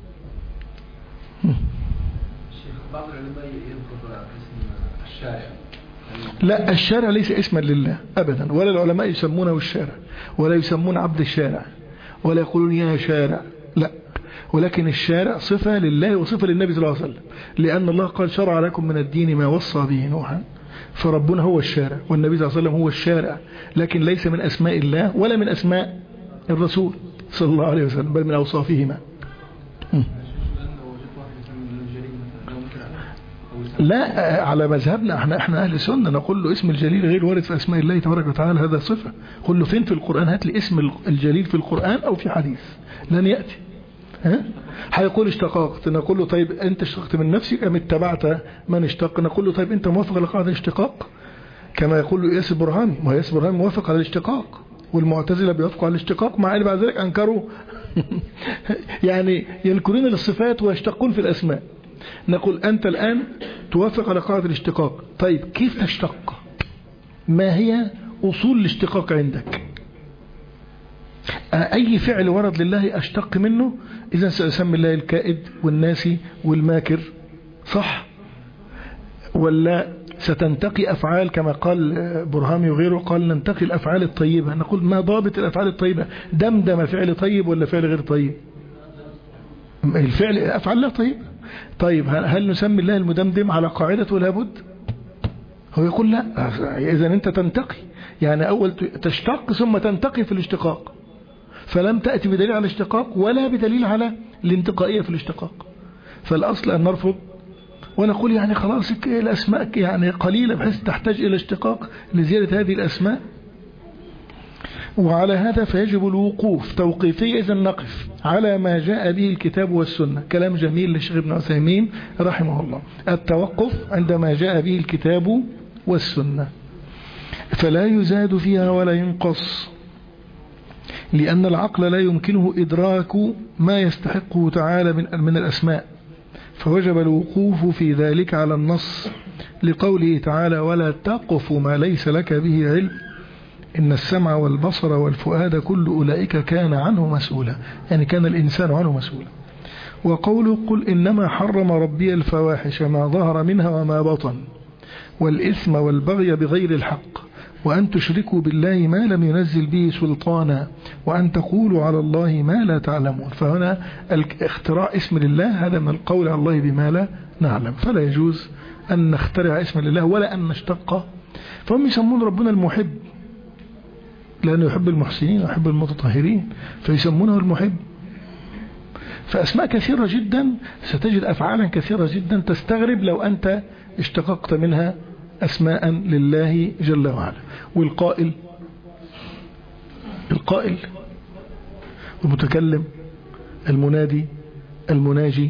بعض العلماء يذكر اسم الشارع. لا، الشارع ليس اسما لله أبدا، ولا العلماء يسمونه الشارع ولا يسمون عبد الشارع ولا يقولون يا شارع، لا، ولكن الشارع صفة لله وصفة للنبي صلى الله عليه وسلم، لأن الله قال شرع لكم من الدين ما وصى به نوحا، فربنا هو الشارع والنبي صلى الله عليه وسلم هو الشارع، لكن ليس من أسماء الله ولا من أسماء الرسول صلى الله عليه وسلم، بل من أوصافهما. لا، على مذهبنا احنا اهل السنه نقول له اسم الجليل غير وارد في اسماء الله تبارك وتعالى، هذا صفه. قل له فين في القران؟ هات لي اسم الجليل في القران او في حديث، لن ياتي. هيقول اشتقاقت، نقول له طيب انت اشتقت من نفسك ام اتبعت من اشتق؟ نقول له طيب انت موافق على قاعده الاشتقاق كما يقول له ياسر برهامي؟ ما ياسر برهامي موافق على الاشتقاق، والمعتزله بيوافقوا على الاشتقاق، مع ان بعد ذلك انكروا يعني ينكرون الصفات ويشتقون في الاسماء. نقول أنت الآن توافق على قاعدة الاشتقاق، طيب كيف تشتق؟ ما هي أصول الاشتقاق عندك؟ أي فعل ورد لله أشتق منه؟ إذا سأسمي الله الكائد والناسي والماكر، صح؟ ولا ستنتقي أفعال كما قال برهامي وغيره، قال ننتقي الأفعال الطيبة. نقول ما ضابط الأفعال الطيبة؟ دمدم فعل طيب ولا فعل غير طيب؟ الفعل أفعال لا طيب. طيب هل نسمي الله المدمدم على قاعدة ولا بد؟ هو يقول لا. إذا أنت تنتقي، يعني أول تشتق ثم تنتقي في الاشتقاق، فلم تأتي بدليل على الاشتقاق ولا بدليل على الانتقائية في الاشتقاق. فالأصل أن نرفض ونقول يعني خلاص الأسماء يعني قليلة بحيث تحتاج إلى اشتقاق لزيادة هذه الأسماء. وعلى هذا فيجب الوقوف توقيفيا، إذا نقف على ما جاء به الكتاب والسنة. كلام جميل للشيخ ابن عثيمين رحمه الله، التوقف عندما جاء به الكتاب والسنة، فلا يزاد فيها ولا ينقص، لأن العقل لا يمكنه إدراك ما يستحقه تعالى من الأسماء، فوجب الوقوف في ذلك على النص لقوله تعالى ولا تقف ما ليس لك به علم إن السمع والبصر والفؤاد كل أولئك كان عنه مسؤولا، يعني كان الإنسان عنه مسؤولا. وقوله قل إنما حرم ربي الفواحش ما ظهر منها وما بطن والإثم والبغي بغير الحق وأن تشركوا بالله ما لم ينزل به سلطانا وأن تقولوا على الله ما لا تعلمون. فهنا اختراع اسم لله هذا من القول على الله بما لا نعلم، فلا يجوز أن نخترع اسم لله ولا أن نشتق. فهم يسمون ربنا المحب لأنه يحب المحسنين ويحب المتطهرين، فيسمونه المحب. فأسماء كثيرة جدا، ستجد أفعالا كثيرة جدا تستغرب لو أنت اشتققت منها أسماء لله جل وعلا. والقائل المتكلم المنادي المناجي،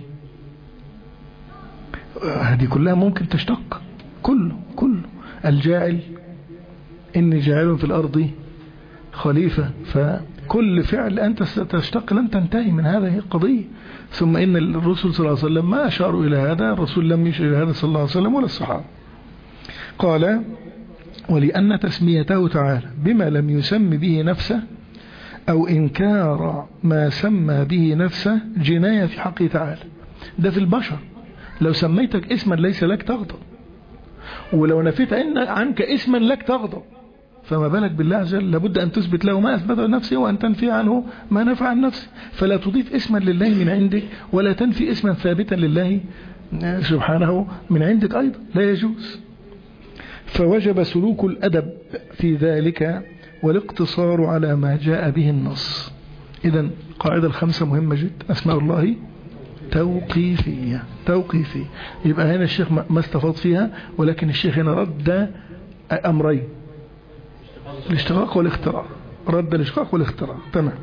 هذه كلها ممكن تشتق، كله الجاعل إني جاعل في الأرض خليفة، فكل فعل أنت تشتق لن تنتهي من هذه القضية. ثم إن الرسول صلى الله عليه وسلم ما أشاروا إلى هذا، الرسول لم يشير إلى هذا صلى الله عليه وسلم ولا الصحابة. قال ولأن تسميته تعالى بما لم يسم به نفسه أو إنكار ما سمى به نفسه جناية في حقه تعالى. ده في البشر، لو سميتك اسما ليس لك تغضب، ولو نفيت عنك اسما لك تغضب، فما بالك بالله عز وجل؟ لابد أن تثبت له ما أثبته لنفسه وأن تنفي عنه ما نفع عن نفسه. فلا تضيف اسما لله من عندك ولا تنفي اسما ثابتا لله سبحانه من عندك أيضا، لا يجوز. فوجب سلوك الأدب في ذلك والاقتصار على ما جاء به النص. إذن قاعدة الخمسة مهمة جدا، أسماء الله توقيفية. يبقى هنا الشيخ ما استفاض فيها، ولكن الشيخ هنا رد أمرين، الاشتقاق والاختراع، رد الاشتقاق والاختراع. تمام.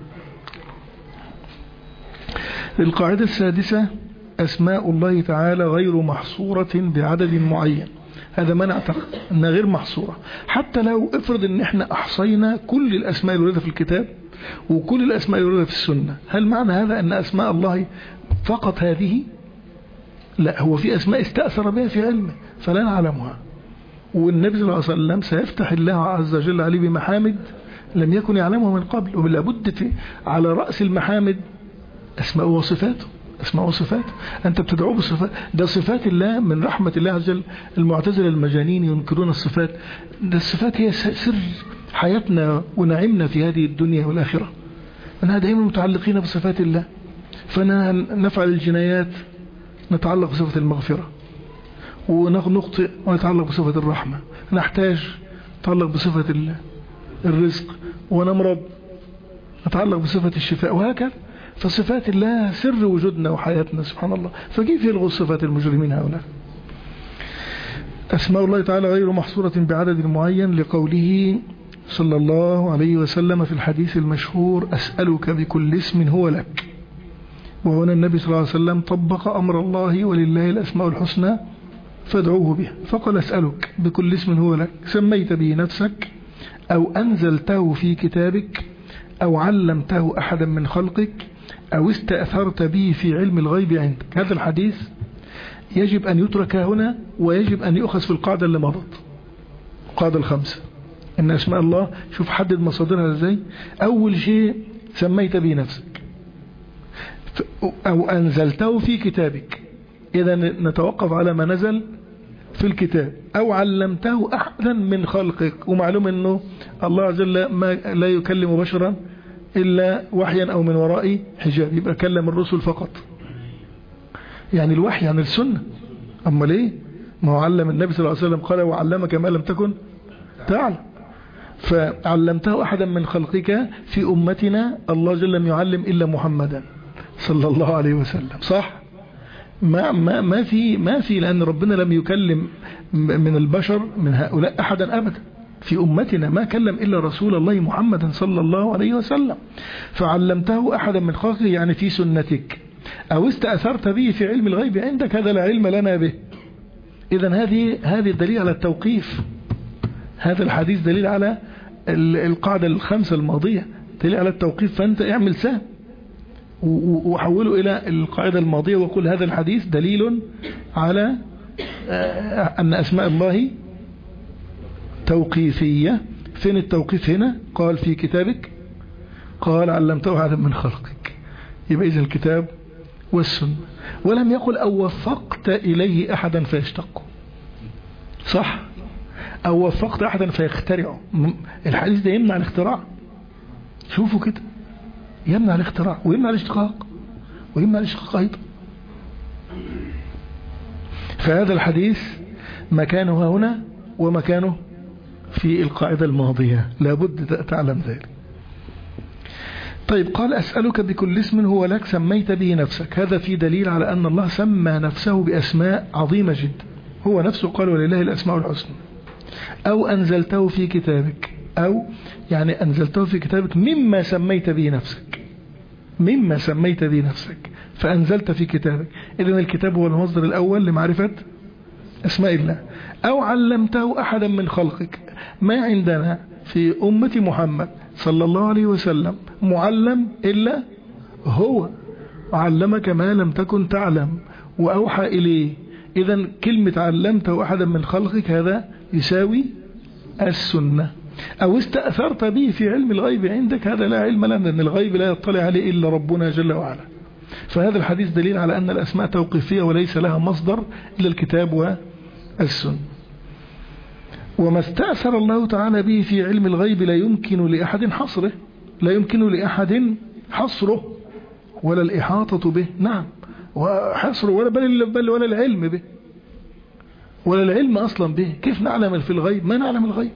القاعدة السادسة أسماء الله تعالى غير محصورة بعدد معين. هذا ما نعتقد أنها غير محصورة، حتى لو افرض أن احنا أحصينا كل الأسماء الواردة في الكتاب وكل الأسماء الواردة في السنة، هل معنى هذا أن أسماء الله فقط هذه؟ لا، هو في أسماء استأثر بها في علمه فلا نعلمها، والنبي صلى الله عليه وسلم سيفتح الله عز وجل عليه بمحامد لم يكن يعلمها من قبل، وباللابد على رأس المحامد أسماء وصفاته. أنت بتدعوه بصفات، ده صفات الله من رحمة الله عز وجل. المعتزلة المجانين ينكرون الصفات، ده الصفات هي سر حياتنا ونعمنا في هذه الدنيا والآخرة، أنها دائما متعلقين بصفات الله. فنفعل الجنايات نتعلق بصفة المغفرة، ونخطئ ونتعلق بصفة الرحمة، نحتاج نتعلق بصفة الرزق، ونمرض نتعلق بصفة الشفاء، وهكذا. فصفات الله سر وجودنا وحياتنا سبحان الله، فكيف يلغوا صفات المجرمين هؤلاء؟ أسماء الله تعالى غير محصورة بعدد معين لقوله صلى الله عليه وسلم في الحديث المشهور أسألك بكل اسم هو لك. وهنا النبي صلى الله عليه وسلم طبق أمر الله ولله الأسماء الحسنى فادعوه بها، فقال أسألك بكل اسم هو لك سميت به نفسك أو أنزلته في كتابك أو علمته أحدا من خلقك أو استأثرت به في علم الغيب عندك. هذا الحديث يجب أن يترك هنا ويجب أن يؤخذ في القاعدة اللي مضت، القاعدة الخمسة، إن أسماء الله شوف حدد مصادرها إزاي. أول شيء سميت به نفسك أو أنزلته في كتابك، إذا نتوقف على ما نزل في الكتاب، أو علمته أحدا من خلقك. ومعلوم أنه الله عز وجل ما لا يكلم بشرا إلا وحيا أو من وراء حجاب، يبقى كلم الرسل فقط، يعني الوحي عن السنة. أما ليه؟ ما هو علم النبي صلى الله عليه وسلم قال وعلمك ما لم تكن تعلم، فعلمته أحدا من خلقك. في أمتنا الله جل لم يعلم إلا محمدا صلى الله عليه وسلم، صح؟ ما في لأن ربنا لم يكلم من البشر من هؤلاء أحدا أبدا. في أمتنا ما كلم إلا رسول الله محمدا صلى الله عليه وسلم. فعلمته أحدا من خلقه يعني في سنتك، أو استأثرت به في علم الغيب عندك، هذا لا علم لنا به. إذن هذه الدليل على التوقيف. هذا الحديث دليل على القاعدة الخمسة الماضية، دليل على التوقيف. فأنت اعمل سهم وحوله إلى القاعدة الماضية وقل هذا الحديث دليل على أن أسماء الله توقيفية. فين التوقيف هنا؟ قال في كتابك، قال علمته أحدا من خلقك، يبقى إذن الكتاب والسنة. ولم يقل أو وفقت إليه أحدا فيشتقه، صح؟ أو وفقت أحدا فيخترعه. الحديث ده يمنع الاختراع، شوفوا كده، يمنع الاختراع ويمنع الاشتقاق ويمنع الاشتقاق أيضا. فهذا الحديث مكانه هنا ومكانه في القاعدة الماضية، لابد تعلم ذلك. طيب، قال أسألك بكل اسم هو لك سميت به نفسك. هذا في دليل على أن الله سمى نفسه بأسماء عظيمة جدا، هو نفسه قال ولله الأسماء الحسنى. أو أنزلته في كتابك، أو يعني أنزلته في كتابك مما سميت به نفسك، مما سميت به نفسك فأنزلت في كتابك. إذن الكتاب هو المصدر الأول لمعرفة أسماء الله. أو علمته أحدا من خلقك، ما عندنا في أمة محمد صلى الله عليه وسلم معلم إلا هو، علمك ما لم تكن تعلم وأوحى إليه. إذن كلمة علمته أحدا من خلقك هذا يساوي السنة. أو استأثرت به في علم الغيب عندك، هذا لا علم لنا، لأن الغيب لا يطلع عليه إلا ربنا جل وعلا. فهذا الحديث دليل على أن الأسماء توقيفية وليس لها مصدر إلا الكتاب والسنة. وما استأثر الله تعالى به في علم الغيب لا يمكن لأحد حصره، لا يمكن لأحد حصره ولا الإحاطة به، نعم، وحصره ولا العلم به، ولا العلم أصلا به. كيف نعلم في الغيب؟ ما نعلم الغيب.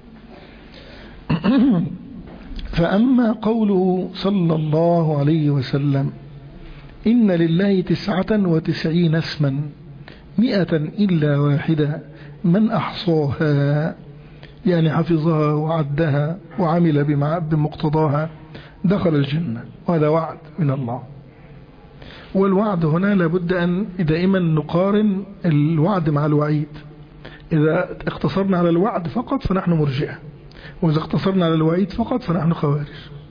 فأما قوله صلى الله عليه وسلم إن لله 99 اسما 100 إلا واحدة من أحصاها، يعني حفظها وعدها وعمل بمقتضاها دخل الجنة، وهذا وعد من الله. والوعد هنا لابد أن دائما نقارن الوعد مع الوعيد. إذا اقتصرنا على الوعد فقط فنحن مرجئة، وإذا اقتصرنا على الوعيد فقط فنحن خوارج.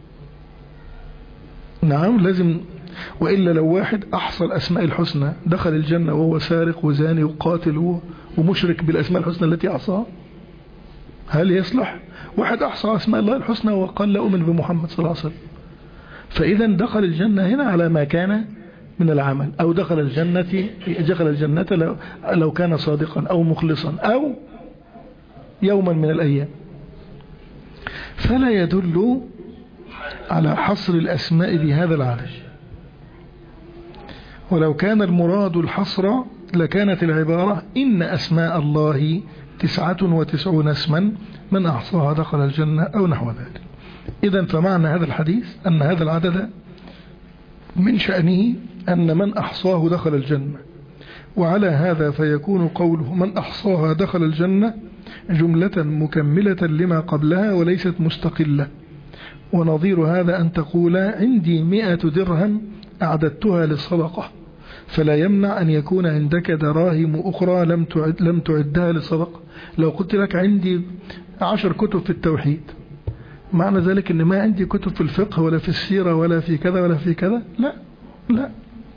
نعم، لازم، وإلا لو واحد أحصى الأسماء الحسنى دخل الجنة وهو سارق وزاني وقاتل ومشرك بالأسماء الحسنى التي أحصاها، هل يصلح؟ واحد أحصى أسماء الله الحسنى وقال لا أؤمن بمحمد صلى الله عليه وسلم، فإذا دخل الجنة هنا على ما كان من العمل، أو دخل الجنة لو كان صادقا أو مخلصا أو يوما من الأيام. فلا يدل على حصر الأسماء بهذا العدد. ولو كان المراد الحصر لكانت العبارة إن أسماء الله 99 اسما من أحصاها دخل الجنة أو نحو ذلك. إذن فمعنى هذا الحديث أن هذا العدد من شأنه أن من أحصاه دخل الجنة، وعلى هذا فيكون قوله من أحصاها دخل الجنة جملة مكملة لما قبلها وليست مستقلة. ونظير هذا أن تقول عندي 100 درهم أعددتها للصدقة، فلا يمنع أن يكون عندك دراهم أخرى لم تعدها للصدقة. لو قلت لك عندي 10 كتب في التوحيد، معنى ذلك أن ما عندي كتب في الفقه ولا في السيرة ولا في كذا ولا في كذا؟ لا.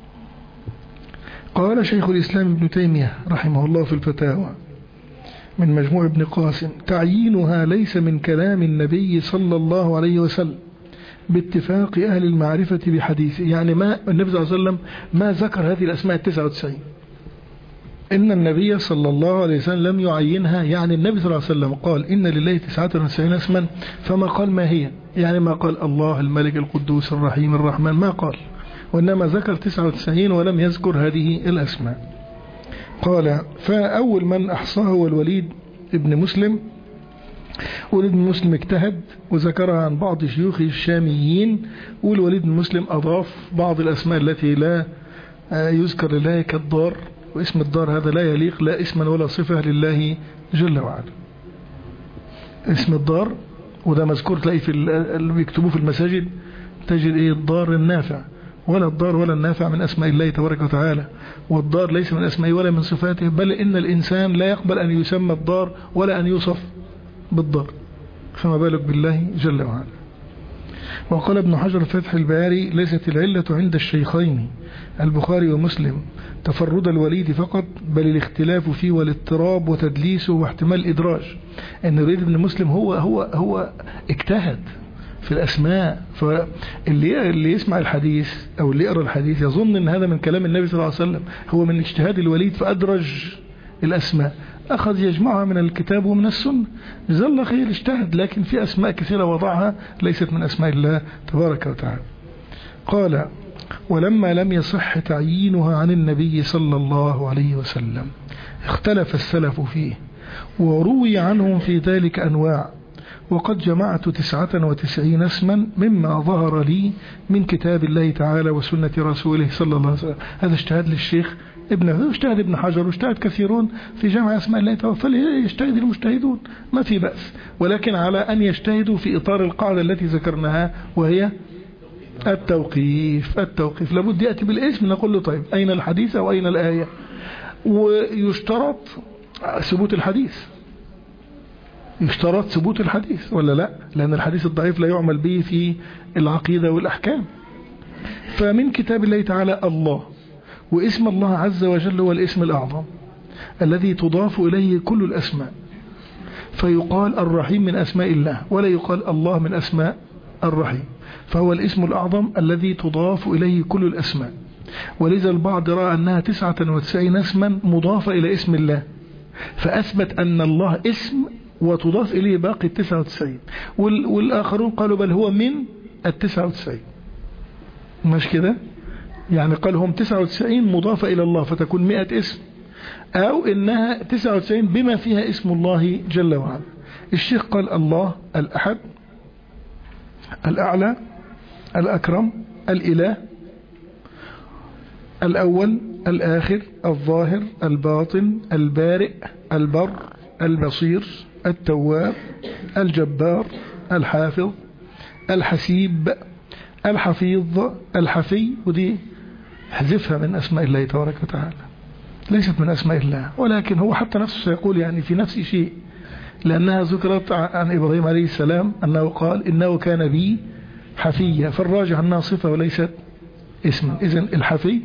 قال شيخ الإسلام ابن تيمية رحمه الله في الفتاوى من مجموع ابن قاسم: تعيينها ليس من كلام النبي صلى الله عليه وسلم باتفاق أهل المعرفة بحديثه. يعني ما النبي صلى الله عليه وسلم ما ذكر هذه الأسماء 99، إن النبي صلى الله عليه وسلم لم يعينها. يعني النبي صلى الله عليه وسلم قال إن لله 99 اسما، فما قال ما هي، يعني ما قال الله الملك القدوس الرحيم الرحمن، ما قال، وإنما ذكر 99 ولم يذكر هذه الأسماء. قال: فأول من أحصاه هو الوليد ابن مسلم. وليد بن مسلم اجتهد وذكرها عن بعض شيوخ الشاميين، والوليد بن مسلم أضاف بعض الأسماء التي لا يذكر لله كالدار، واسم الدار هذا لا يليق لا اسما ولا صفة لله جل وعلا. اسم الدار وده مذكور تلاقي في اللي بيكتبوه في المساجد، تجد الدار النافع، ولا الدار ولا النافع من أسماء الله تبارك وتعالى، والدار ليس من أسمائه ولا من صفاته، بل إن الإنسان لا يقبل أن يسمى الدار ولا أن يوصف بالدار، فما بالك بالله جل وعلا. وقال ابن حجر فتح الباري: ليست العلة عند الشيخين البخاري ومسلم تفرد الوليد فقط، بل الاختلاف فيه والاضطراب وتدليسه واحتمال إدراج. أن الوليد بن مسلم هو اجتهد في الأسماء، فاللي يسمع الحديث أو اللي يقرأ الحديث يظن أن هذا من كلام النبي صلى الله عليه وسلم، هو من اجتهاد الوليد فأدرج الأسماء، أخذ يجمعها من الكتاب ومن السنة، جزاه الله خير، اجتهد، لكن في أسماء كثيرة وضعها ليست من أسماء الله تبارك وتعالى. قال: ولما لم يصح تعيينها عن النبي صلى الله عليه وسلم اختلف السلف فيه، وروي عنهم في ذلك أنواع، وقد جمعت 99 اسما مما ظهر لي من كتاب الله تعالى وسنة رسوله صلى الله عليه وسلم. هذا اجتهاد للشيخ اجتهد ابن حجر واجتهد كثيرون في جمع اسماء الله تعالى، فليجتهد المجتهدون ما في بأس، ولكن على أن يجتهدوا في إطار القاعدة التي ذكرناها، وهي التوقيف. لابد يأتي بالاسم، نقول له طيب أين الحديث أو أين الآية، ويشترط ثبوت الحديث، يشترط ثبوت الحديث ولا لا، لأن الحديث الضعيف لا يعمل به في العقيدة والأحكام. فمن كتاب الله تعالى الله، واسم الله عز وجل هو الاسم الأعظم الذي تضاف إليه كل الأسماء، فيقال الرحيم من أسماء الله ولا يقال الله من أسماء الرحيم، فهو الاسم الأعظم الذي تضاف إليه كل الأسماء. ولذا البعض رأى أنها 99 اسما مضافة إلى اسم الله، فأثبت أن الله اسم وتضاف إليه باقي 99، والآخرون قالوا بل هو من 99، مش كده؟ يعني قال هم 99 مضافة إلى الله فتكون 100 اسم، أو إنها 99 بما فيها اسم الله جل وعلا. الشيخ قال الله الأحد الأعلى الأكرم الإله الأول الآخر الظاهر الباطن البارئ البر البصير التواب الجبار الحافظ الحسيب الحفيظ الحفي، ودي حذفها من أسماء الله تبارك وتعالى، ليست من أسماء الله، ولكن هو حتى نفسه سيقول يعني في نفس شيء، لأنها ذكرت عن إبراهيم عليه السلام أنه قال إنه كان بي حفية، فالراجح أنها صفة وليست اسم. إذن الحفي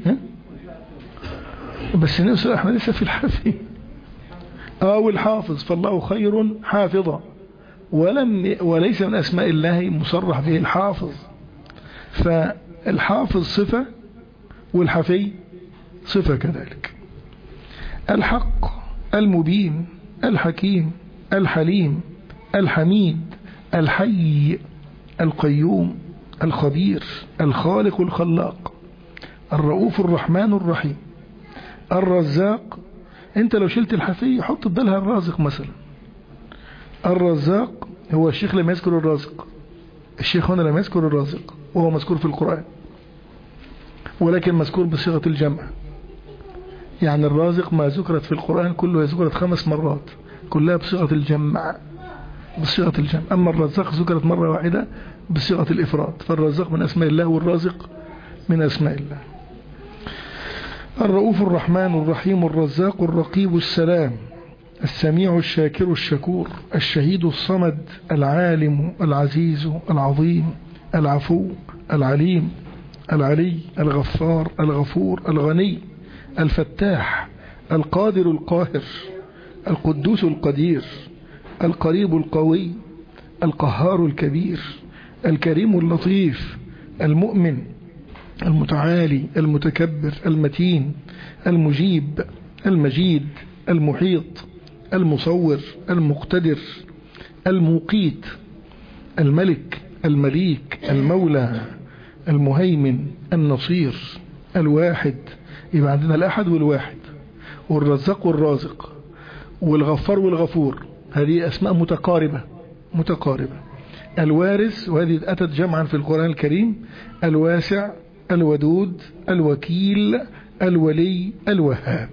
بس نفسه احنا لسه في الحفي أو الحافظ، فالله خير حافظا، وليس من أسماء الله مصرح به الحافظ، فالحافظ صفة والحفي صفة كذلك. الحق المبين الحكيم الحليم الحميد الحي القيوم الخبير الخالق الخلاق الرؤوف الرحمن الرحيم الرزاق. انت لو شلت الحفي حط بدلها الرازق مثلا. الرزاق هو الشيخ لم يذكر الرازق، الشيخ هنا لم يذكر الرازق وهو مذكور في القرآن، ولكن مذكور بصيغة الجمع. يعني الرازق ما ذكرت في القرآن كله ذكرت 5 مرات كلها بصيغة الجمع، بصيغة الجمع. أما الرزاق ذكرت مرة واحدة بصيغة الإفراد. فالرزاق من أسماء الله والرازق من أسماء الله. الرؤوف الرحمن الرحيم الرزاق الرقيب السلام السميع الشاكر الشكور الشهيد الصمد العالم العزيز العظيم العفو العليم العلي الغفار الغفور الغني الفتاح القادر القاهر القدوس القدير القريب القوي القهار الكبير الكريم اللطيف المؤمن المتعالي المتكبر المتين المجيب المجيد المحيط المصور المقتدر المقيت الملك المليك المولى المهيمن النصير الواحد. يبقى عندنا الأحد والواحد والرزاق والرازق والغفار والغفور، هذه أسماء متقاربة. الوارث، وهذه أتت جمعا في القرآن الكريم، الواسع الودود الوكيل الولي الوهاب.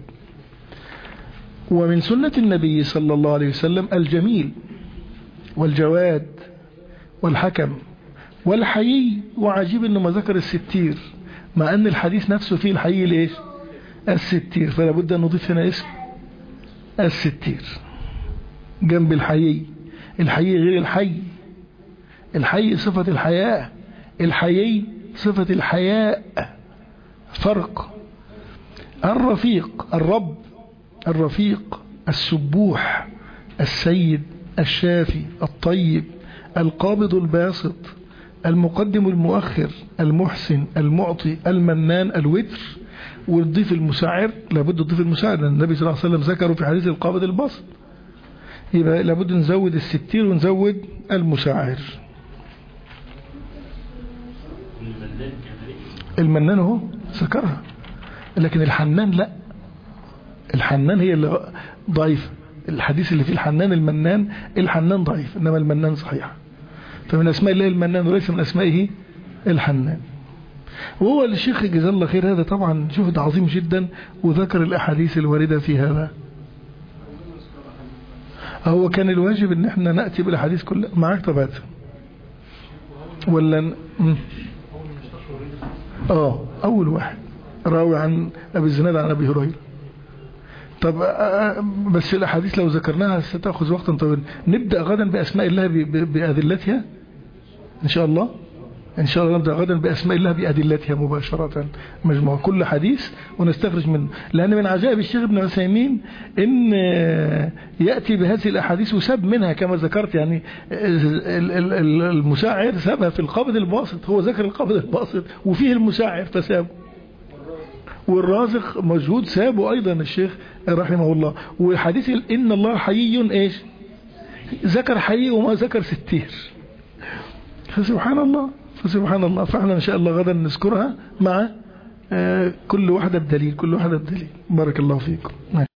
ومن سنة النبي صلى الله عليه وسلم الجميل والجواد والحكم والحيي. وعجيب انه ما ذكر الستير، مع ان الحديث نفسه فيه الحيي ليش الستير، فلا بد ان نضيف هنا اسم الستير جنب الحيي. الحيي غير الحي، الحي صفة الحياة، الحيي صفة الحياء، فرق. الرفيق، الرب الرفيق السبوح السيد الشافي الطيب القابض الباسط المقدم المؤخر المحسن المعطي المنان الوتر. والضيف المساعر، لابد تضيف المساعر، لأن النبي صلى الله عليه وسلم ذكره في حديث القابض الباسط، يبقى لابد نزود الستير ونزود المساعر. المنان هو ذكرها، لكن الحنان لا، الحنان هي اللي ضعيفة. الحديث اللي فيه الحنان المنان، الحنان ضعيف، إنما المنان صحيح. فمن أسماء الله المنان وليس من أسمائه الحنان. وهو الشيخ جزاه الله خير هذا طبعا جهد عظيم جدا، وذكر الأحاديث الواردة في هذا. هو كان الواجب ان احنا نأتي بالأحاديث كلها معاك طبعا، ولا أول واحد راوي عن أبي الزناد عن أبي هريرة. طب بس الأحاديث لو ذكرناها ستأخذ وقتا طويلا. نبدأ غدا بأسماء الله بأدلتها إن شاء الله. إن شاء الله نبدأ غدا بأسماء الله بأدلتها مباشرة، مجموع كل حديث ونستخرج منه. لأن من عجائب الشيخ ابن عثيمين إن يأتي بهذه الأحاديث وساب منها كما ذكرت، يعني المساعر سابها في القابض الباسط، هو ذكر القابض الباسط وفيه المساعر فسابه، والرازق موجود سابه أيضا الشيخ رحمه الله. والحديث إن الله حيي إيش ذكر حيي وما ذكر ستير، فسبحان الله. فاحنا إن شاء الله غدا نذكرها مع كل واحدة بدليل، بارك الله فيكم.